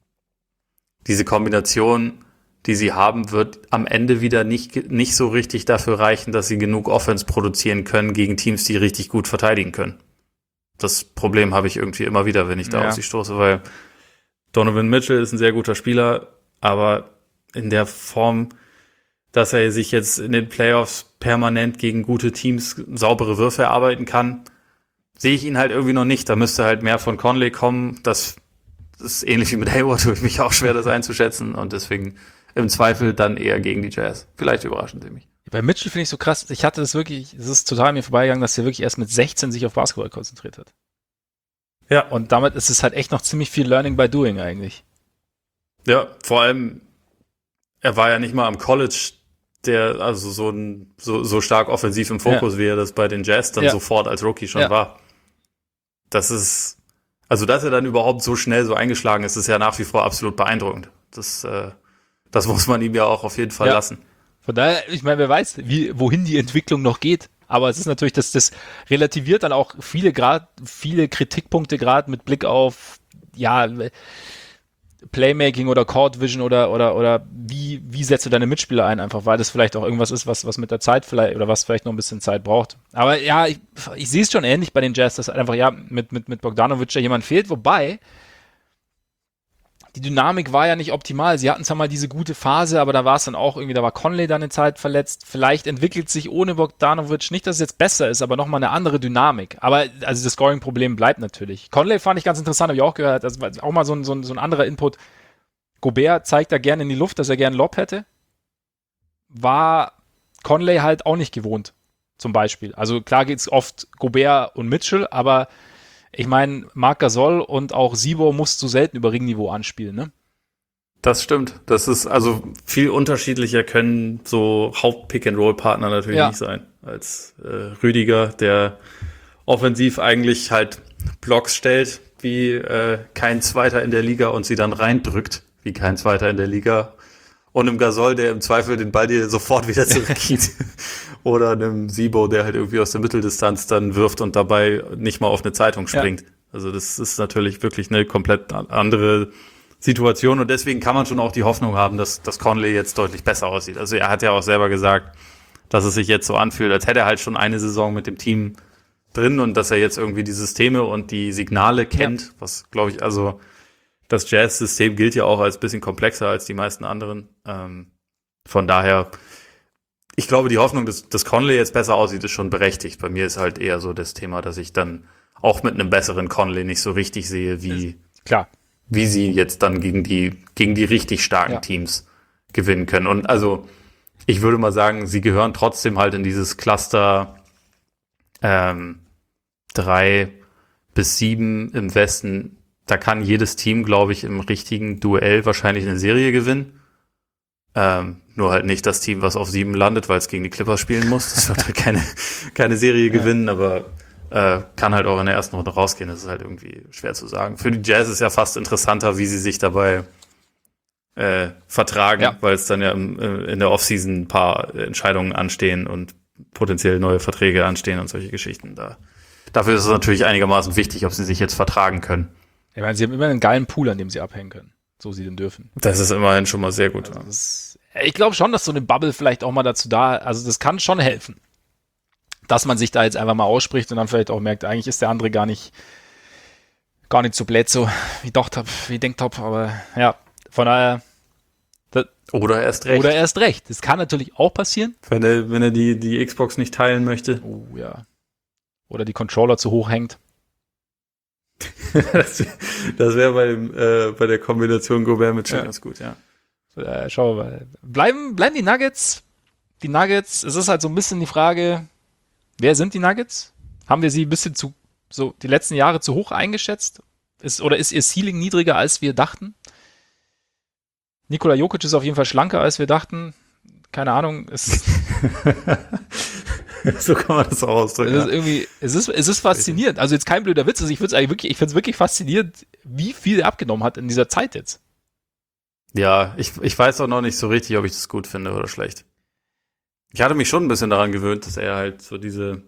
Kombination, die sie haben, wird am Ende wieder nicht so richtig dafür reichen, dass sie genug Offense produzieren können gegen Teams, die richtig gut verteidigen können. Das Problem habe ich irgendwie immer wieder, wenn ich da auf sie stoße, weil Donovan Mitchell ist ein sehr guter Spieler, aber in der Form, dass er sich jetzt in den Playoffs permanent gegen gute Teams saubere Würfe erarbeiten kann, sehe ich ihn halt irgendwie noch nicht. Da müsste halt mehr von Conley kommen. Das ist ähnlich wie mit Hayward, tue ich mich auch schwer, das einzuschätzen und deswegen im Zweifel dann eher gegen die Jazz. Vielleicht überraschen sie mich. Bei Mitchell finde ich so krass, es ist total an mir vorbeigegangen, dass er wirklich erst mit 16 sich auf Basketball konzentriert hat. Ja. Und damit ist es halt echt noch ziemlich viel Learning by Doing eigentlich. Ja, vor allem, er war ja nicht mal am College, der also so stark offensiv im Fokus, wie er das bei den Jazz dann sofort als Rookie schon war. Das ist, also dass er dann überhaupt so schnell so eingeschlagen ist ja nach wie vor absolut beeindruckend. Das muss man ihm ja auch auf jeden Fall lassen. Von daher, ich meine, wer weiß, wohin die Entwicklung noch geht. Aber es ist natürlich, das relativiert dann auch viele Kritikpunkte, gerade mit Blick auf, Playmaking oder Court Vision oder wie setzt du deine Mitspieler ein, einfach, weil das vielleicht auch irgendwas ist, was mit der Zeit vielleicht oder was vielleicht noch ein bisschen Zeit braucht. Aber ja, ich sehe es schon ähnlich bei den Jazz, dass einfach mit Bogdanovic ja jemand fehlt, wobei die Dynamik war ja nicht optimal. Sie hatten zwar mal diese gute Phase, aber da war es dann auch irgendwie, da war Conley dann eine Zeit verletzt. Vielleicht entwickelt sich ohne Bogdanovic nicht, dass es jetzt besser ist, aber nochmal eine andere Dynamik. Aber also das Scoring-Problem bleibt natürlich. Conley fand ich ganz interessant, habe ich auch gehört. Das war auch mal so ein anderer Input. Gobert zeigt da gerne in die Luft, dass er gerne Lob hätte. War Conley halt auch nicht gewohnt, zum Beispiel. Also klar geht es oft Gobert und Mitchell, aber ich meine, Marc Gasol und auch Sibo musst du selten über Ringniveau anspielen, ne? Das stimmt. Das ist also viel unterschiedlicher können so Haupt-Pick-and-Roll-Partner natürlich nicht sein als Rüdiger, der offensiv eigentlich halt Blocks stellt wie kein Zweiter in der Liga und sie dann reindrückt wie kein Zweiter in der Liga. Und einem Gasol, der im Zweifel den Ball dir sofort wieder zurückgeht. Oder einem Sibo, der halt irgendwie aus der Mitteldistanz dann wirft und dabei nicht mal auf eine Zeitung springt. Ja. Also das ist natürlich wirklich eine komplett andere Situation. Und deswegen kann man schon auch die Hoffnung haben, dass Conley jetzt deutlich besser aussieht. Also er hat ja auch selber gesagt, dass es sich jetzt so anfühlt, als hätte er halt schon eine Saison mit dem Team drin und dass er jetzt irgendwie die Systeme und die Signale kennt, was, glaube ich, also das Jazz-System gilt ja auch als bisschen komplexer als die meisten anderen. Von daher, ich glaube, die Hoffnung, dass Conley jetzt besser aussieht, ist schon berechtigt. Bei mir ist halt eher so das Thema, dass ich dann auch mit einem besseren Conley nicht so richtig sehe, wie sie jetzt dann gegen die richtig starken Teams gewinnen können. Und also, ich würde mal sagen, sie gehören trotzdem halt in dieses Cluster 3 bis 7 im Westen. Da kann jedes Team, glaube ich, im richtigen Duell wahrscheinlich eine Serie gewinnen. Nur halt nicht das Team, was auf 7 landet, weil es gegen die Clippers spielen muss. Das wird halt keine Serie gewinnen, aber kann halt auch in der ersten Runde rausgehen. Das ist halt irgendwie schwer zu sagen. Für die Jazz ist ja fast interessanter, wie sie sich dabei vertragen, weil es dann ja in der Offseason ein paar Entscheidungen anstehen und potenziell neue Verträge anstehen und solche Geschichten. Dafür ist es natürlich einigermaßen wichtig, ob sie sich jetzt vertragen können. Ich meine, sie haben immer einen geilen Pool, an dem sie abhängen können, so sie denn dürfen. Das ist immerhin schon mal sehr gut. Also ich glaube schon, dass so eine Bubble vielleicht auch mal dazu also das kann schon helfen, dass man sich da jetzt einfach mal ausspricht und dann vielleicht auch merkt, eigentlich ist der andere gar nicht so blöd, so wie Denktop, aber ja, von daher. Oder erst recht. Das kann natürlich auch passieren. Wenn er die Xbox nicht teilen möchte. Oh ja. Oder die Controller zu hoch hängt. Das wäre bei der Kombination Gobert mit Schön ganz gut, ja. Schauen wir mal. Bleiben die Nuggets? Die Nuggets, es ist halt so ein bisschen die Frage, wer sind die Nuggets? Haben wir sie ein bisschen die letzten Jahre zu hoch eingeschätzt? Oder ist ihr Ceiling niedriger, als wir dachten? Nikola Jokic ist auf jeden Fall schlanker, als wir dachten. Keine Ahnung. So kann man das auch ausdrücken. Es ist faszinierend. Also jetzt kein blöder Witz. Also ich finde es wirklich faszinierend, wie viel er abgenommen hat in dieser Zeit jetzt. Ja, ich weiß auch noch nicht so richtig, ob ich das gut finde oder schlecht. Ich hatte mich schon ein bisschen daran gewöhnt, dass er halt so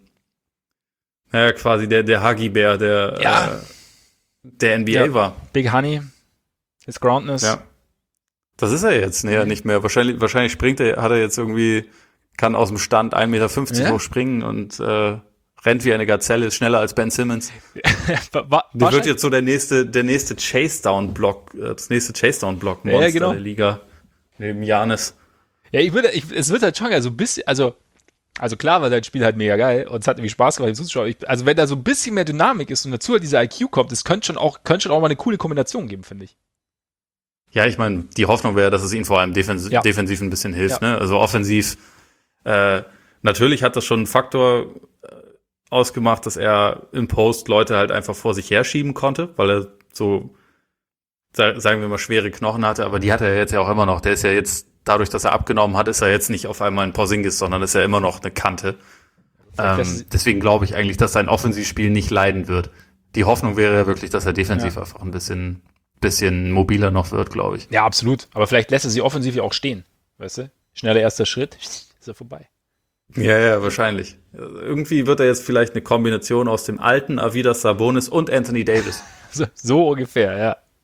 quasi der Huggy-Bär der NBA war. Big Honey, his Groundness. Ja. Das ist er jetzt nicht mehr. Wahrscheinlich hat er jetzt irgendwie, kann aus dem Stand 1,50 Meter hoch springen und rennt wie eine Gazelle, ist schneller als Ben Simmons. Der wird jetzt so der nächste Chase-Down-Block, das nächste Chase-Down-Block-Monster der Liga. Neben Giannis. Ja, es wird halt schon so ein bisschen, also klar war das Spiel halt mega geil und es hat irgendwie Spaß gemacht, also wenn da so ein bisschen mehr Dynamik ist und dazu halt dieser IQ kommt, das könnte schon auch mal eine coole Kombination geben, finde ich. Ja, ich meine, die Hoffnung wäre, dass es ihnen vor allem defensiv ein bisschen hilft. Ne? Also offensiv, natürlich hat das schon einen Faktor ausgemacht, dass er im Post Leute halt einfach vor sich herschieben konnte, weil er so, sagen wir mal, schwere Knochen hatte, aber die hat er jetzt ja auch immer noch. Der ist ja jetzt, dadurch, dass er abgenommen hat, ist er jetzt nicht auf einmal ein Porzingis, sondern ist er immer noch eine Kante. Deswegen glaube ich eigentlich, dass sein Offensivspiel nicht leiden wird. Die Hoffnung wäre ja wirklich, dass er defensiv einfach ein bisschen mobiler noch wird, glaube ich. Ja, absolut. Aber vielleicht lässt er sie offensiv ja auch stehen. Weißt du? Schneller erster Schritt, ist er vorbei. Ja, wahrscheinlich. Irgendwie wird er jetzt vielleicht eine Kombination aus dem alten Arvydas Sabonis und Anthony Davis. So ungefähr, ja.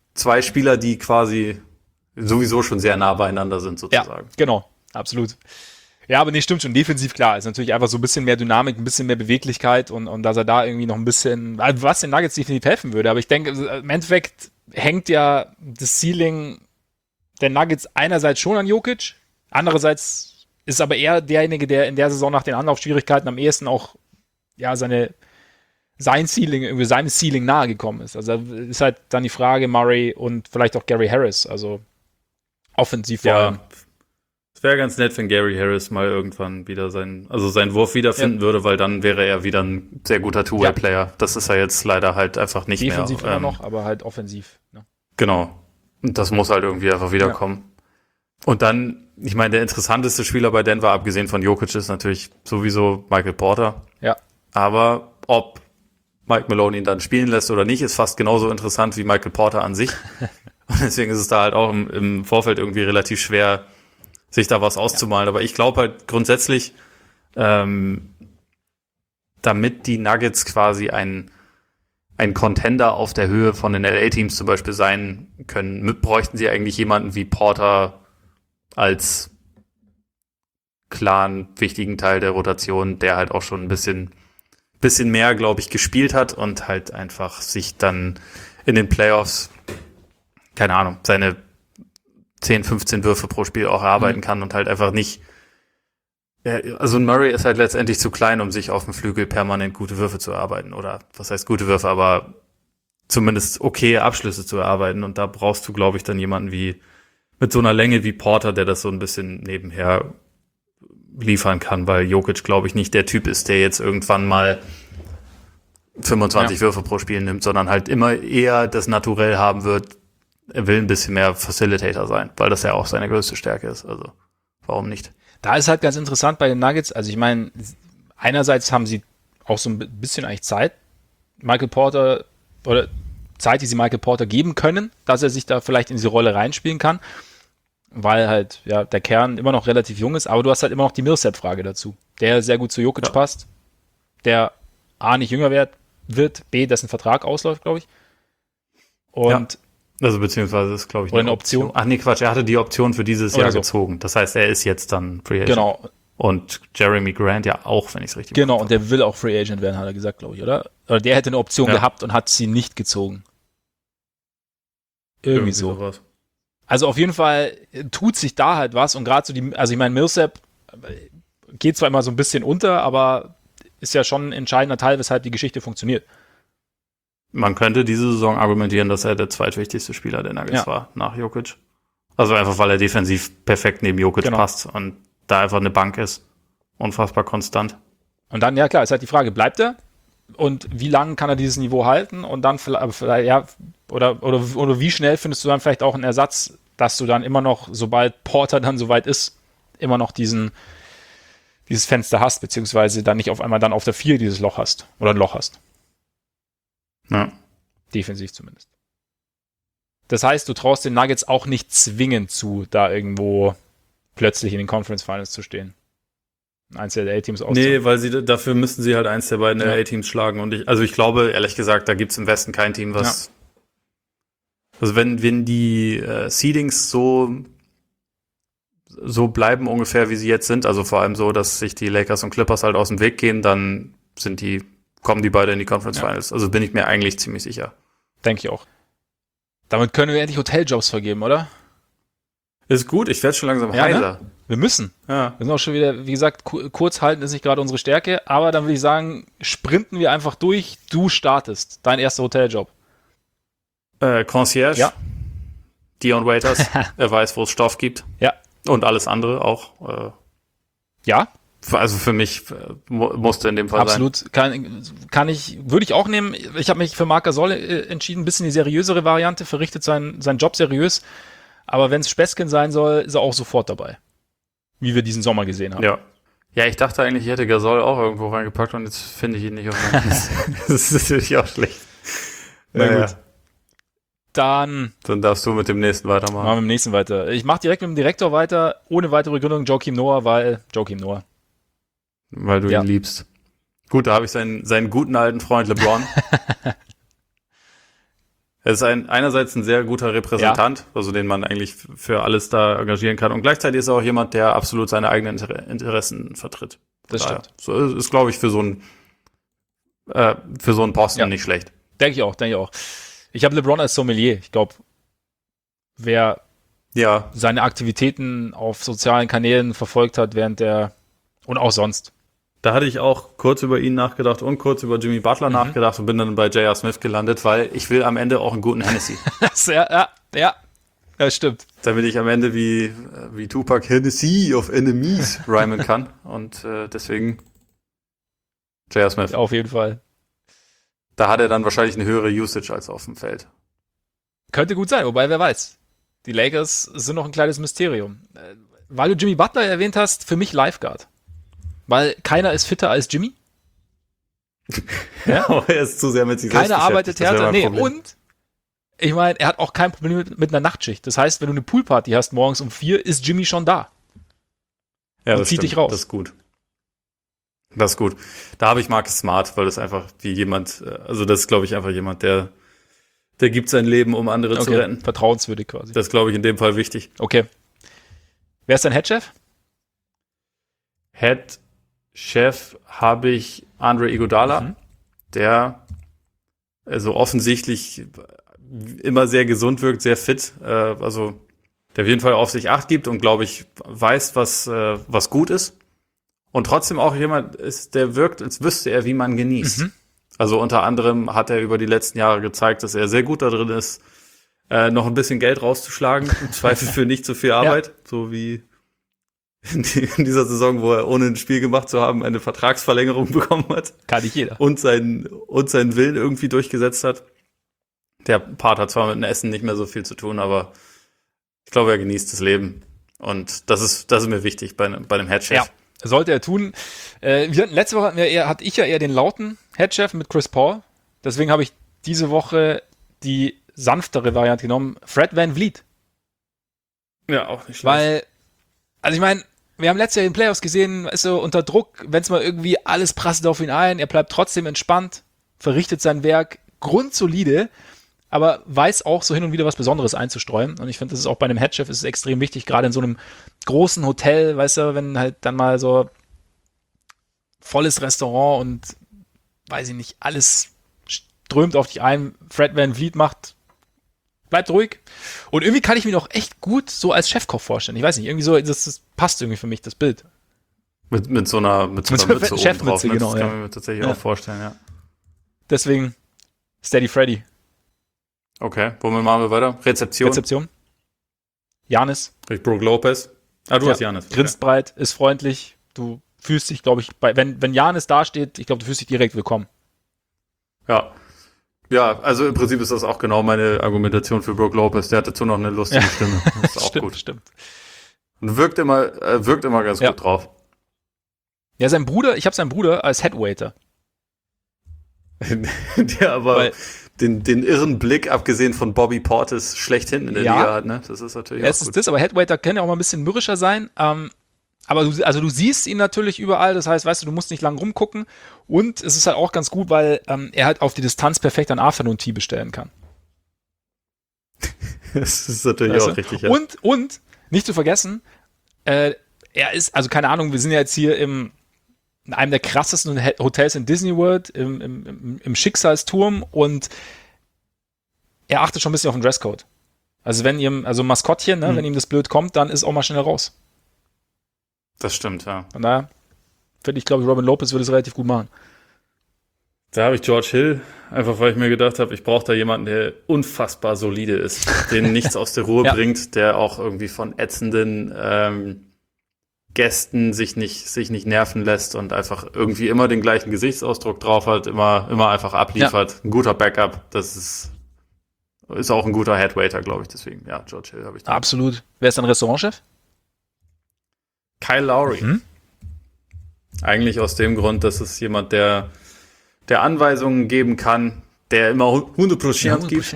zwei Spieler, die quasi sowieso schon sehr nah beieinander sind, sozusagen. Ja, genau, absolut. Ja, aber nee, stimmt schon, defensiv klar. Ist natürlich einfach so ein bisschen mehr Dynamik, ein bisschen mehr Beweglichkeit und dass er da irgendwie noch ein bisschen, was den Nuggets definitiv helfen würde. Aber ich denke, im Endeffekt hängt ja das Ceiling der Nuggets einerseits schon an Jokic, andererseits ist aber er derjenige, der in der Saison nach den Anlaufschwierigkeiten am ehesten auch ja seinem Ceiling nahe gekommen ist. Also ist halt dann die Frage Murray und vielleicht auch Gary Harris, also offensiv vor allem. Es wäre ganz nett, wenn Gary Harris mal irgendwann wieder seinen Wurf wiederfinden würde, weil dann wäre er wieder ein sehr guter Two-Way-Player. Das ist er jetzt leider halt einfach nicht defensiv mehr. Defensiv immer noch, aber halt offensiv. Ne? Genau. Und das muss halt irgendwie einfach wiederkommen. Ja. Und dann, ich meine, der interessanteste Spieler bei Denver, abgesehen von Jokic, ist natürlich sowieso Michael Porter. Ja. Aber ob Mike Malone ihn dann spielen lässt oder nicht, ist fast genauso interessant wie Michael Porter an sich. Und deswegen ist es da halt auch im Vorfeld irgendwie relativ schwer, sich da was auszumalen. Aber ich glaube halt grundsätzlich, damit die Nuggets quasi ein Contender auf der Höhe von den LA-Teams zum Beispiel sein können, bräuchten sie eigentlich jemanden wie Porter als klaren, wichtigen Teil der Rotation, der halt auch schon ein bisschen mehr, glaube ich, gespielt hat und halt einfach sich dann in den Playoffs, keine Ahnung, seine 10, 15 Würfe pro Spiel auch erarbeiten kann und halt einfach nicht. Also Murray ist halt letztendlich zu klein, um sich auf dem Flügel permanent gute Würfe zu erarbeiten. Oder was heißt gute Würfe, aber zumindest okay Abschlüsse zu erarbeiten. Und da brauchst du, glaube ich, dann jemanden wie mit so einer Länge wie Porter, der das so ein bisschen nebenher liefern kann, weil Jokic, glaube ich, nicht der Typ ist, der jetzt irgendwann mal 25 Würfe pro Spiel nimmt, sondern halt immer eher das Naturell haben wird. Er will ein bisschen mehr Facilitator sein, weil das ja auch seine größte Stärke ist. Also, warum nicht? Da ist halt ganz interessant bei den Nuggets. Also, ich meine, einerseits haben sie auch so ein bisschen eigentlich Zeit, Michael Porter, oder Zeit, die sie Michael Porter geben können, dass er sich da vielleicht in diese Rolle reinspielen kann, weil halt, ja, der Kern immer noch relativ jung ist, aber du hast halt immer noch die Millsap-Frage dazu, der sehr gut zu Jokic passt, der A, nicht jünger wird, B, dessen Vertrag ausläuft, glaube ich. Und also beziehungsweise ist, glaube ich, eine Option. Ach nee, Quatsch, er hatte die Option für dieses Jahr gezogen. Das heißt, er ist jetzt dann Free Agent. Genau. Und Jeremy Grant ja auch, wenn ich es richtig Genau, und der will auch Free Agent werden, hat er gesagt, glaube ich, oder? Oder der hätte eine Option gehabt und hat sie nicht gezogen. Irgendwie so. Sowas. Also auf jeden Fall tut sich da halt was und gerade so also ich meine, Millsap geht zwar immer so ein bisschen unter, aber ist ja schon ein entscheidender Teil, weshalb die Geschichte funktioniert. Man könnte diese Saison argumentieren, dass er der zweitwichtigste Spieler der Nuggets war, nach Jokic. Also einfach, weil er defensiv perfekt neben Jokic passt und da einfach eine Bank ist. Unfassbar konstant. Und dann, ja klar, ist halt die Frage, bleibt er? Und wie lange kann er dieses Niveau halten? Und dann vielleicht, ja, oder wie schnell findest du dann vielleicht auch einen Ersatz, dass du dann immer noch, sobald Porter dann soweit ist, immer noch dieses Fenster hast, beziehungsweise dann nicht auf einmal dann auf der 4 dieses Loch hast oder ein Loch hast. Ja. Defensiv zumindest. Das heißt, du traust den Nuggets auch nicht zwingend zu, da irgendwo plötzlich in den Conference Finals zu stehen. Eins der A-Teams auszunehmen. Nee, weil dafür müssten sie halt eins der beiden A-Teams schlagen. Und ich glaube, ehrlich gesagt, da gibt's im Westen kein Team, was. Ja. Also wenn die Seedings so bleiben ungefähr, wie sie jetzt sind, also vor allem so, dass sich die Lakers und Clippers halt aus dem Weg gehen, dann kommen die beide in die Conference Finals. Also bin ich mir eigentlich ziemlich sicher. Denke ich auch. Damit können wir endlich Hoteljobs vergeben, oder? Ist gut, ich werde schon langsam heiser. Ne? Wir müssen. Ja. Wir sind auch schon wieder, wie gesagt, kurz halten ist nicht gerade unsere Stärke, aber dann würde ich sagen, sprinten wir einfach durch. Du startest. Dein erster Hoteljob. Concierge. Ja. Dion Waiters. Er weiß, wo es Stoff gibt. Ja. Und alles andere auch. Ja. Also für mich musste in dem Fall absolut sein. Würde ich auch nehmen. Ich habe mich für Marc Gasol entschieden, ein bisschen die seriösere Variante, verrichtet seinen Job seriös. Aber wenn es Späßchen sein soll, ist er auch sofort dabei. Wie wir diesen Sommer gesehen haben. Ja, ich dachte eigentlich, ich hätte Gasol auch irgendwo reingepackt und jetzt finde ich ihn nicht auf meinem Liste. Das ist natürlich auch schlecht. Na gut. Dann darfst du mit dem nächsten weitermachen. Machen wir mit dem nächsten weiter. Ich mache direkt mit dem Direktor weiter, ohne weitere Gründung, Joakim Noah, weil du ihn liebst. Gut, da habe ich seinen guten alten Freund LeBron. Er ist einerseits ein sehr guter Repräsentant, also den man eigentlich für alles da engagieren kann. Und gleichzeitig ist er auch jemand, der absolut seine eigenen Interessen vertritt. Das stimmt. So ist, glaube ich, für so einen Posten nicht schlecht. Denke ich auch. Ich habe LeBron als Sommelier. Ich glaube, wer seine Aktivitäten auf sozialen Kanälen verfolgt hat, und auch sonst. Da hatte ich auch kurz über ihn nachgedacht und kurz über Jimmy Butler nachgedacht und bin dann bei J.R. Smith gelandet, weil ich will am Ende auch einen guten Hennessy. Ja, stimmt. Damit ich am Ende wie Tupac Hennessy of Enemies rhymen kann. Und deswegen J.R. Smith. Auf jeden Fall. Da hat er dann wahrscheinlich eine höhere Usage als auf dem Feld. Könnte gut sein, wobei wer weiß. Die Lakers sind noch ein kleines Mysterium. Weil du Jimmy Butler erwähnt hast, für mich Lifeguard. Weil keiner ist fitter als Jimmy. Ja, aber er ist zu sehr mit sich selbst Keiner arbeitet härter. Nee, Problem. und ich meine, er hat auch kein Problem mit einer Nachtschicht. Das heißt, wenn du eine Poolparty hast morgens um 4, ist Jimmy schon da. Ja, und zieht dich raus. Das ist gut. Da habe ich Marcus Smart, weil das einfach wie jemand, also das ist, glaube ich, einfach jemand, der gibt sein Leben, um andere zu retten. Vertrauenswürdig quasi. Das ist, glaube ich, in dem Fall wichtig. Okay. Wer ist dein Headchef? Head-Chef habe ich Andre Iguodala, der also offensichtlich immer sehr gesund wirkt, sehr fit, also der auf jeden Fall auf sich Acht gibt und, glaube ich, weiß, was gut ist. Und trotzdem auch jemand ist, der wirkt, als wüsste er, wie man genießt. Also unter anderem hat er über die letzten Jahre gezeigt, dass er sehr gut da drin ist, noch ein bisschen Geld rauszuschlagen, im Zweifel für nicht so viel Arbeit, so wie in dieser Saison, wo er ohne ein Spiel gemacht zu haben eine Vertragsverlängerung bekommen hat. Kann nicht jeder. Und seinen Willen irgendwie durchgesetzt hat. Der Part hat zwar mit dem Essen nicht mehr so viel zu tun, aber ich glaube, er genießt das Leben. Und das ist mir wichtig bei dem Headchef. Ja, sollte er tun. Letzte Woche hatte ich ja eher den lauten Headchef mit Chris Paul. Deswegen habe ich diese Woche die sanftere Variante genommen. Fred VanVleet. Ja, auch nicht schlecht. Weil, also ich meine, wir haben letztes Jahr in den Playoffs gesehen, ist so unter Druck, wenn es mal irgendwie alles prasselt auf ihn ein, er bleibt trotzdem entspannt, verrichtet sein Werk grundsolide, aber weiß auch so hin und wieder was Besonderes einzustreuen. Und ich finde, das ist auch bei einem Headchef ist es extrem wichtig, gerade in so einem großen Hotel, weißt du, wenn halt dann mal so volles Restaurant und, weiß ich nicht, alles strömt auf dich ein, Fred VanVleet bleibt ruhig. Und irgendwie kann ich mir noch echt gut so als Chefkoch vorstellen. Ich weiß nicht, irgendwie so, das passt irgendwie für mich, das Bild. Mit so einer Mütze oben drauf. Ne? Genau, das kann ich mir tatsächlich auch vorstellen, ja. Deswegen Steady Freddy. Okay, womit machen wir weiter? Rezeption. Giannis. Brook Lopez. Du hast Giannis. Okay. Grinst breit, ist freundlich. Du fühlst dich, glaube ich, wenn Giannis dasteht, ich glaube, du fühlst dich direkt willkommen. Ja. Ja, also im Prinzip ist das auch genau meine Argumentation für Brook Lopez. Der hat dazu noch eine lustige Stimme. Das ist auch gut. Stimmt. Und wirkt immer ganz gut drauf. Ja, ich habe seinen Bruder als Headwaiter. Der aber den irren Blick, abgesehen von Bobby Portis, schlechthin in der Liga hat, ne? Das ist natürlich auch gut. Aber Headwaiter kann ja auch mal ein bisschen mürrischer sein. Aber du siehst ihn natürlich überall, das heißt, weißt du musst nicht lang rumgucken. Und es ist halt auch ganz gut, weil er halt auf die Distanz perfekt an Afternoon Tea bestellen kann. Das ist natürlich auch richtig, ja. Und, nicht zu vergessen, er ist, also keine Ahnung, wir sind ja jetzt hier in einem der krassesten Hotels in Disney World, im Schicksalsturm, und er achtet schon ein bisschen auf den Dresscode. Also also Maskottchen, ne, wenn ihm das blöd kommt, dann ist auch mal schnell raus. Das stimmt, ja. Von daher finde ich, glaube ich, Robin Lopez würde es relativ gut machen. Da habe ich George Hill, einfach weil ich mir gedacht habe, ich brauche da jemanden, der unfassbar solide ist, den nichts aus der Ruhe bringt, der auch irgendwie von ätzenden Gästen sich nicht nerven lässt und einfach irgendwie immer den gleichen Gesichtsausdruck drauf hat, immer einfach abliefert. Ja. Ein guter Backup, das ist auch ein guter Headwaiter, glaube ich. Deswegen, ja, George Hill habe ich da. Absolut. Wer ist dein Restaurantchef? Kyle Lowry. Eigentlich aus dem Grund, dass es jemand, der Anweisungen geben kann, der immer 100% gibt.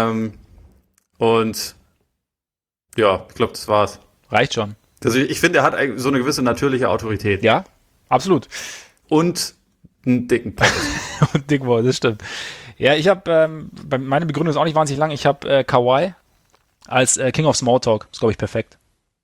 Und ja, ich glaube, das war's. Reicht schon. Also ich finde, er hat so eine gewisse natürliche Autorität. Ja, absolut. Und einen dicken Pocket. Und dick war, das stimmt. Ja, ich habe, meine Begründung ist auch nicht wahnsinnig lang, ich habe Kawhi als King of Smalltalk. Ist, glaube ich, perfekt.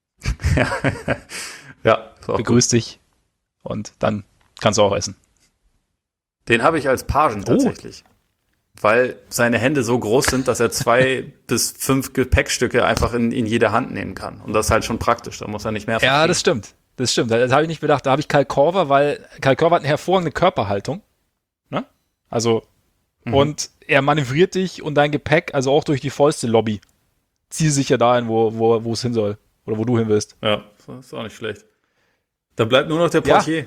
Ja, Begrüß dich und dann kannst du auch essen. Den habe ich als Pagen tatsächlich. Weil seine Hände so groß sind, dass er 2 bis 5 Gepäckstücke einfach in jede Hand nehmen kann. Und das ist halt schon praktisch, da muss er nicht mehr Ja, verstehen. das stimmt. Das stimmt. Das habe ich nicht bedacht. Da habe ich Kyle Korver, weil Kyle Korver hat eine hervorragende Körperhaltung. Ne? Also, und er manövriert dich und dein Gepäck, also auch durch die vollste Lobby. Zielsicher dahin, wo es hin soll. Oder wo du hin willst. Ja, das ist auch nicht schlecht. Da bleibt nur noch der Portier.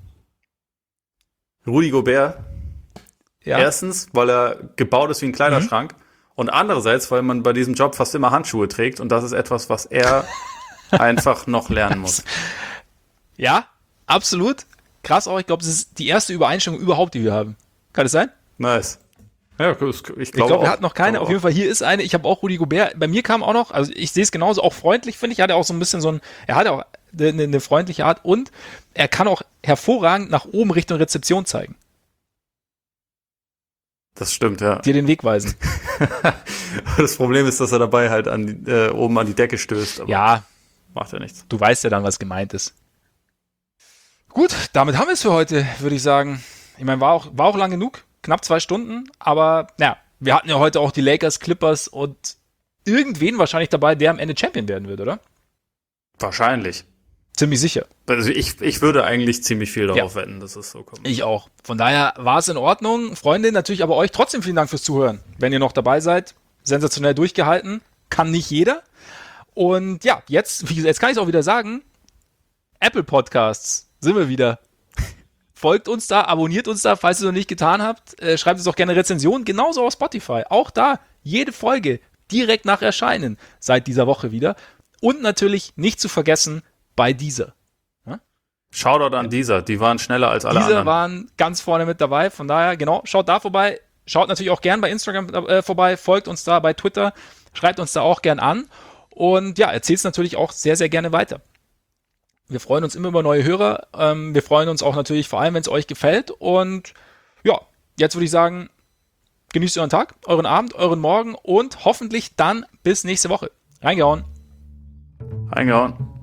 Rudy Gobert. Ja. Erstens, weil er gebaut ist wie ein Kleiderschrank. Und andererseits, weil man bei diesem Job fast immer Handschuhe trägt. Und das ist etwas, was er einfach noch lernen muss. Ja, absolut. Krass auch. Ich glaube, das ist die erste Übereinstimmung überhaupt, die wir haben. Kann das sein? Nice. Ja, ich glaube, wir hatten noch keine. Auf jeden Fall, hier ist eine. Ich habe auch Rudy Gobert. Bei mir kam auch noch, also ich sehe es genauso, auch freundlich, finde ich. Er hat auch so ein bisschen er hat auch eine freundliche Art und er kann auch hervorragend nach oben Richtung Rezeption zeigen. Das stimmt, ja. Dir den Weg weisen. Das Problem ist, dass er dabei halt oben an die Decke stößt. Aber ja. Macht ja nichts. Du weißt ja dann, was gemeint ist. Gut, damit haben wir es für heute, würde ich sagen. Ich meine, war auch lang genug. Knapp 2 Stunden, aber ja, wir hatten ja heute auch die Lakers, Clippers und irgendwen wahrscheinlich dabei, der am Ende Champion werden wird, oder? Wahrscheinlich. Ziemlich sicher. Also ich würde eigentlich ziemlich viel darauf wetten, dass es so kommt. Ich auch. Von daher war es in Ordnung. Freunde, natürlich aber euch trotzdem vielen Dank fürs Zuhören. Wenn ihr noch dabei seid, sensationell durchgehalten. Kann nicht jeder. Und ja, jetzt kann ich es auch wieder sagen, Apple Podcasts sind wir wieder. Folgt uns da, abonniert uns da, falls ihr es noch nicht getan habt. Schreibt uns auch gerne Rezensionen, genauso auf Spotify. Auch da, jede Folge direkt nach Erscheinen seit dieser Woche wieder. Und natürlich nicht zu vergessen, bei Deezer. Ja? Shoutout an Deezer, die waren schneller als alle anderen. Deezer waren ganz vorne mit dabei, von daher, genau, schaut da vorbei. Schaut natürlich auch gern bei Instagram vorbei, folgt uns da bei Twitter, schreibt uns da auch gern an. Und ja, erzählt es natürlich auch sehr, sehr gerne weiter. Wir freuen uns immer über neue Hörer. Wir freuen uns auch natürlich vor allem, wenn es euch gefällt. Und ja, jetzt würde ich sagen, genießt euren Tag, euren Abend, euren Morgen und hoffentlich dann bis nächste Woche. Reingehauen. Reingehauen.